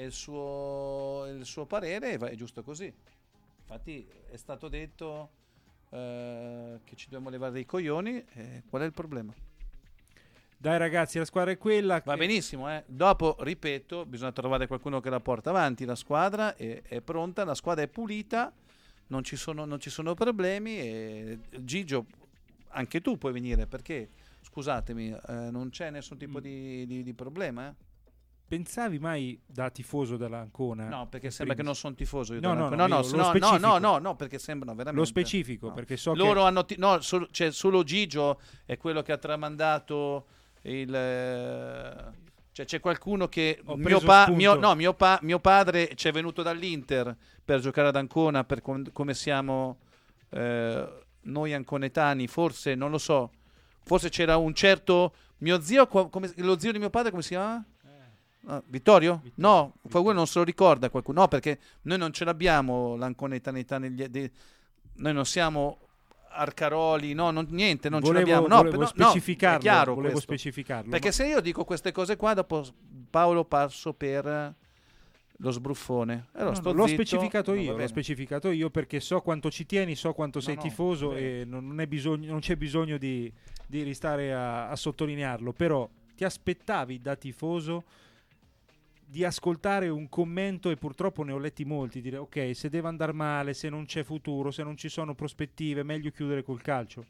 parere, è giusto così. Infatti è stato detto che ci dobbiamo levare dei coglioni. Qual è il problema? Dai ragazzi, la squadra è quella. Va benissimo, Dopo, ripeto, bisogna trovare qualcuno che la porta avanti. La squadra è pronta, la squadra è pulita, non ci sono problemi. E Gigio, anche tu puoi venire, perché, scusatemi, non c'è nessun tipo di problema, Pensavi mai da tifoso dell'Ancona? No, perché sembra che non sono tifoso io. No, perché sembrano veramente. Lo specifico, no. Perché so loro che hanno c'è solo Gigio è quello che ha tramandato il cioè c'è qualcuno che mio padre ci è venuto dall'Inter per giocare ad Ancona, per come siamo noi anconetani, forse non lo so. Forse c'era un certo mio zio, lo zio di mio padre, come si chiama? Vittorio? No, qualcuno non se lo ricorda, qualcuno. No, perché noi non ce l'abbiamo l'anconetanità noi non siamo Arcaroli, niente, non ce l'abbiamo. Volevo specificarlo, è chiaro volevo questo. specificarlo. Perché se io dico queste cose qua, dopo Paolo passo per lo sbruffone. L'ho specificato io perché so quanto ci tieni, so quanto sei tifoso e non c'è bisogno di restare a sottolinearlo. Però ti aspettavi da tifoso di ascoltare un commento, e purtroppo ne ho letti molti, dire ok, se deve andare male, se non c'è futuro, se non ci sono prospettive, meglio chiudere col calcio.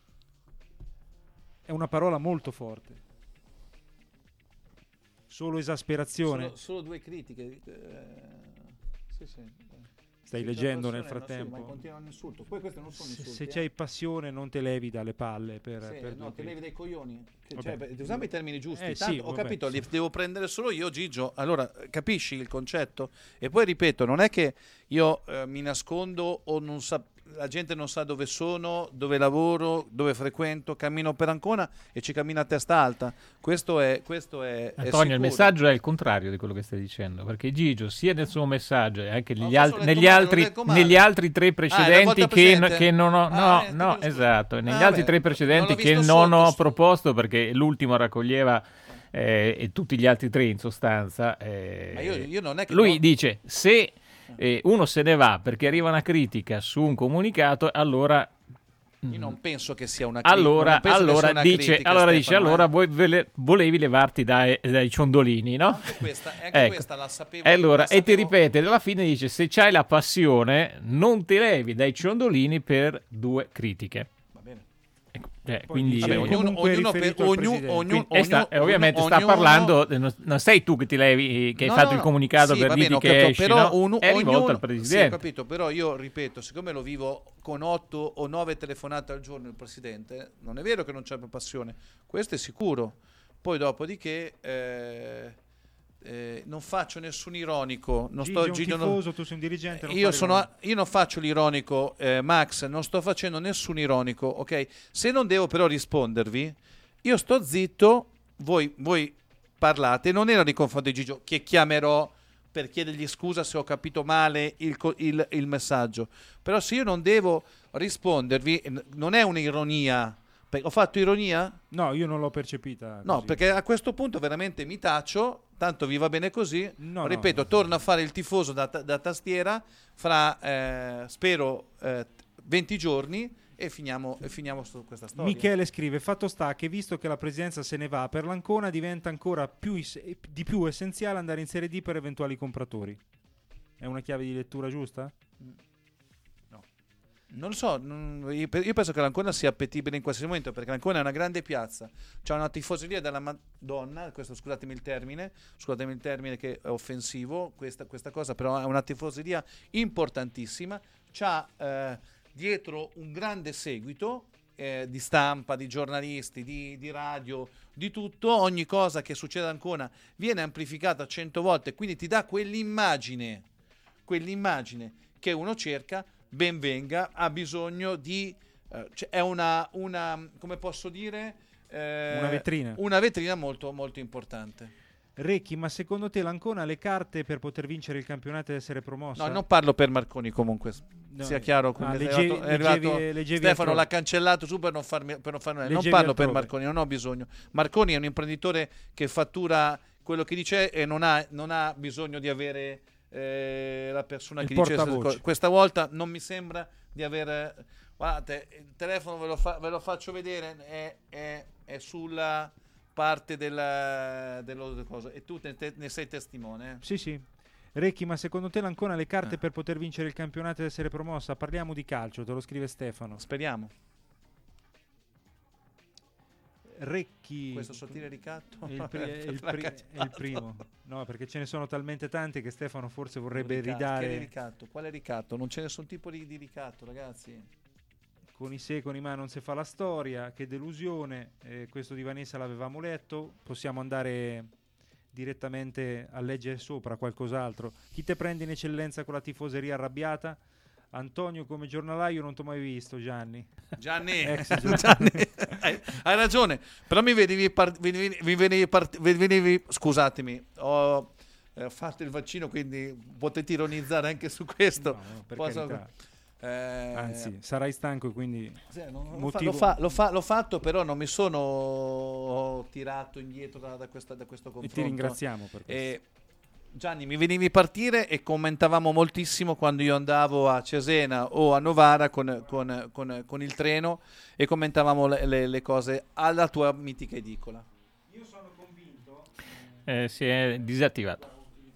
È una parola molto forte. Solo esasperazione. Solo 2 critiche. Sì. Stai leggendo nel frattempo. Ma continua un insulto. Poi questi non sono insulti. Se c'hai passione non te levi dalle palle te levi dai coglioni. Usiamo i termini giusti. Ho capito, li devo prendere solo io, Gigio. Allora, capisci il concetto? E poi ripeto, non è che io mi nascondo o non la gente non sa dove sono, dove lavoro, dove frequento, cammino per Ancona e ci cammino a testa alta. Questo è Antonio, il messaggio è il contrario di quello che stai dicendo, perché Gigio sia nel suo messaggio e anche negli altri 3 precedenti che non ho esatto, negli altri 3 precedenti che non ho proposto, perché l'ultimo raccoglieva e tutti gli altri 3 in sostanza. Ma io non è che lui dice se uno se ne va perché arriva una critica su un comunicato, allora io non penso che sia una critica. Allora voi volevi levarti dai ciondolini, no? Anche questa la sapevo. E ti ripete, alla fine dice se c'hai la passione non ti levi dai ciondolini per 2 critiche. Quindi ovviamente sta parlando, non sei tu che ti levi, che hai fatto il comunicato per dirti che esci, è rivolto al presidente. Sì, ho capito, però io ripeto, siccome lo vivo con 8 o 9 telefonate al giorno il presidente, non è vero che non c'è più passione, questo è sicuro. Poi dopodiché non faccio nessun ironico, tu sei un dirigente, io non faccio l'ironico, Max, non sto facendo nessun ironico, ok? Se non devo però rispondervi, io sto zitto, voi parlate, non era nei confronti di Gigio che chiamerò per chiedergli scusa se ho capito male il messaggio, però se io non devo rispondervi, non è un'ironia. Ho fatto ironia? No, io non l'ho percepita così. No, perché a questo punto veramente mi taccio, tanto vi va bene così. Ripeto, torno a fare il tifoso da tastiera fra, spero, 20 giorni e finiamo su questa storia. Michele scrive: fatto sta che visto che la presidenza se ne va per l'Ancona, diventa ancora di più essenziale andare in Serie D per eventuali compratori. È una chiave di lettura giusta? Non lo so, io penso che l'Ancona sia appetibile in qualsiasi momento, perché l'Ancona è una grande piazza, c'è una tifoseria della Madonna, questo scusatemi il termine che è offensivo, questa cosa, però è una tifoseria importantissima, c'ha dietro un grande seguito, di stampa, di giornalisti, di radio, di tutto, ogni cosa che succede ad Ancona viene amplificata 100 volte, quindi ti dà quell'immagine che uno cerca, ben venga, ha bisogno di è una come posso dire, una vetrina molto molto importante. Recchi, ma secondo te l'Ancona ha le carte per poter vincere il campionato e essere promossa? No, non parlo per Marconi comunque, sia chiaro. Stefano l'ha cancellato su per non farmi non parlo per Marconi, non ho bisogno. Marconi è un imprenditore che fattura quello che dice e non ha bisogno di avere la persona che dice questa volta non mi sembra di avere. Guardate, il telefono ve lo faccio vedere, è sulla parte delle cose e tu ne sei testimone. Sì. Recchi, ma secondo te l'Ancona ha le carte per poter vincere il campionato ed essere promossa? Parliamo di calcio, te lo scrive Stefano. Speriamo. Recchi, questo sottile ricatto è il primo. No, perché ce ne sono talmente tanti che Stefano forse vorrebbe ridare. Quale ricatto? Non c'è nessun tipo di ricatto, ragazzi. Con i se, con i ma non si fa la storia, che delusione. Questo di Vanessa l'avevamo letto, possiamo andare direttamente a leggere sopra qualcos'altro. Chi te prende in eccellenza con la tifoseria arrabbiata? Antonio, come giornalaio non t'ho mai visto, Gianni. Hai ragione, però mi vedevi scusatemi, ho fatto il vaccino, quindi potete ironizzare anche su questo. No, per carità. Anzi, sarai stanco, quindi l'ho fatto, però non mi sono tirato indietro da questo confronto. E ti ringraziamo per questo. Gianni, mi venivi partire e commentavamo moltissimo quando io andavo a Cesena o a Novara con il treno e commentavamo le cose alla tua mitica edicola. Io sono convinto si è disattivato.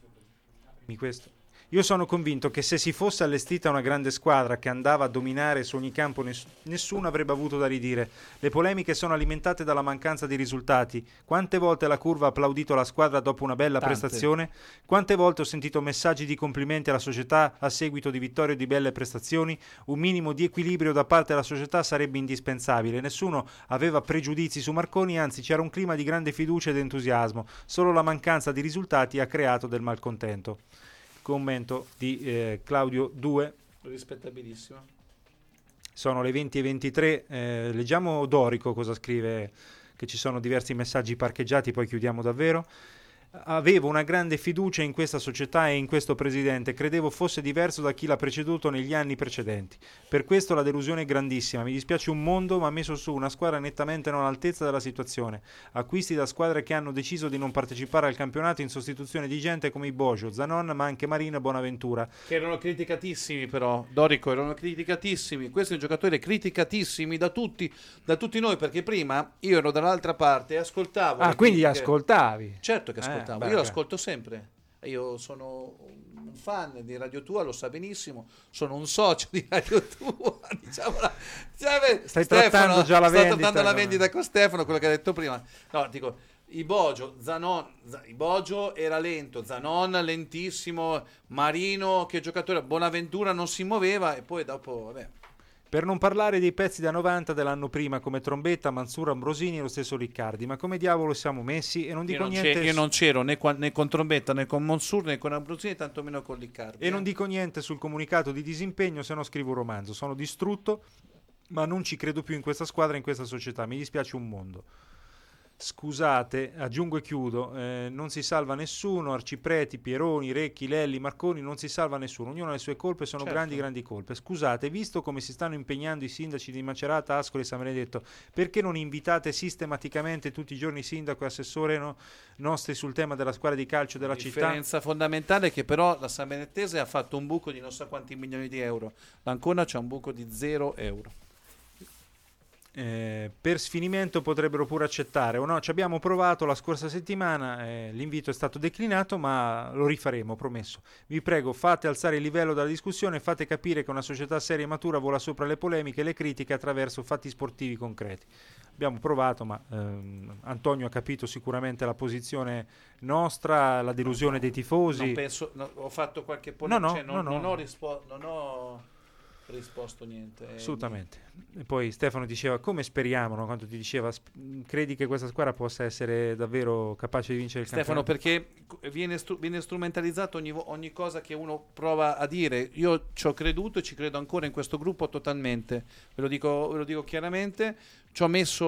Io sono convinto che se si fosse allestita una grande squadra che andava a dominare su ogni campo, nessuno avrebbe avuto da ridire. Le polemiche sono alimentate dalla mancanza di risultati. Quante volte la curva ha applaudito la squadra dopo una bella prestazione? Quante volte ho sentito messaggi di complimenti alla società a seguito di vittorie e di belle prestazioni? Un minimo di equilibrio da parte della società sarebbe indispensabile. Nessuno aveva pregiudizi su Marconi, anzi c'era un clima di grande fiducia ed entusiasmo. Solo la mancanza di risultati ha creato del malcontento. Commento di Claudio 2. Rispettabilissimo. Sono le 20:23. Leggiamo Dorico cosa scrive, che ci sono diversi messaggi parcheggiati, poi chiudiamo davvero. Avevo una grande fiducia in questa società e in questo presidente, credevo fosse diverso da chi l'ha preceduto negli anni precedenti. Per questo la delusione è grandissima, mi dispiace un mondo, ma ha messo su una squadra nettamente non all'altezza della situazione. Acquisti da squadre che hanno deciso di non partecipare al campionato in sostituzione di gente come i Bojo, Zanon, ma anche Marina e Bonaventura. Che erano criticatissimi però, Dorico, erano criticatissimi. Questi giocatori criticatissimi da tutti noi, perché prima io ero dall'altra parte e ascoltavo. Quindi ascoltavi? Certo che ascoltavo. Io lo ascolto sempre. Io sono un fan di Radio Tua, lo sa benissimo. Sono un socio di Radio Tua. Stai trattando già la vendita. Sto trattando la vendita con Stefano, quello che ha detto prima. No, dico, i Bojo era lento, Zanon lentissimo, Marino che giocatore, Bonaventura non si muoveva e poi dopo, vabbè. Per non parlare dei pezzi da 90 dell'anno prima come Trombetta, Mansura, Ambrosini e lo stesso Riccardi. Ma come diavolo siamo messi? E non dico niente. Io non c'ero né con Trombetta né con Mansur né con Ambrosini, tantomeno con Riccardi. E non dico niente sul comunicato di disimpegno, se no scrivo un romanzo. Sono distrutto, ma non ci credo più in questa squadra, in questa società. Mi dispiace un mondo. Scusate, aggiungo e chiudo, non si salva nessuno, Arcipreti, Pieroni, Recchi, Lelli, Marconi, non si salva nessuno, ognuno ha le sue colpe, sono grandi colpe. Scusate, visto come si stanno impegnando i sindaci di Macerata, Ascoli e San Benedetto, perché non invitate sistematicamente tutti i giorni il sindaco e assessore nostri sul tema della squadra di calcio della città? La differenza fondamentale è che però la San Benettese ha fatto un buco di non so quanti milioni di euro, l'Ancona c'ha un buco di 0 euro. Per sfinimento potrebbero pure accettare o no, ci abbiamo provato la scorsa settimana, l'invito è stato declinato, ma lo rifaremo, promesso. Vi prego, fate alzare il livello della discussione, fate capire che una società seria e matura vola sopra le polemiche e le critiche attraverso fatti sportivi concreti. Abbiamo provato, ma Antonio ha capito sicuramente la posizione nostra, la delusione dei tifosi. Non penso, ho fatto qualche polemica, non ho risposto niente. Assolutamente. E poi Stefano diceva, come speriamo, no? Quando ti diceva, credi che questa squadra possa essere davvero capace di vincere il Stefano, campionato? perché viene strumentalizzato ogni cosa che uno prova a dire. Io ci ho creduto e ci credo ancora in questo gruppo totalmente, ve lo dico chiaramente. Ci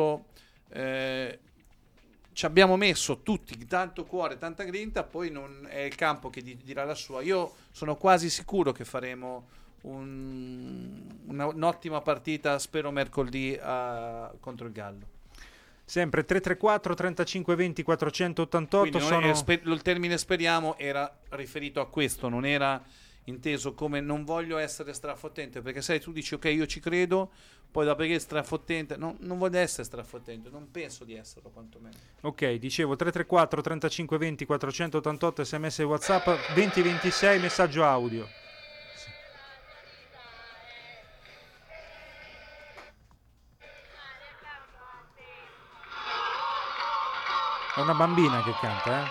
abbiamo messo tutti tanto cuore, tanta grinta, poi non è il campo che dirà la sua. Io sono quasi sicuro che faremo un'ottima partita, spero mercoledì contro il Gallo. Sempre 334 35 20 488 il termine speriamo era riferito a questo, non era inteso come non voglio essere strafottente, perché sai, tu dici ok, io ci credo, poi dopo che strafottente, no, non voglio essere strafottente, non penso di esserlo quantomeno. Ok, dicevo 334 35 20 488 sms e WhatsApp, 2026 messaggio audio. È una bambina che canta,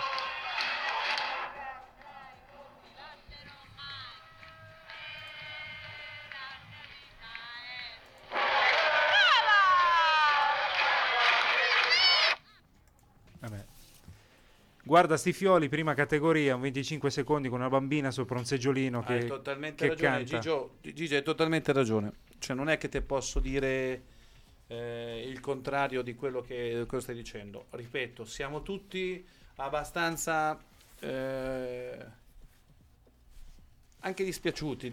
Vabbè. Guarda sti fioli, prima categoria, un 25 secondi con una bambina sopra un seggiolino che, hai totalmente che ragione, canta. Gigi, hai totalmente ragione. Cioè, non è che te posso dire il contrario di quello che stai dicendo. Ripeto, siamo tutti abbastanza anche dispiaciuti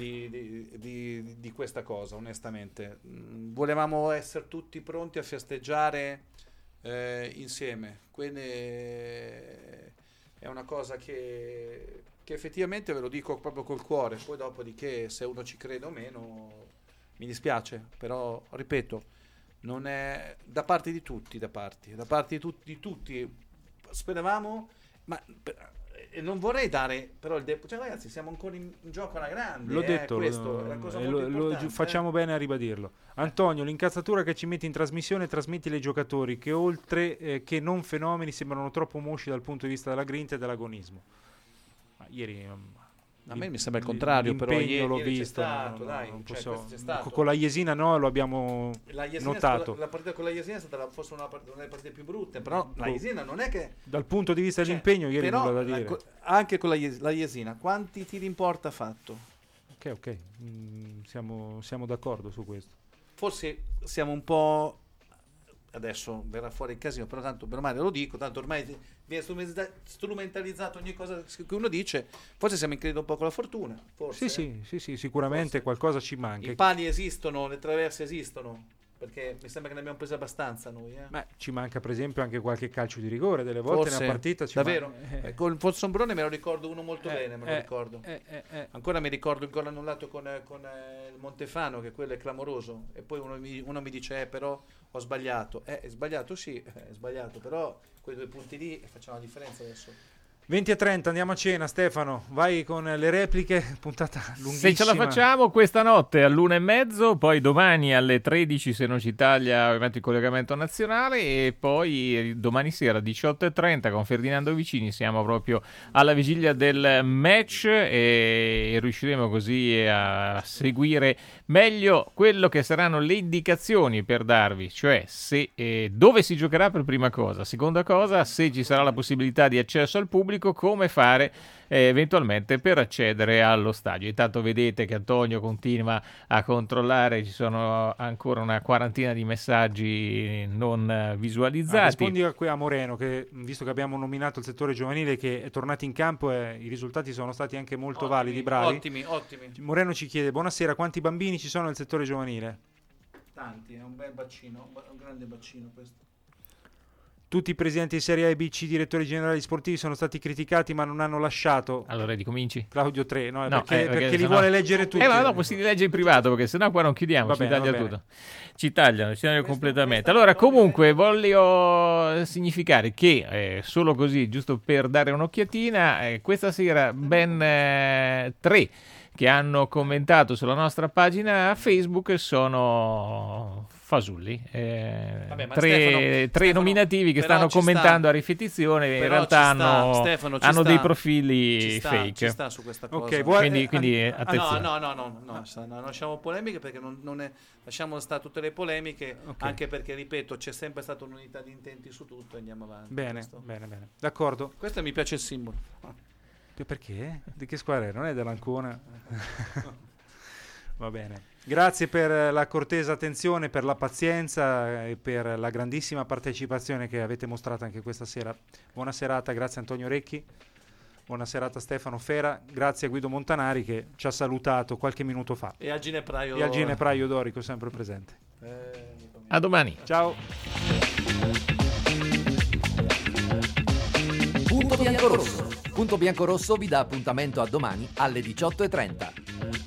di questa cosa, onestamente. Volevamo essere tutti pronti a festeggiare insieme, quindi è una cosa che effettivamente, ve lo dico proprio col cuore. Poi dopodiché, se uno ci crede o meno, mi dispiace, però ripeto, non è da parte di tutti, da parte di tutti speravamo, ma non vorrei dare però cioè, ragazzi, siamo ancora in gioco alla grande. L'ho detto, questo è una cosa molto importante, facciamo bene a ribadirlo. Antonio, l'incazzatura che ci metti in trasmissione, trasmettile ai giocatori che oltre che non fenomeni sembrano troppo mosci dal punto di vista della grinta e dell'agonismo. Ma ieri a me mi sembra il contrario, però l'impegno l'ho ieri visto, non c'è stato. Con la Jesina lo abbiamo notato. La partita con la Jesina è stata forse una delle partite più brutte, però la Jesina non è che dal punto di vista dell'impegno ieri nulla da dire. Anche con la Jesina, quanti tiri in porta ha fatto? Ok, siamo d'accordo su questo. Forse siamo un po', adesso verrà fuori il casino, però tanto per male lo dico, tanto ormai viene strumentalizzato ogni cosa che uno dice. Forse siamo in credo un po' con la fortuna, forse. Sì, sicuramente forse. Qualcosa ci manca. I pali esistono, le traverse esistono, perché mi sembra che ne abbiamo prese abbastanza noi. Beh, ci manca per esempio anche qualche calcio di rigore, delle volte forse, nella partita ci davvero? Con il Fossombrone me lo ricordo uno molto bene, me lo ricordo. Ancora mi ricordo il gol annullato con il Montefano, che quello è clamoroso, e poi uno mi dice però ho sbagliato. È sbagliato, sì, è sbagliato, però quei 2 punti lì facciamo la differenza adesso. 20:30, andiamo a cena. Stefano, vai con le repliche, puntata lunghissima. Se ce la facciamo questa notte all'1:30, poi domani alle 13 se non ci taglia ovviamente il collegamento nazionale, e poi domani sera 18:30 con Ferdinando Vicini siamo proprio alla vigilia del match e riusciremo così a seguire meglio quello che saranno le indicazioni per darvi, cioè se dove si giocherà per prima cosa, seconda cosa se ci sarà la possibilità di accesso al pubblico, come fare eventualmente per accedere allo stadio. Intanto vedete che Antonio continua a controllare, ci sono ancora una quarantina di messaggi non visualizzati. Rispondi qui a Moreno, che visto che abbiamo nominato il settore giovanile che è tornato in campo e i risultati sono stati anche molto validi, bravi. Ottimi. Moreno ci chiede: buonasera, quanti bambini ci sono nel settore giovanile? Tanti, è un bel bacino, un grande bacino questo. Tutti i presidenti di Serie A e B, C, direttori generali sportivi sono stati criticati ma non hanno lasciato. Allora ricominci. Claudio 3, no, perché li vuole leggere tutti. Ma dopo si li legge in privato, perché sennò qua non chiudiamo, ci taglia tutto. Ci tagliano completamente. Allora comunque voglio significare che solo così, giusto per dare un'occhiatina, questa sera ben 3 che hanno commentato sulla nostra pagina Facebook sono fasulli. Tre nominativi che stanno commentando a rifetizione, in realtà hanno dei profili fake. Ci sta su questa cosa. Okay, quindi attenzione. No, non lasciamo polemiche, perché lasciamo stare tutte le polemiche, anche perché, ripeto, c'è sempre stata un'unità di intenti su tutto e andiamo avanti. Bene. D'accordo. Questo mi piace il simbolo. Perché? Di che squadra è? Non è dell'Ancona? Va bene. Grazie per la cortese attenzione, per la pazienza e per la grandissima partecipazione che avete mostrato anche questa sera. Buona serata, grazie Antonio Recchi. Buona serata Stefano Fera, grazie a Guido Montanari che ci ha salutato qualche minuto fa. E a Ginepraio Dorico, sempre presente. A domani. Ciao. Punto Biancorosso. Punto Biancorosso vi dà appuntamento a domani alle 18:30.